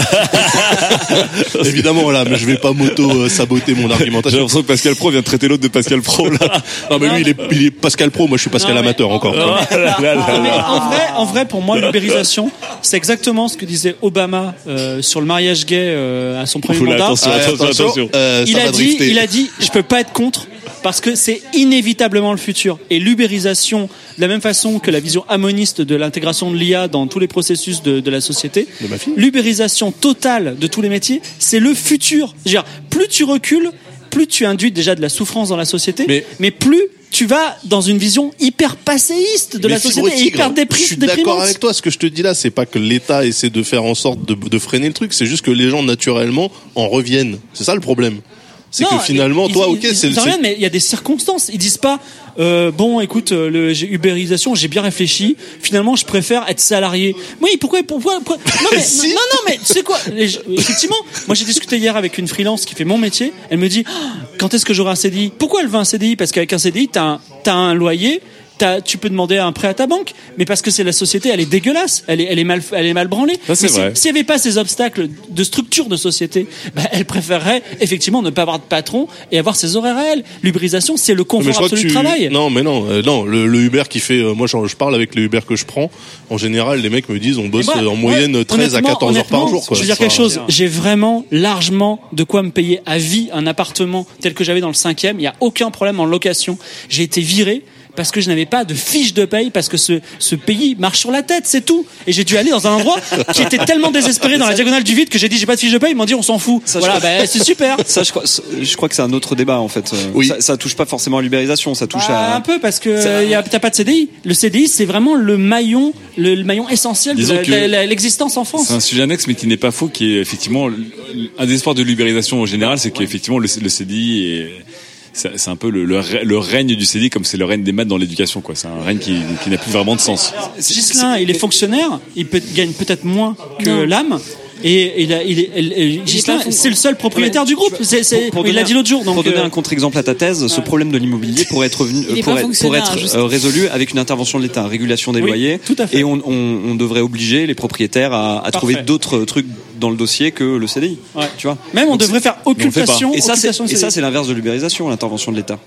Évidemment, là, mais je vais pas m'auto-saboter mon argumentation. J'ai l'impression que Pascal Pro vient de traiter l'autre de Pascal Pro, là. Non, mais lui, il est, il est Pascal Pro, moi je suis Pascal non, mais... amateur encore. Non, mais en vrai, en vrai, pour moi, l'ubérisation, c'est exactement ce que disait Obama euh, sur le mariage gay euh, à son premier Oula, mandat. attention, Ah, attention, attention. attention. Euh, il ça a va dit, drifter. il a dit, je peux pas être contre parce que c'est inévitablement le futur. Et l'ubérisation, de la même façon que la vision ammoniste de l'intégration de l'I A dans tous les processus de, de la société, De ma fille. l'ubérisation totale de tous les métiers, c'est le futur. Je veux dire, plus tu recules, plus tu induis déjà de la souffrance dans la société, mais, mais plus tu vas dans une vision hyper passéiste de Mais la société, Fibre Tigre, hyper dépri- je suis déprimante. d'accord avec toi. Ce que je te dis là, c'est pas que l'État essaie de faire en sorte de, de freiner le truc, c'est juste que les gens naturellement en reviennent. C'est ça le problème. C'est Non, que finalement, ils, toi, ils, ok, ils, c'est ils le. en reviennent, mais il y a des circonstances. Ils disent pas, euh, bon, écoute, euh, le j'ai ubérisation, j'ai bien réfléchi. Finalement, je préfère être salarié. Oui, pourquoi, pourquoi, pourquoi Non, mais Si. non, non, mais tu sais quoi les, effectivement, moi j'ai discuté hier avec une freelance qui fait mon métier. Elle me dit, ah, quand est-ce que j'aurai un C D I ? Pourquoi elle veut un C D I ? Parce qu'avec un C D I, t'as un, t'as un loyer. T'as, tu peux demander un prêt à ta banque, mais parce que c'est la société, elle est dégueulasse, elle est, elle est mal, elle est mal branlée. Ça, c'est mais vrai. si, s'il n'y avait pas ces obstacles de structure de société, bah, elle préférerait effectivement ne pas avoir de patron et avoir ses horaires à elle. L'ubérisation, c'est le Mais je confort crois que absolu tu... du travail. Non, mais non, euh, non. Le, le Uber qui fait, euh, moi, je, je parle avec les Uber que je prends. En général, les mecs me disent, on bosse Moi, euh, en moyenne ouais, treize à honnêtement- quatorze heures par honnêtement, jour. Quoi. Je veux dire Ça- quelque chose. J'ai vraiment largement de quoi me payer à vie un appartement tel que j'avais dans le cinquième. Il n'y a aucun problème en location. J'ai été viré parce que je n'avais pas de fiche de paye, parce que ce, ce pays marche sur la tête, c'est tout. Et j'ai dû aller dans un endroit qui était tellement désespéré dans la diagonale du vide que j'ai dit j'ai pas de fiche de paye. Ils m'ont dit on s'en fout. Ça, voilà, je crois- bah, c'est super. Ça, je crois, je crois que c'est un autre débat en fait. Euh, Oui. Ça, ça touche pas forcément à l'ubérisation, ça touche Bah, à. un peu parce que Ça- y a, t'as pas de C D I. Le C D I c'est vraiment le maillon, le, le maillon essentiel de Disons la- que la- la- l'existence en France. C'est un sujet annexe, mais qui n'est pas faux, qui est effectivement un des espoirs de l'ubérisation en général, c'est qu'effectivement le, le C D I est c'est c'est un peu le, le, le règne du C D I comme c'est le règne des maths dans l'éducation, quoi. C'est un règne qui, qui n'a plus vraiment de sens. Ghislain, il est fonctionnaire, il peut, gagne peut-être moins que Non. l'âme, Et il a, il est, il est- Ghislain, c'est le seul propriétaire du groupe. C'est, c'est, Pour il l'a donner dit l'autre jour. Donc, pour donner euh, un contre-exemple à ta thèse, ce problème de l'immobilier pourrait être, venu, Il est pourrait, pas pourrait fonctionnaire, être juste. euh, résolu avec une intervention de l'État, régulation des Oui, loyers. tout à fait. Et on, on, on devrait obliger les propriétaires à, à trouver d'autres trucs dans le dossier que le C D I. Ouais. Tu vois. Même on Donc, devrait c'est- faire occultation. Et ça, c'est, occultation et C D I. ça, c'est l'inverse de l'ubérisation, l'intervention de l'État.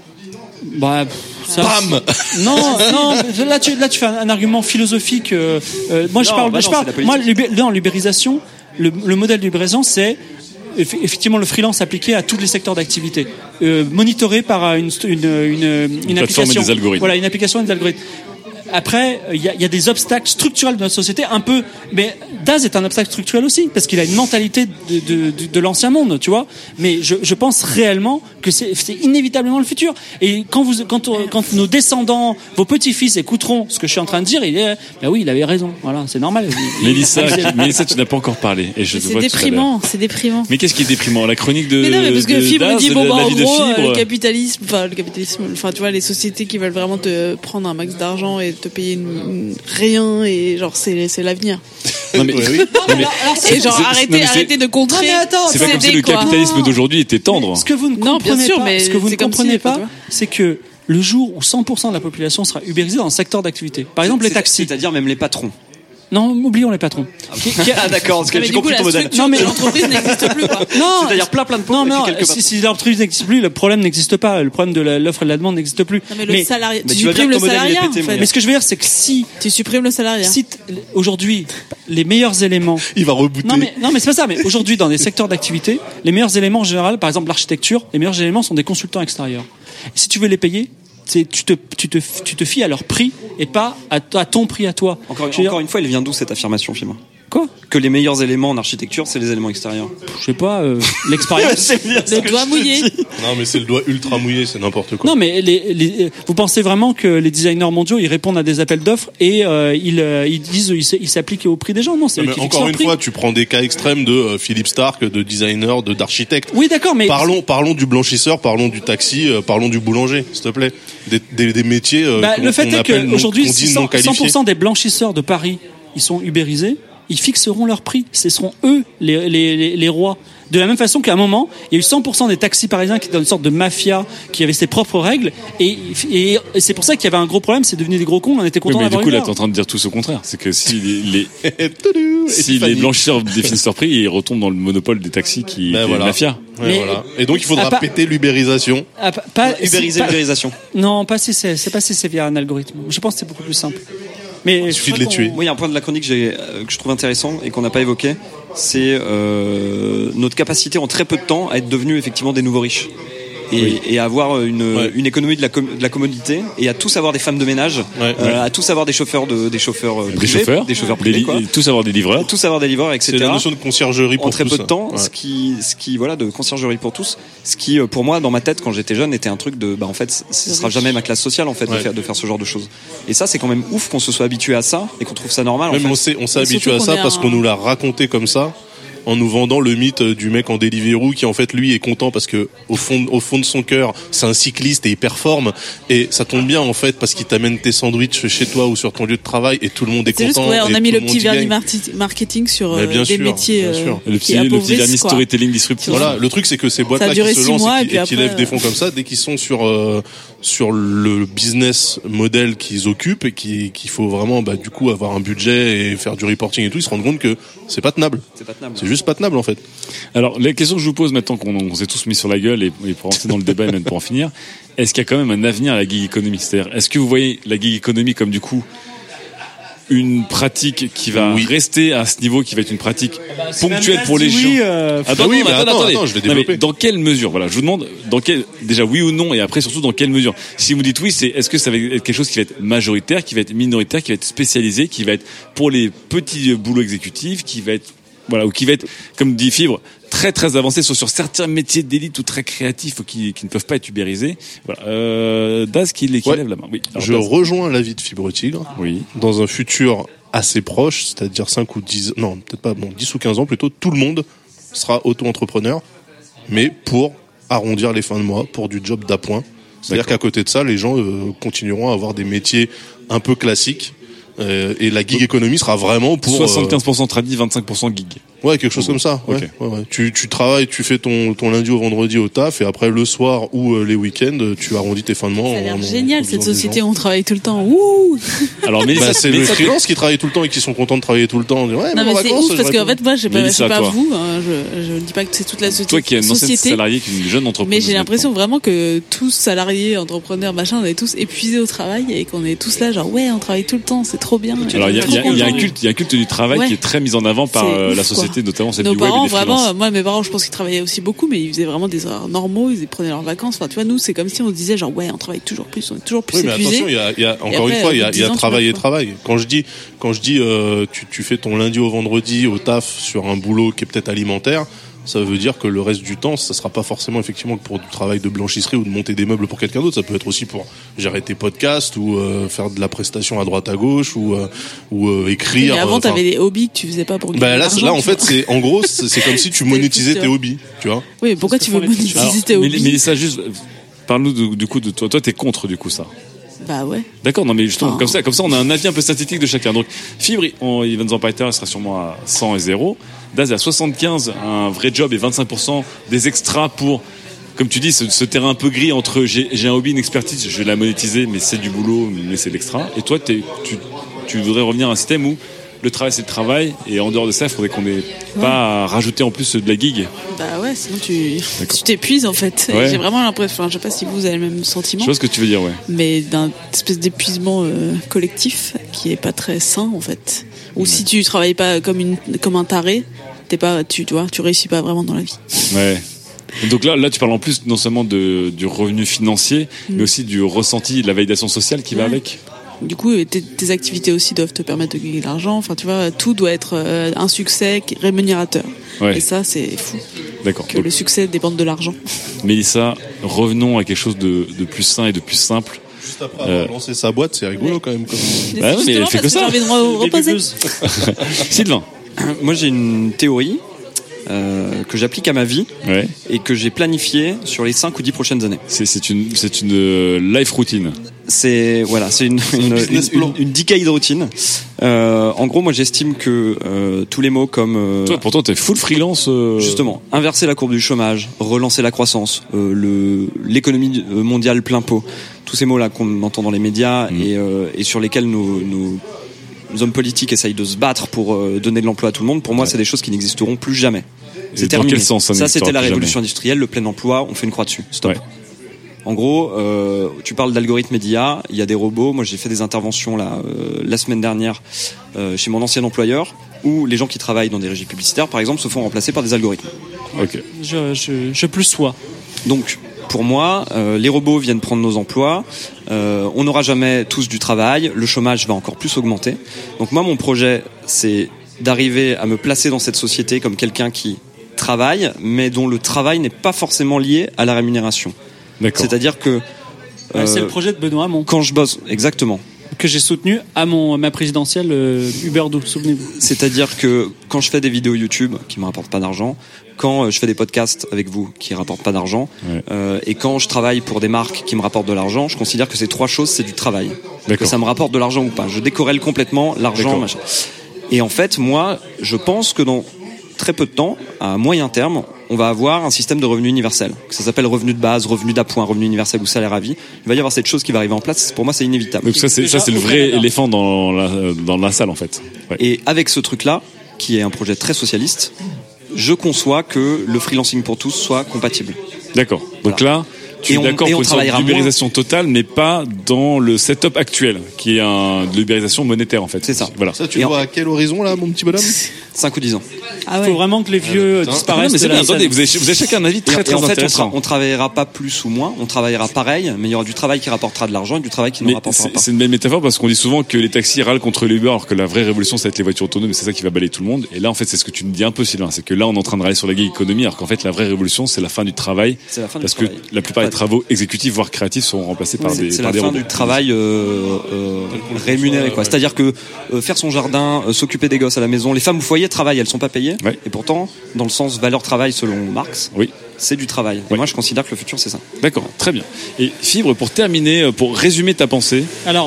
Bah, ça- Bam Non, non, là tu, là tu fais un, un argument philosophique. Euh, euh, moi je Non, parle, bah je non, parle. c'est la Moi, politique. l'ubé- non, l'ubérisation, le, le modèle d'ubérisation, c'est eff- effectivement le freelance appliqué à tous les secteurs d'activité, euh, monitoré par une, une, une, une, Une plateforme et application. des algorithmes. Voilà, une application et des algorithmes. Après, il y a, il y a des obstacles structurels de notre société, un peu. Mais Daz est un obstacle structurel aussi, parce qu'il a une mentalité de, de, de, de l'ancien monde, tu vois. Mais je, je pense réellement que c'est, c'est inévitablement le futur. Et quand vous, quand, on- quand nos descendants, vos petits-fils écouteront ce que je suis en train de dire, il est, ben oui, il avait raison. Voilà, c'est normal. Mélissa, Mélissa, tu n'as pas encore parlé. Et je te C'est vois tout à l'heure. déprimant, c'est déprimant. Mais qu'est-ce qui est déprimant? La chronique de. Mais non, mais parce que de Fibre Daz, dit, bon, la- bah, la en vie de gros, euh, Fibre. le capitalisme, enfin, le capitalisme, enfin, tu vois, les sociétés qui veulent vraiment te prendre un max d'argent et te payer une, une- rien, et genre, c'est, c'est l'avenir. Non, mais, Ouais, oui. non, mais- Et genre, c'est- arrêtez, non, mais c'est- arrêtez de contrer. Non, mais attends, c'est pas comme si céder, le quoi. capitalisme d'aujourd'hui était tendre. Ce que vous ne Non, comprenez bien sûr, pas, mais ce que vous ne c'est comme comprenez si, pas, enfin, tu vois. c'est que le jour où cent pour cent de la population sera ubérisée dans un secteur d'activité, par exemple les C'est- taxis. C'est-à-dire même les patrons. Non, oublions les patrons. Qui- qui- Ah d'accord, parce que Mais j'ai du coup, compris la ton modèle. structure Non, mais- de l'entreprise n'existe plus, quoi. Non, C'est-à-dire plein plein de pauvres non, mais et puis non, quelques si, patrons. si l'entreprise n'existe plus, le problème n'existe pas. Le problème de la- l'offre et de la demande n'existe plus. Non, mais le salariat, mais tu tu vois bien supprimes que le ton modèle, il est salariat, pété, en mon fait. mais ce que je veux dire, c'est que si, Tu supprimes le salariat. si t- aujourd'hui, les meilleurs éléments. Il va rebooter. Non mais, non mais c'est pas ça, mais aujourd'hui dans des secteurs d'activité, les meilleurs éléments en général, par exemple l'architecture, les meilleurs éléments sont des consultants extérieurs. Et si tu veux les payer, c'est, tu, te, tu, te, tu te fies à leur prix et pas à, à ton prix à toi. Encore, Je veux dire- encore une fois, il vient d'où cette affirmation, Fima? Quoi? Que les meilleurs éléments en architecture, c'est les éléments extérieurs. Je sais pas, euh, l'expérience. C'est bien ce Le que doigt je te mouillé. dis. Non, mais c'est le doigt ultra mouillé, c'est n'importe quoi. Non, mais les, les, vous pensez vraiment que les designers mondiaux, ils répondent à des appels d'offres et euh, ils, euh, ils disent, ils s- ils s'appliquent au prix des gens? Non, c'est Non, eux mais qui fixent encore leur une prix. fois, tu prends des cas extrêmes de euh, Philippe Stark, de designer, de d'architecte. Oui, d'accord, mais Parlons, parlons du blanchisseur, parlons du taxi, euh, parlons du boulanger, s'il te plaît. Des, des, des métiers euh, bah, qu'on- le fait qu'on est appelle non- qu'aujourd'hui, qu'on dit si non cent qualifiés. pour cent des blanchisseurs de Paris, ils sont ubérisés, ils fixeront leur prix. Ce seront eux les, les, les, les rois. De la même façon qu'à un moment, il y a eu cent pour cent des taxis parisiens qui étaient dans une sorte de mafia, qui avaient ses propres règles, et, et, et c'est pour ça qu'il y avait un gros problème, c'est devenu des gros cons, on était Oui, contents mais du d'avoir coup, une là, heure. t'es en train de dire tout au contraire. C'est que si les, les, Toudou, si Tiffany. les blanchisseurs définissent leur prix, ils retombent dans le monopole des taxis qui, Ben qui est voilà. la mafia. Ouais, Mais- voilà. Et donc, il faudra à part- péter l'ubérisation. Ah, pas, pas- Ubériser c'est pas- l'ubérisation. Non, pas si c'est, c'est pas si c'est via un algorithme. Je pense que c'est beaucoup plus simple. Mais Il suffit de les tuer. Moi, il y a un point de la chronique que, j'ai, euh, que je trouve intéressant et qu'on n'a pas évoqué, c'est euh, notre capacité en très peu de temps à être devenus effectivement des nouveaux riches. Et, Oui. et à avoir une, Ouais. une économie de la, com- de la commodité et à tous avoir des femmes de ménage, Ouais. euh, Ouais. à tous avoir des chauffeurs de, des chauffeurs euh, Des privés, chauffeurs, des chauffeurs des privés, li- quoi. tous avoir des livreurs. tous avoir des livreurs, et C'est cetera. la notion de conciergerie pour En très tous. peu de temps, Ouais. ce qui, ce qui, voilà, de conciergerie pour tous, ce qui, euh, pour moi, dans ma tête, quand j'étais jeune, était un truc de, bah, en fait, ce sera jamais ma classe sociale, en fait, de Ouais. faire, de faire ce genre de choses. Et ça, c'est quand même ouf qu'on se soit habitué à ça et qu'on trouve ça normal. Même en on fait. s'est, on s'est Et habitué surtout à qu'on ça est parce un- qu'on nous l'a raconté comme ça, en nous vendant le mythe du mec en Deliveroo qui en fait lui est content parce que au fond, au fond de son cœur, c'est un cycliste et il performe. Et ça tombe bien en fait parce qu'il t'amène tes sandwichs chez toi ou sur ton lieu de travail et tout le monde est C'est juste content. qu'on on et a mis tout le le petit monde y vernis gagne. marti- marketing sur Mais euh, bien des sûr, métiers bien euh, sûr. Le qui petit, le petit appauvrissent, vernis quoi. storytelling disruptif. Voilà, le truc c'est que ces Ça a boîtes-là duré qui se six lancent mois, et et qui, puis et qui après, lèvent des euh, fonds comme ça, dès qu'ils sont sur euh, sur le business model qu'ils occupent et qui- qu'il faut vraiment bah, du coup avoir un budget et faire du reporting et tout, ils se rendent compte que c'est pas tenable. C'est pas tenable. C'est juste pas tenable en fait. Alors, la question que je vous pose maintenant qu'on on s'est tous mis sur la gueule et, et pour rentrer dans le débat et même pour en finir, est-ce qu'il y a quand même un avenir à la gig economy? C'est-à-dire, est-ce que vous voyez la gig economy comme du coup une pratique qui va Oui. rester à ce niveau, qui va être une pratique ponctuelle même pour les dit gens? oui, euh, Attends, Ah oui, non, mais attends, attends, attendez. attends, je vais Non, mais développer. dans quelle mesure? Voilà, je vous demande dans quelle, déjà oui ou non, et après surtout dans quelle mesure. Si vous dites oui, c'est est-ce que ça va être quelque chose qui va être majoritaire, qui va être minoritaire, qui va être spécialisé, qui va être pour les petits boulots exécutifs, qui va être voilà, ou qui va être, comme dit Fibre, très très avancé sur, sur certains métiers d'élite ou très créatifs ou qui, qui ne peuvent pas être ubérisés. Voilà. Euh, Daz qui, qui Ouais. lève la main. Oui. Alors, Je Daz. rejoins l'avis de Fibre Tigre. Oui. Dans un futur assez proche, c'est-à-dire cinq ou dix, non, peut-être pas, bon, dix ou quinze ans plutôt, tout le monde sera auto-entrepreneur, mais pour arrondir les fins de mois, pour du job d'appoint. C'est-à-dire D'accord. qu'à côté de ça, les gens euh, continueront à avoir des métiers un peu classiques, euh, et la gig economy sera vraiment pour... euh, soixante-quinze pour cent tradit, vingt-cinq pour cent gig. Ouais, quelque chose comme ça. Ouais. Okay. Ouais, ouais. Tu, tu travailles, tu fais ton, ton lundi au vendredi au taf, et après le soir ou euh, les week-ends, tu arrondis tes fins de mois. Ça a l'air en, génial, en cette faisant société des gens. où on travaille tout le temps. Ouh. Alors, Mélissa, bah, c'est Mélissa, les freelances qui travaillent tout le temps et qui sont contents de travailler tout le temps. On dit, ouais, non, mais mais en c'est vacances, ouf parce qu'en fait, moi, je sais pas, je sais Mélissa, pas toi. vous, hein, je, je dis pas que c'est toute la société. Toi qui es une ancienne société, salariée, qui est une jeune entreprise. mais j'ai l'impression vraiment que tous salariés, entrepreneurs, machin, on est tous épuisés au travail et qu'on est tous là, genre, ouais, on travaille tout le temps, c'est trop bien. Alors, il y a, Trop il y a- il y a un content. culte, il y a un culte du travail Ouais. qui est très mis en avant par C'est euh, ouf, la société, quoi. notamment celle Nos du web parents, et des freelances. vraiment, moi, mes parents, je pense qu'ils travaillaient aussi beaucoup, mais ils faisaient vraiment des horaires normaux, ils prenaient leurs vacances. Enfin, tu vois, nous, c'est comme si on se disait, genre, ouais, on travaille toujours plus, on est toujours plus Oui, mais épuisés. attention, il y a, il y a encore après, une fois, il y au a, bout de il y a dix ans, tu travail vois et pas. travail. Quand je dis, quand je dis, euh, tu, tu fais ton lundi au vendredi au taf sur un boulot qui est peut-être alimentaire, ça veut dire que le reste du temps, ça sera pas forcément effectivement pour du travail de blanchisserie ou de monter des meubles pour quelqu'un d'autre. Ça peut être aussi pour gérer tes podcasts ou euh, faire de la prestation à droite à gauche ou euh, ou euh, écrire. Mais avant, enfin, t'avais des hobbies que tu faisais pas pour gagner bah de là, l'argent, là en tu fait, vois. c'est en gros, c'est c'est comme si tu monétisais tes hobbies, tu vois. Oui, mais pourquoi tu veux monétiser Alors, tes Mél- hobbies? Mélissa, juste, parle-nous de- du coup de toi. Toi, t'es contre du coup ça. Bah ouais. D'accord, non mais justement, Enfin. comme ça, comme ça, on a un avis un peu synthétique de chacun. Donc, Fibre, on, il va nous en parler tout à l'heure, il sera sûrement à cent et zéro. Daz est à soixante-quinze, un vrai job et vingt-cinq pour cent des extras pour, comme tu dis, ce, ce terrain un peu gris entre j'ai, j'ai un hobby, une expertise, je vais la monétiser, mais c'est du boulot, mais c'est de l'extra. Et toi, t'es, tu, tu voudrais revenir à un système où le travail c'est le travail, et en dehors de ça, il faudrait qu'on ait pas à rajouter en plus de la gig. Bah ouais, sinon tu tu t'épuises en fait. Ouais. Et j'ai vraiment l'impression, enfin, je sais pas si vous avez le même sentiment. Je vois ce que tu veux dire, ouais. Mais d'un espèce d'épuisement euh, collectif qui est pas très sain en fait. Ou si tu travailles pas comme une comme un taré, t'es pas tu tu vois, tu réussis pas vraiment dans la vie. Ouais. Et donc là, là, tu parles en plus non seulement de, du revenu financier, mais aussi du ressenti, de la validation sociale qui va Ouais. avec. Du coup, tes, tes activités aussi doivent te permettre de gagner de l'argent. Enfin, tu vois, tout doit être euh, un succès qui- rémunérateur. Ouais. Et ça, c'est fou. D'accord. Que Donc, le succès dépende de l'argent. Mélissa, revenons à quelque chose de, de plus sain et de plus simple. Juste après avoir lancé sa boîte, c'est rigolo quand même. Comme... Bah ouais, mais elle fait que ça. J'ai envie de me reposer. Sylvain. Moi, j'ai une théorie euh, que j'applique à ma vie Ouais. et que j'ai planifiée sur les cinq ou dix prochaines années. C'est, c'est une, c'est une euh, life routine. C'est voilà, c'est une une, business une, plan. une, une decade routine. Euh, en gros, moi, j'estime que euh, tous les mots comme euh, Toi, pourtant, t'es full freelance. euh, justement inverser la courbe du chômage, relancer la croissance, euh, le l'économie euh, mondiale plein pot, tous ces mots-là qu'on entend dans les médias Mmh. et, euh, et sur lesquels nos, nos nos hommes politiques essayent de se battre pour euh, donner de l'emploi à tout le monde. Pour moi, c'est des choses qui n'existeront plus jamais. Et C'est dans terminé. quel sens ça Ça, n'existera c'était la plus révolution jamais industrielle, le plein emploi. On fait une croix dessus. Stop. Ouais. En gros, euh, tu parles d'algorithmes et d'I A, il y a des robots. Moi, j'ai fait des interventions là euh, la semaine dernière euh, chez mon ancien employeur, où les gens qui travaillent dans des régies publicitaires, par exemple, se font remplacer par des algorithmes. Ok. Je, je, je plus sois. Donc, pour moi, euh, les robots viennent prendre nos emplois. Euh, on n'aura jamais tous du travail. Le chômage va encore plus augmenter. Donc moi, mon projet, c'est d'arriver à me placer dans cette société comme quelqu'un qui travaille, mais dont le travail n'est pas forcément lié à la rémunération. D'accord. C'est-à-dire que Ouais, c'est euh, le projet de Benoît Hamon quand je bosse, exactement. que j'ai soutenu à mon à ma présidentielle euh, Uberdo, souvenez-vous. C'est-à-dire que quand je fais des vidéos YouTube qui me rapportent pas d'argent, quand euh, je fais des podcasts avec vous qui rapportent pas d'argent, Ouais. euh, et quand je travaille pour des marques qui me rapportent de l'argent, je considère que ces trois choses c'est du travail. Que D'accord. ça me rapporte de l'argent ou pas. Je décorrèle complètement l'argent, D'accord. machin. Et en fait, moi, je pense que dans très peu de temps, à moyen terme, on va avoir un système de revenu universel. Ça s'appelle revenu de base, revenu d'appoint, revenu universel ou salaire à vie. Il va y avoir cette chose qui va arriver en place. Pour moi, c'est inévitable. Donc ça, c'est, ça, c'est le vrai éléphant dans la, dans la salle, en fait. Ouais. Et avec ce truc-là, qui est un projet très socialiste, je conçois que le freelancing pour tous soit compatible. D'accord. Donc là, tu Et es on- d'accord et pour on une sorte travaillera d'ubérisation totale, mais pas dans le setup actuel, qui est un, de l'ubérisation monétaire, en fait. C'est ça. Voilà. Ça, tu le vois à quel horizon là, mon petit bonhomme? cinq ou dix ans. Ah Il ouais. faut vraiment que les vieux putain. disparaissent. Non, mais c'est de la bien. Attendez, scène. vous avez, vous avez chacun un avis Et, très, et très en fait, on, intéressant. tra- on travaillera pas plus ou moins, on travaillera pareil, mais il y aura du travail qui rapportera de l'argent et du travail qui ne Mais rapportera c'est, pas. c'est une belle métaphore parce qu'on dit souvent que les taxis râlent contre les Uber alors que la vraie révolution ça va être les voitures autonomes et c'est ça qui va balayer tout le monde. Et là en fait c'est ce que tu me dis un peu Sylvain, c'est que là on est en train de râler sur la gig économie alors qu'en fait la vraie révolution c'est la fin du travail. C'est la fin du parce que travail. la plupart Ouais. des travaux exécutifs voire créatifs sont remplacés par C'est des, c'est par la des fin robots. du travail euh, euh, rémunéré, quoi. C'est-à-dire que euh, faire son jardin, euh, s'occuper des gosses à la maison, les femmes au foyer travaillent, elles sont pas payées. Ouais. Et pourtant, dans le sens valeur travail selon Marx, Oui. c'est du travail. Et Ouais. moi, je considère que le futur, c'est ça. D'accord, très bien. Et Fibre, pour terminer, pour résumer ta pensée, Alors,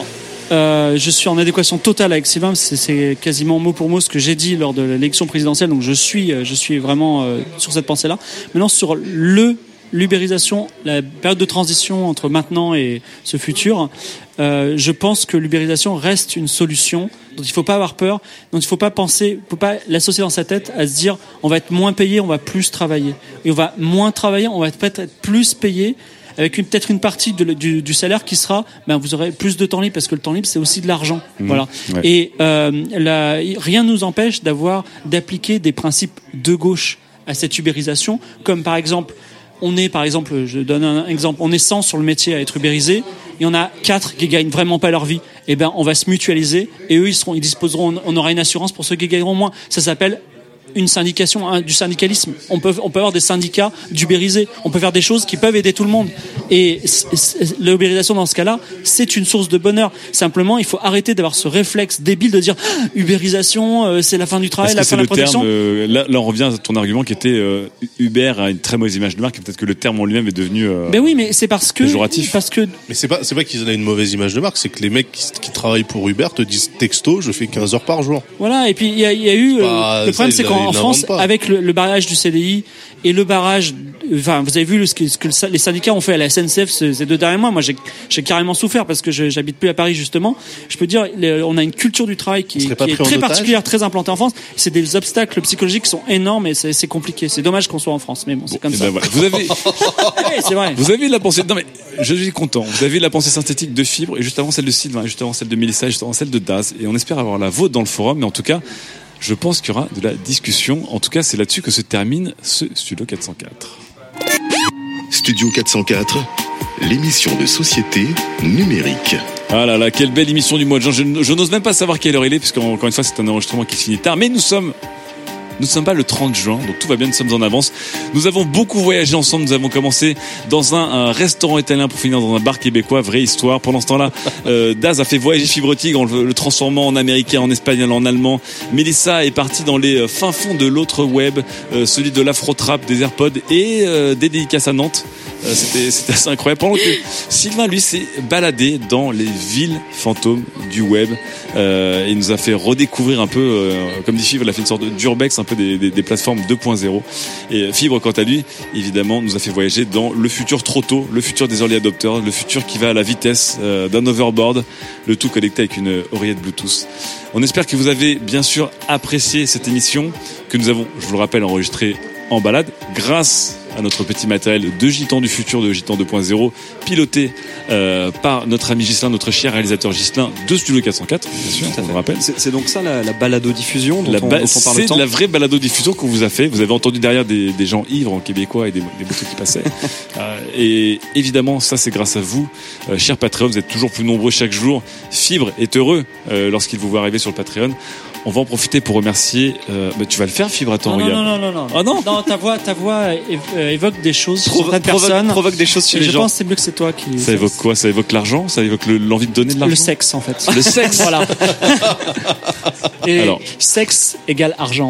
Euh, je suis en adéquation totale avec Sylvain. C'est, c'est quasiment mot pour mot ce que j'ai dit lors de l'élection présidentielle. Donc je suis, je suis vraiment euh, sur cette pensée-là. Maintenant sur le l'ubérisation, la période de transition entre maintenant et ce futur, euh, je pense que l'ubérisation reste une solution dont il ne faut pas avoir peur, dont il ne faut pas penser, il ne faut pas l'associer dans sa tête à se dire on va être moins payé, on va plus travailler. Et on va moins travailler, on va peut-être être plus payé, avec une, peut-être une partie de, du, du salaire qui sera, ben vous aurez plus de temps libre, parce que le temps libre c'est aussi de l'argent. Mmh, voilà. Ouais. Et euh, la, rien ne nous empêche d'avoir, d'appliquer des principes de gauche à cette ubérisation, comme par exemple on est, par exemple, je donne un exemple, on est cent sur le métier à être ubérisé, il y en a quatre qui gagnent vraiment pas leur vie, et ben on va se mutualiser, et eux ils seront, ils disposeront, on aura une assurance pour ceux qui gagneront moins. Ça s'appelle une syndication, hein, du syndicalisme. On peut, on peut avoir des syndicats d'ubérisés. On peut faire des choses qui peuvent aider tout le monde. Et l'ubérisation dans ce cas-là, c'est une source de bonheur. Simplement, il faut arrêter d'avoir ce réflexe débile de dire ah, ubérisation, euh, c'est la fin du travail, la fin de la protection. Terme, euh, là, là, on revient à ton argument qui était euh, Uber a une très mauvaise image de marque. Et peut-être que le terme en lui-même est devenu. Euh, ben oui, mais c'est parce que. Péjoratif. Parce que. Mais c'est pas, c'est pas qu'ils ont une mauvaise image de marque, c'est que les mecs qui, qui travaillent pour Uber te disent texto, je fais quinze heures par jour. Voilà. Et puis il y a, y a eu. Bah, euh, le problème, c'est qu'en en France, pas. avec le, le barrage du C D I et le barrage, enfin, vous avez vu ce que, ce que les syndicats ont fait à la S N C F ces deux derniers mois. Moi, j'ai, j'ai carrément souffert parce que je, j'habite plus à Paris justement. Je peux dire, les, on a une culture du travail qui, qui est très otage. particulière, très implantée en France. C'est des obstacles psychologiques qui sont énormes et c'est, c'est compliqué. C'est dommage qu'on soit en France, mais bon, c'est bon, comme ça. Ben voilà. Vous avez, oui, c'est vrai. Vous avez la pensée. Non mais, je suis content. Vous avez la pensée synthétique de Fibre et juste avant celle de Sylvain, juste avant celle de Mélissa, juste avant celle de Daz. Et on espère avoir la vôtre dans le forum, mais en tout cas. Je pense qu'il y aura de la discussion. En tout cas, c'est là-dessus que se termine ce Studio quatre cent quatre. Studio quatre cent quatre, l'émission de société numérique. Ah là là, quelle belle émission du mois de juin. Je, je n'ose même pas savoir quelle heure il est, puisqu'encore une fois, c'est un enregistrement qui se finit tard. Mais nous sommes... Nous ne sommes pas le trente juin, donc tout va bien, nous sommes en avance. Nous avons beaucoup voyagé ensemble, nous avons commencé dans un, un restaurant italien pour finir dans un bar québécois, vraie histoire. Pendant ce temps-là, euh, Daz a fait voyager Fibre Tigre en le, le transformant en américain, en espagnol, en allemand. Mélissa est partie dans les fins fonds de l'autre web, euh, celui de l'afro-trap, des AirPods et euh, des dédicaces à Nantes. Euh, c'était, c'était assez incroyable. Pendant que Sylvain, lui, s'est baladé dans les villes fantômes du web euh, et nous a fait redécouvrir un peu, euh, comme dit Fibre, il a fait une sorte d'urbex, un peu Des, des, des plateformes deux point zéro. Et Fibre, quant à lui, évidemment, nous a fait voyager dans le futur trop tôt, le futur des early adopters, le futur qui va à la vitesse euh, d'un overboard, le tout connecté avec une oreillette Bluetooth. On espère que vous avez bien sûr apprécié cette émission que nous avons, je vous le rappelle, enregistrée en balade grâce à notre petit matériel de Gitan du futur, de Gitan deux point zéro, piloté euh, par notre ami Ghislain, notre cher réalisateur Ghislain de Studio quatre cent quatre, bien sûr, on le rappelle. C'est, c'est donc ça la, la balado-diffusion dont, la ba- on, dont on parle C'est tant. la vraie balado-diffusion qu'on vous a fait. Vous avez entendu derrière des, des gens ivres en québécois et des, des motos qui passaient. euh, et évidemment, ça c'est grâce à vous, euh, chers Patreon. Vous êtes toujours plus nombreux chaque jour. Fibre est heureux euh, lorsqu'il vous voit arriver sur le Patreon. On va en profiter pour remercier. Euh, bah, tu vas le faire, Fibre, attends, non, regarde. Non, non, non, non. Ah non. Non, ta voix, ta voix évo- évoque des choses. Provo- certaines personnes provoque des choses chez et les je gens. pense que c'est mieux que c'est toi qui. Ça évoque quoi? Ça évoque l'argent? Ça évoque le, l'envie de donner de l'argent? Le sexe, en fait. Le sexe. Voilà. Et Alors. sexe égale argent.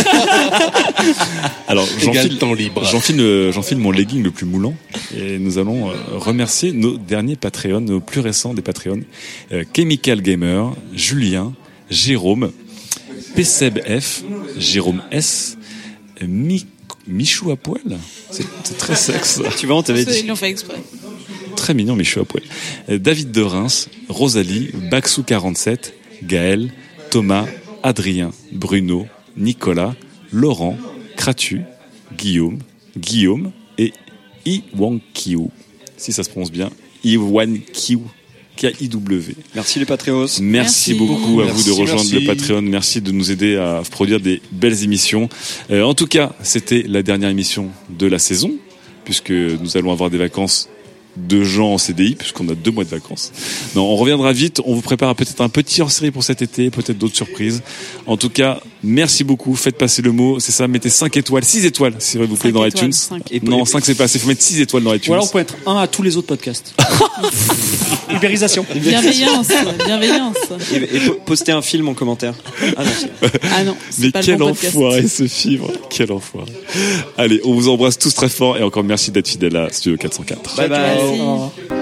Alors, j'enfile, temps libre. j'enfile, euh, j'enfile mon legging le plus moulant et nous allons euh, remercier nos derniers Patreons, nos plus récents des Patreons, euh, Chemical Gamer, Julien, Jérôme, P C B F, Jérôme S, Mi, Michou à poil. C'est, c'est très sexe. Tu vois, on t'avait dit. Ils l'ont fait exprès. Très mignon, Michou à poil. Euh, David de Reims, Rosalie, Baxou quarante-sept, Gaël, Thomas, Adrien, Bruno, Nicolas, Laurent, Kratu, Guillaume, Guillaume et Iwan Kiu. Si ça se prononce bien, Iwan Kiu. K I W. Merci les Patreos. Merci, Merci beaucoup à merci, vous de rejoindre merci. le Patreon. Merci de nous aider à produire des belles émissions. Euh, en tout cas, c'était la dernière émission de la saison, puisque nous allons avoir des vacances de gens en C D I, puisqu'on a deux mois de vacances. Non, on reviendra vite. On vous prépare peut-être un petit hors-série pour cet été, peut-être d'autres surprises. En tout cas, merci beaucoup. Faites passer le mot. C'est ça, mettez cinq étoiles, six étoiles, s'il vous plaît, dans étoiles, iTunes. cinq. Et Non, cinq c'est pas assez. Il faut mettre six étoiles dans iTunes. Ou alors on peut être un à tous les autres podcasts. Ubérisation. Bienveillance, bienveillance. Et, et po- postez un film en commentaire. Ah non, c'est- Ah non, c'est Mais pas quel le bon podcast. enfoiré ce Fibre, quel enfoiré. Allez, on vous embrasse tous très fort et encore merci d'être fidèles à Studio quatre cent quatre. Bye bye. Merci. Au revoir.